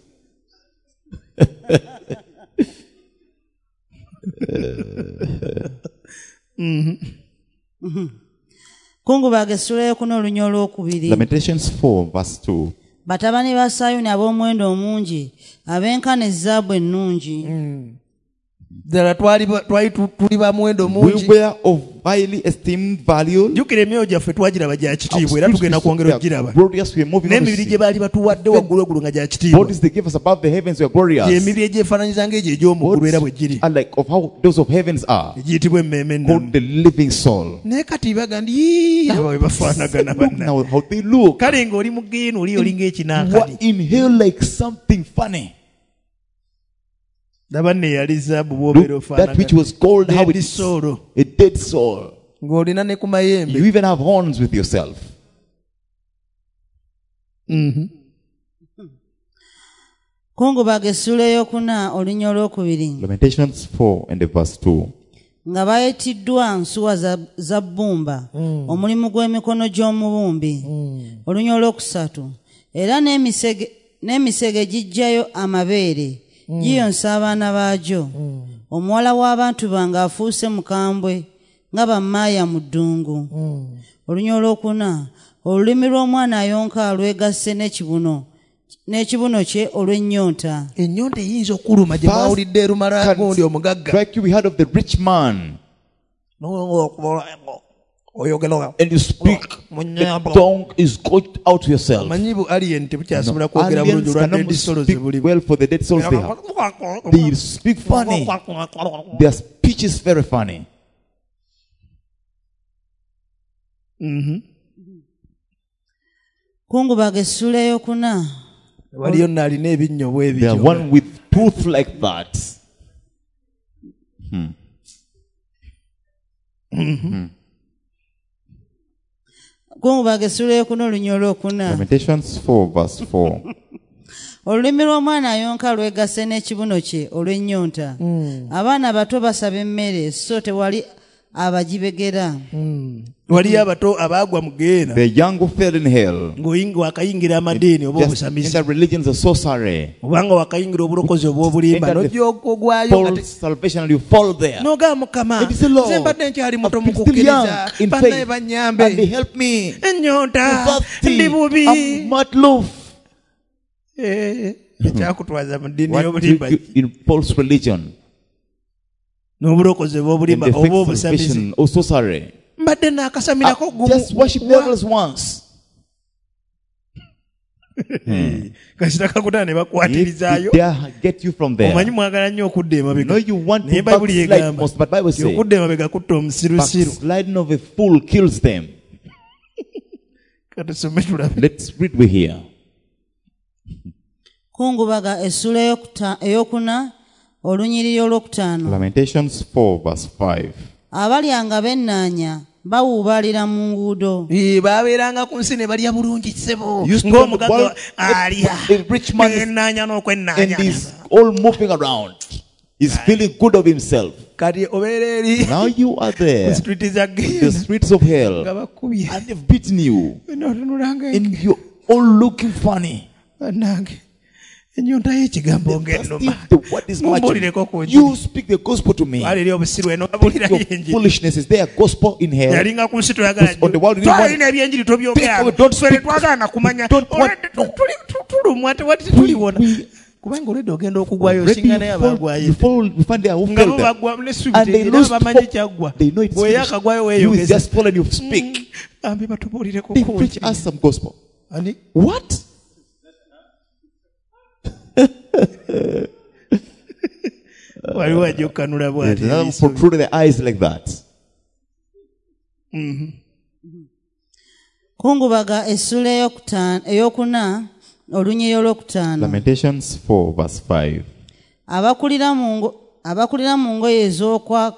kungubaga essula y'okuna olunya olwokubiri. Lamentations four, verse two. Batabani ba Sayuni ab'omuwendo omungi ab'enkana ezaabu ennungi ddala twali ba- twali tu- tuli ba muwendo We mungi were of highly esteemed value. jjukira emyoyo gyaffe twagiraba gya Our kitiibwa era spirits tugenda kwongera were okugiraba glorious, we are moving on to n'emibiri see. gye baali batuwadde waggulu eggulu nga gya kitiibwa Bodies they give us above the heavens were glorious. gy'emibiri egyefaananyiza ng'egyo egy'omu ggulu era bwe giri Are like of how those of heavens are. egiyitibwa emmeeme ennamu Called the living soul. naye kati baga ndi "Yii, aba bwe bafaanagana Look banna now how they look. kale ng'oli mu geeni oli oli You ng'ekinankani inhale like something funny. laba nne yali zaabu bw'obeera Look, that which was gold, how Dead it's soul. a dead soul. ng'olina ne ku mayembe You even have horns with yourself. Mhm. kungubaga essula ey'okuna olunya olwokubiri Lamentations four and the verse two. nga bayitiddwa nsuwa za, za bbumba omulimu gw'emikono gy'omubumbi olunya olwokusatu era n'emisege n'emisege gijjayo amabeere giyonsa abaana baagyo omuwala w'abantu bange afuuse mukambwe nga bammaaya mu ddungu olunya olwokuna olulimi lw'omwana ayonka lwegasse n'ekibuno n'ekibuno kye olw'ennyonta ennyonta eyinza okuluma gye bawulidde erumala gundi omugagga Like we heard of the rich man, oyogera and you speak, the tongue is got out yourself. manyi bu alien tebukyasobola No, kwogera bulungi aliens olwa cannot dead souls speak bulimu well for the dead souls they have. They speak funny. Their speech is very funny. Mhm. kungubaga essula ey'okuna waliyo nno alina ebinnyo bwe There are ebityo one with tooth like that. kungubaga essula ey'okuna olunya olwokuna Lamentations four, verse four. olulimi lw'omwana ayonka lwegasse n'ekibuno kye olw'ennyonta abaana bato basaba emmere so tewali abagibegera waliyo abato abaagwa mu geena The young who fell in hell, ng'oyinga wakayingira amadiini oba just obusamizi enter religions of sorcery, obanga wakayingira obulokozi obw'obulimba Enter the n'ojja ogwayo false salvation, and you fall there. n'ogamba mukama It is the Lord. nze mbadde nkyali muto I'm mu still kukkiriza young in bannaye faith, bannyambe and they help me. ennyonta I'm thirsty. ndi bubi I'm Matloof. Eh, ekyakutwaza mu ddiini What y'obulimba took you in false religion, n'obulokozi in obw'obulimba the oba fake obusamizi salvation or sorcery? mbadde naakasamirako I just worship the idols once. kasita kakutana ne If bakwatirizaayo they get you from there, omanyi mwagala nnyo okudda you know emabega you want naye to bayibuli backslide egamba most, but Bible says okudda emabega kutta omusirusiru backsliding of a fool kills them. katusome tulabe Let's read we here. kungubaga essula eyokuta- eyokuna olunyiriri olwokutaano. Lamentations four verse five. abalyanga bennaanya bawuubaalira mu nguudo. Ee, baabeeranga ku nsi ne balya bulungi ssebo Used to be on the ng'omugaga world, alya the rich man is- ennaanya And n'okwennaanya he's all moving around. He's feeling good of himself. kati obeera eri Now you are ku there, situiti za the geena streets of nga hell, bakubye and they've beaten you, notunulanga and you're all looking funny. bannange ennyonta y'ekigambo Just ng'ennuma if the word is much, mumbuulireko ku you speak the gospel to me. wali obusiru eno babulira Your yenjiri foolishness is there gospel in hell. yalinga ku nsi toyagala On the world, you twalina want- ebyenjiri tobyogera People don't fere speak- twagala nakumanya don't want- Olwedde tu- tuli- tu- tulumwa tewati tetuliwona kubanga olwedde ogenda okugwayo Already osinga you naye fall, abagwayo you fall, you find they are who nga fell bo there. bagwa And nesubiti they era lose bamanyi hope. kyaggwa They know it's bwe finished. yakagwayo You is weeyogeza just fallen, you speak. ambi batubuulireko They preach us some gospel. ani What? waliwo ajja okukanula bwati They ebiso. protrude their eyes like that. kungubaga essula ey'okutaano- ey'okuna olunyiriri olwokutaano. Lamentations four verse five. abakulira mu ngo- abakulira mu ngoye ez'okwa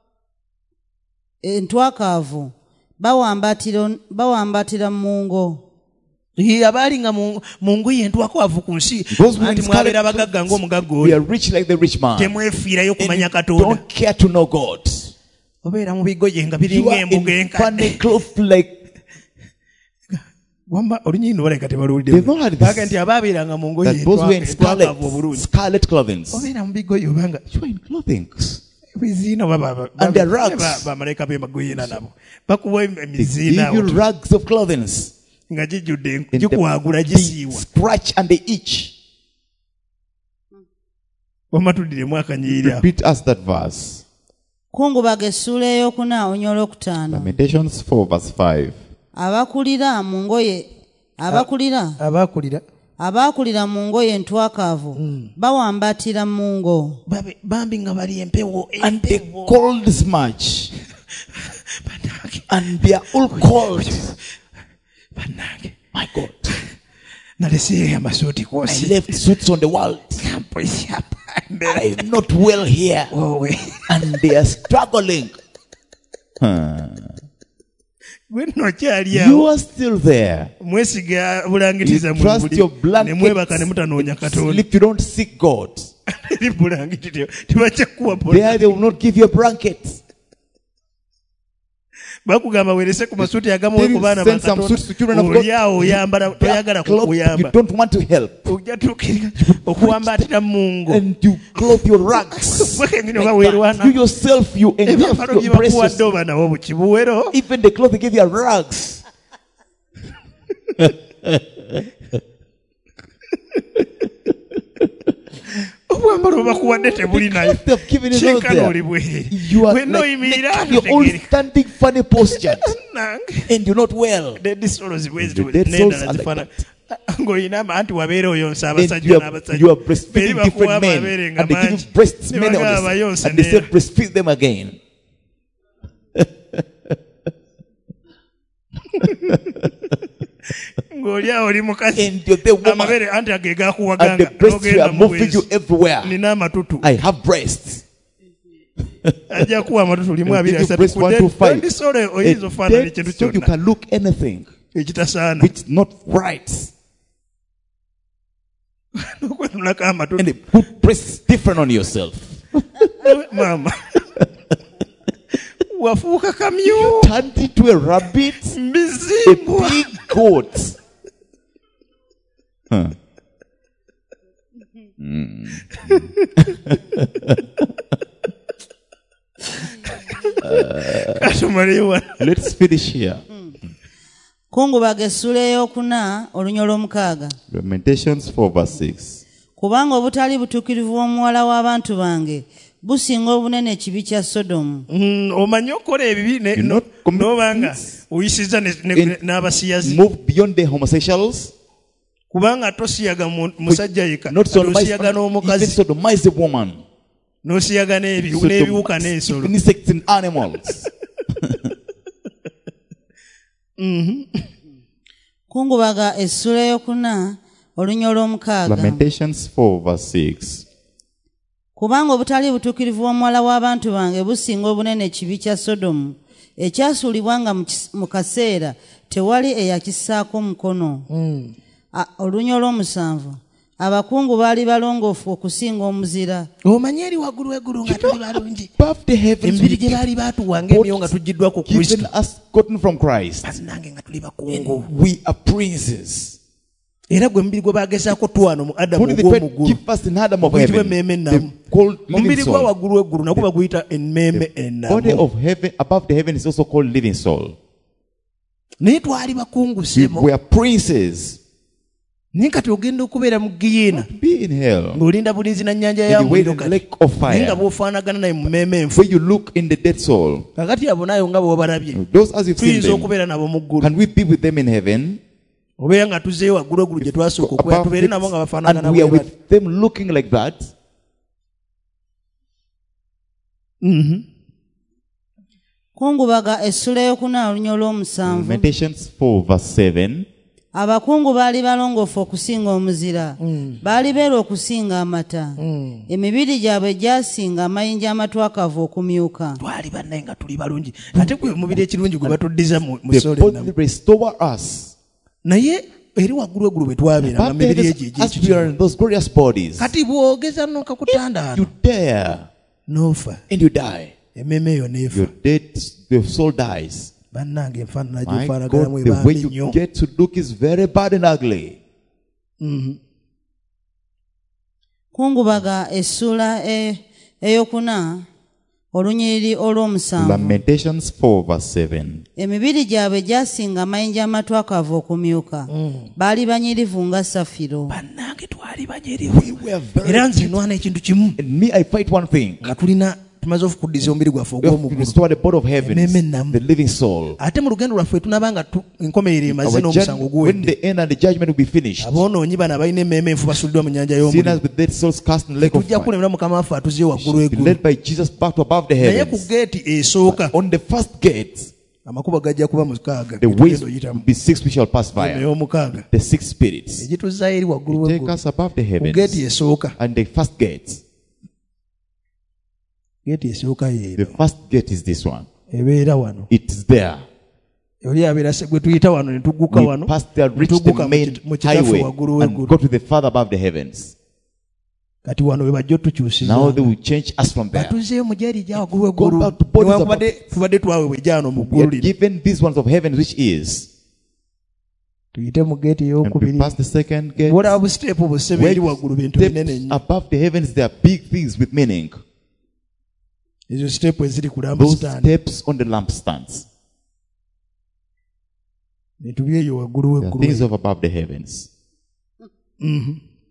entwakaavu bawambatira bawambatira mu ngo. Ee, abaalinga mu mu ngoye entwakwavu ku nsi Those who anti in mwabeera scarlet bagagga ng'omugagga We oli are rich like the rich man. temwefiirayo And kumanya you katonda don't care to know God. obeera mu bigoye nga You biringa are embuga in funny enkadde clothes like wamba olunyinyi baleka They've tebaluwulidde not heard baga this. nti abaabeeranga mu ngoye That those who are in entwakaavu scarlet, obulungi scarlet clothing. obeera mu bigoye obanga You are in clothing. ebiziina oba ba- ba- And their ba- rugs. ba- bamalayika b'emagoyena nabo bakuwa They emiziina give you rags of clothing. nga gijjudde enku- And gikwagula they gisiiwa scratch and they itch. wamma tuddiremu akanyiriri awo Repeat us that verse. kungubaga essula ey'okuna olunyiriri olwokutaano. Lamentations four verse five. abakulira mu ngoye abakulira abaakulira abaakulira mu ngoye entwakaavu bawambatira mu ngo. babe- bambi nga bali empewo And the empewo cold is much. bannange And they are all cold. bannange My God. nalese amasuuti I kwosi left suits on the world. kampoisyapa I am not well here. wowe And they are struggling. gwe nokyali You awo are still there. mwesiga bulangitiza You mu trust buli your ne blanket. mwebaka ne mutanoonya katonda Sleep, you don't seek God. eri bulangiti te- tebajja kuwa There they will not give you a blanket. bakugamba weerese ku masuuti agamu They ku baana send some suits to children of God. oli awo oyambala toyagala Clothes you kukuyamba don't want to help. ojja tuukirira okuwambaatira mu ngo And you clothe your rags. gwe kenyini oba Like that. You weerwana yourself, you ebyambalo engulf bye your breasts. bakuwadde oba nawo bukibuwero Even the clothes they give you are rags. obwambalo bakuwadde tebuli nayo Clothes they've given you not kyenkana oli there. bwereere You are wenna like, oyimirira like you're all totegereka standing funny postured. nange And you're not well. dead souls bwe The dead souls n'endala are like zifaana ng'olina ama- anti wabeera oyonsa And abasajja you are, n'abasajja you are Beri breastfeeding bakuwa different amabeere men. nga And they give you mangi. breasts, Ne many bagamba on this. bayonse And they said, neera. breastfeed them again. ng'oli awo oli mukazi And you're the woman. amabeere anti age And gakuwaganga the breasts n'ogenda are mu moving you bwenzi everywhere. nina amatutu I have breasts. ajja kuwa amatutu limu They'll abiri give you asatu breasts ku one dead- to five. dead soul A oyinza ofaanana dead ekintu soul, you kyonna can look anything ekitasaana which is not right. n'okwenunako And amatutu they put breasts different on yourself. maama wafuuka kamyu Turned into a rabbit, a mbizimbwa big goat. Huh. katumaleyo wano Let's finish here. kungubaga essula ey'okuna olunyiriri olw'omukaaga. Lamentations four verse six. kubanga obutali butuukirivu bw'omuwala w'abantu bange businga obunene ekibi kya Sodomu. Mm, omanyi okola ebibi ne- You no- not commit n'obanga sins. oyisiza ne- ne- In- n'abasiyazi Move beyond the homosexuals. kubanga tosiyaga mu- musajja yeka Not sodomize, osiyaga even n'omukazi sodomize the woman. n'osiyaga n'ebi- Sodomize n'ebiwuka n'ensolo. insects and animals. Kungubaga essula eyokuna olunya olw'omukaaga. Lamentations four verse six. Kubanga obutali butuukirivu bw'omuwala w'abantu bange businga obunene ekibi kya Sodomu ekyasuulibwanga mu kis- mu kaseera tewali eyakissaako mukono. A- olunya olw'omusanvu abakungu baali balongoofu okusinga omuzira. omanyi eri waggulu w'eggulu nga tuli balungi Above the heavens, emibiri we gye baali baatuwanga emyo nga tujjiddwa ku kristo given us gotten from Christ. bannange nga tuli bakungu We are princes. era gwe mubiri gwe baagezaako twano mu adamu Who did the ogw'omuggulu give us in Adam of guyitibwa heaven? emmeeme The ennamu called living omubiri gwa soul. waggulu w'eggulu nagwo baguyita emmeeme The body ennamu of heaven above the heaven is also called living soul. naye twali bakungu We sebo were princes. naye kati ogenda okubeera mu giyina Be in hell. ng'olinda bulinzi na nnyanja ya And you wait muliro in the kati lake of naye nga fire. bw'ofaanagana naye mu mmeeme enfu Where you look in the dead soul. kakati abo naayo nga bw'obalabye Those as you've seen tuyinza them. okubeera nabo mu ggulu Can we be with them in heaven? obeera nga tuzzeeyo waggulu eggulu gye twasooka okubeera Above tubeere it, nabo nga bafaanagana and we are bwe bati. with them looking like that. Mhm. Kungubaga essula eyokuna olunya olw'omusanvu Lamentations four verse seven. abakungu baali balongoofu okusinga omuzira baali beera okusinga amata emibiri gyabwe gyasinga amayinja amatwakavu okumyuka. twali bannaye nga tuli balungi ate gwe mubiri ekirungi gwe batuddiza mu mu The sole body ennamu restore us. naye eri waggulu eggulu bwe twabeera nga Above the mibiri heavens, egyo as we are in those glorious bodies, kati bw'ogeza noka you kutandaalo dare n'ofa and you die. emmeeme eyo n'efa Your dead, your soul dies. bannange enfaanana My gyofaanaganamu God, the way ebambi you nnyo get to look is very bad and ugly. Kungubaga essula e- eyokuna olunyiriri olw'omusanvu Lamentations four verse seven. emibiri gyabwe gyasinga amayinja amatwakavu okumyuka baali banyirivu nga safiro. bannange twali banyerivu era nze nwana ekintu kimu And me, I fight one thing. nga tulina tumaze okukuddiza omubiri gwaffe We have to ogw'omuggulu restore the body of heaven, Emmeeme ennamu. the living soul. ate mu lugendo lwaffe tunabanga tu- enkomerero emaze Our n'omusango judgment, when guwedde the end and the judgment will be finished, aboonoonyi bano abalina emmeeme enfu basuliddwa mu nnyanja sinners y'omuliro with dead souls cast in the lake of tujja fire, kulemera mukama waffe atuze waggulu be eggulu led by Jesus back to above the naye ku heavens. geeti esooka On the first gate, amakubo gajja kuba mukaaga the ways getugenda will oyitamu be six we shall pass via. ey'omukaaga The six spirits egituzzaayo eri waggulu take w'eggulu us above the ku geeti heavens. esooka And the first gate, geeti esooka the yeero first gate is this one. ebeera wano It is there. oli abeera se- gwe tuyita wano ne tugguka We wano pass there, ne reach tugguka the mu main kit- mu kitaffe highway, waggulu and w'eggulu go to the Father above the heavens. kati wano we bajja Now they otukyusiza will change us from there. batuzeeyo mu gyeri gya waggulu Go w'eggulu back to bodies newankubadde tubadde twaweebwa egyano mu We ggulu are lino given these ones of heaven, which is, tuyite mu geeti and we ey'okubiri pass the second gate. bwolaba busiteepu busebe eri waggulu bintu binene Steps nnyo above the heavens, there are big things with meaning. ezo siteepu eziri ku Those lampstand steps on the lampstands, ne tuli eyo waggulu they are w'eggulu things eyo. of above the heavens. Mhm.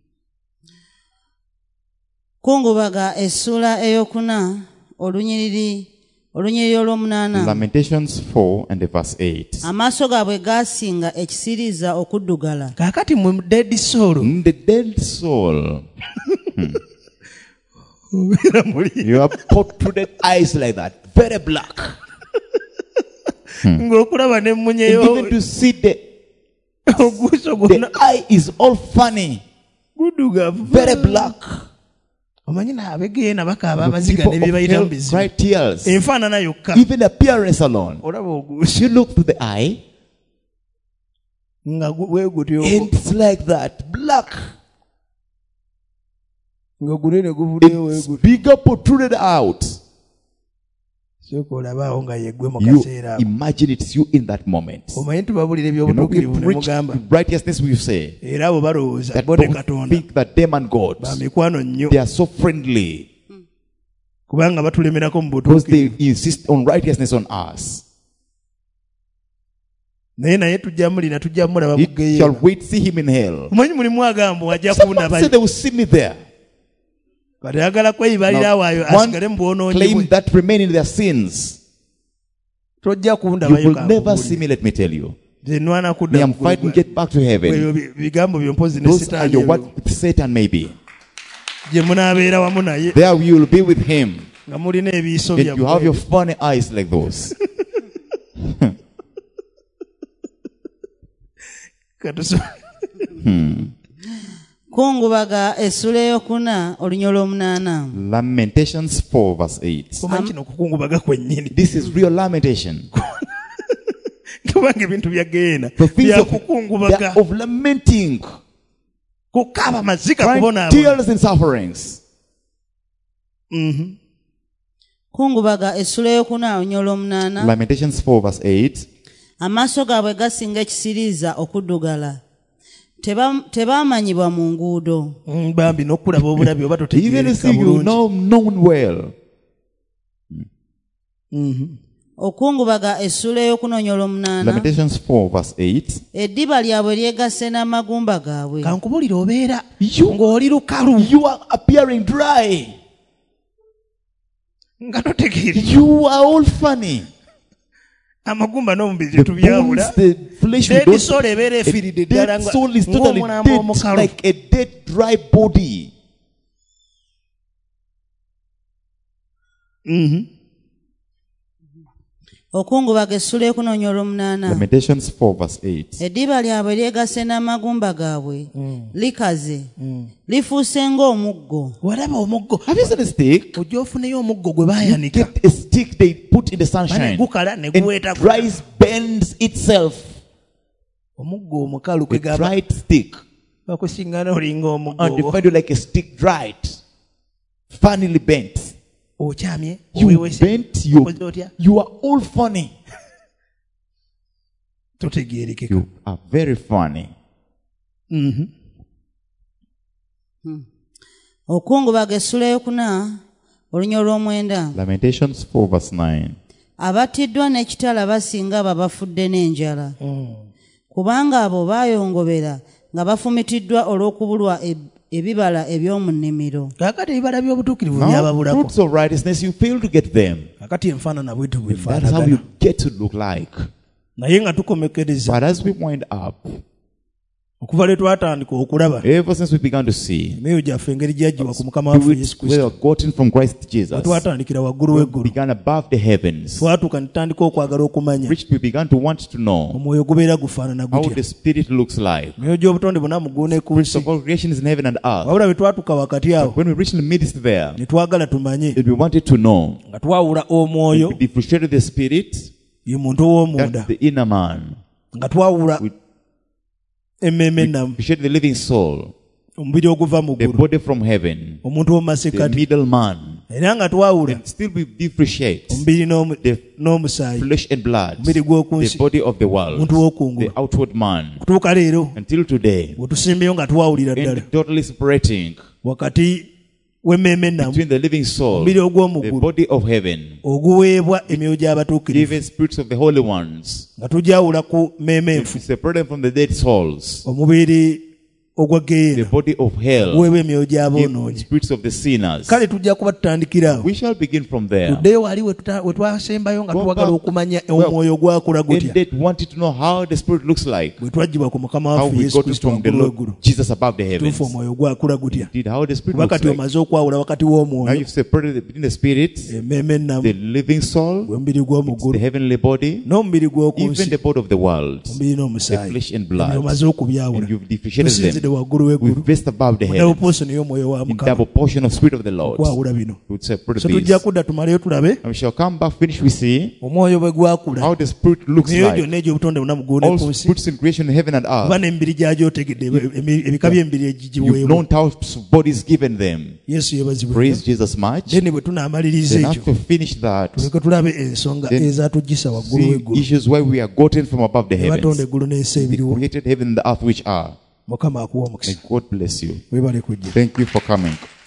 Kungubaga essula eyokuna olunyiriri olunyiriri olw'omunaana Lamentations four and the verse eight. amaaso gaabwe gaasinga ekisiriza okuddugala. kaakati mu dead soul In the dead soul, obeera muli you have protruded eyes like that, very black. ng'okulaba And n'emmunyeyo even to see the, oguuso gwonna the eye is all funny, guddugavu very black. omanyi naabegeena bakaaba The abaziga people of n'ebyebayita mu hell bizibu cry tears. enfaanana yokka Even appearance alone. olaba oguuso You look to the eye, nga gu- weegutyo and it's like that, black. nga gunene guvuddeyo It's weegutyo bigger protruded out. sooka olabaawo nga yeggwe mu You kaseera ako imagine it's you in that moment. omanyi tubabulira You know, we ebyobutuukirivu ne preach mugamba righteousness, we say. era abo balowooza That bo ne don't katonda think that them and God, ba mikwano nnyo they are so friendly kubanga batulemerako mu because they butuukirivu insist on righteousness on us. naye naye tujja mulina tujja mulaba It mugeyeera shall wait, see him in hell. omanyi mulimu agamba wajja Someone kundaba said they will see me there. Kati ayagala kweyibalira awo ayo asigale mu bwonoonyi claim bwe. that remain in their sins. Tojja You kundabayo will never see me, let me tell you. Nze nwana Me, kudda I'm mu ggulu fighting gwe. get back to heaven. Ebyo bi- bigambo byompozi ne Those are sitaani your ebyo. what Satan may be. Gye munaabeera wamu naye There you will be with him. nga mulina ebiiso And you have byammwe. your funny eyes like those. Katuso- kungubaga essula eyokuna olunyolo omunaana. Lamentations four verse eight. Kumanyi kino kukungubaga kwennyini. This is real lamentation. Kubanga ebintu byageena The things of, they byakukungubaga are of lamenting, kukaaba maziga crying kubonaabona. tears and sufferings. Mhm. kungubaga essula eyokuna olunyolo omunaana. Lamentations four verse eight. amaaso gaabwe gasinga ekisiriiza okuddugala. Teba- tebaamanyibwa mu nguudo. Mm, bambi n'okulaba obulabi oba Even totegeereka see you bulungi. know known well. Mhm. okungubaga essula ey'okunonyola omunaana. Lamentations four verse eight. eddiba lyabwe lyegasse n'amagumba gaabwe. kankubulire obeera You- ng'oli lukalu You are appearing dry. nga totegeeri You are all funny. amagumba n'omubiri The tetubyawula. bones, the flesh, we Dead don't. soul ebeera A efiiridde ddala dead nga- soul is totally ng'omulambo dead, omukalu. like a dead, dry body. Mhm. okungubaga essula ey'okunonyola omunaana. Lamentations four verse eight. eddiba lyabwe lyegasse n'amagumba gaabwe. likaze. lifuuse ng'omuggo. walaba omuggo Have you seen a stick? ojja ofuneyo omuggo gwe baayanika Get a stick they put in the Bane sunshine. gukala ne And guweeta dries, bends itself. omuggo omukalu A kwe gamba dried stick. bakusingana olinga omuggo And they ogwo. find you like a stick dried. Funnily bent. okyamye You oweewese, bent, you, okoze otya? you are all funny. totegeerekeka. You are very funny. Mhm. okungubaga essula ey'okuna olunyolo olw'omwenda. Lamentations four verse nine. abattiddwa n'ekitala basinga abo abafudde n'enjala. kubanga abo baayongobera nga bafumitiddwa olw'okubulwa eb- ebibala eby'omu nnimiro. kaakati ebibala by'obutuukirivu Now, byababulako. fruits of righteousness, you fail to get them. kaakati enfaanana bwetu That is how bwefaanagana. you get to look like. naye nga tukomekereza But as we wind up, okuva lwe twatandika okulaba ever since we began to see, emyoyo gyaffe engeri gyaggyibwa ku mukama waffe we yesu were kristo gotten from Christ Jesus. twatandikira waggulu We w'eggulu began above the heavens. twatuuka ne tutandika okwagala okumanya Which we began to want to know omwoyo gubeera gufaanana how gutya. the Spirit looks like. emyoyo gy'obutonde bonna muguune ku First nsi of all, creation is in heaven and earth. wabula bwe twatuuka wakati awo When we reached the midst there, ne twagala tumanye we wanted to know. nga twawula omwoyo We differentiated the Spirit, ye muntu ow'omunda that's the inner man. nga twawula We emmeeme ennamu differentiated the living soul, omubiri oguva mu the ggulu body from heaven, omuntu w'omu the masekkati middle man. era nga twawula And still we differentiate omubiri n'omu- the n'omusaayi flesh and blood, omubiri gw'oku the nsi body of the world, omuntu w'okungulu the outward man. kutuuka leero Until today, bwe tusimbeyo nga twawulira ddala and totally separating wakati w'emmeeme ennamu between the living soul, omubiri ogw'omu the ggulu body of heaven, oguweebwa emyoyo gy'abatuukirivu even spirits of the holy ones. nga tujawula ku mmeeme If enfu we separate them from the dead souls, omubiri ogwa the geyeena body of hell, oguweebwa emyoyo the gy'aboonoonyi spirits of the sinners. kale tujja kuba tutandikira awo We shall begin from there. tuddeyo wali we tuta- we twasembayo nga Go twagala back. okumanya Well, omwoyo gwakula And gutya they wanted to know how the spirit looks like, bwe twaggyibwa ku mukama how waffe we yesu got it kristo from the waggulu Lord w'eggulu Jesus above the heavens. tuufu omwoyo gwakula gutya Indeed, how the spirit kuba looks kati like. omaze okwawula wakati Now w'omwoyo you've separated between the spirit, emmeeme ennamu the living soul, omubiri gw'omu the ggulu heavenly body, n'omubiri gw'oku even nsi the body of the world, omubiri the n'omusaayi flesh and Ebyo blood. omaze okubyawula And you've differentiated tusinzidde them. waggulu w'eggulu We've placed above the mu heavens. double portion y'omwoyo wa In mukama double portion of spirit of the Lord. okwawula bino We would separate so these. tujja kudda tumaleyo tulabe And we shall come back, finish, we see omwoyo bwe gwakula how the spirit looks emyoyo like. gyonna egy'obutonde bonna muguune All ku nsi spirits in creation in heaven and kuba earth. n'emibiri gyagyo otegedde emi- ebika by'emibiri You've egigiweebwa known types of bodies given them. yesu yebazibwe Praise Jesus much. then bwe tunaamaliriza Then ekyo after finish that, tuleke tulabe ensonga Then ezatugisa waggulu see w'eggulu issues why we are gotten from above the batonda heavens. eggulu n'ensi He ebiriwo created heaven and the earth which are. mukama akuwa May omukisa God bless you. webale kujja Thank you for coming.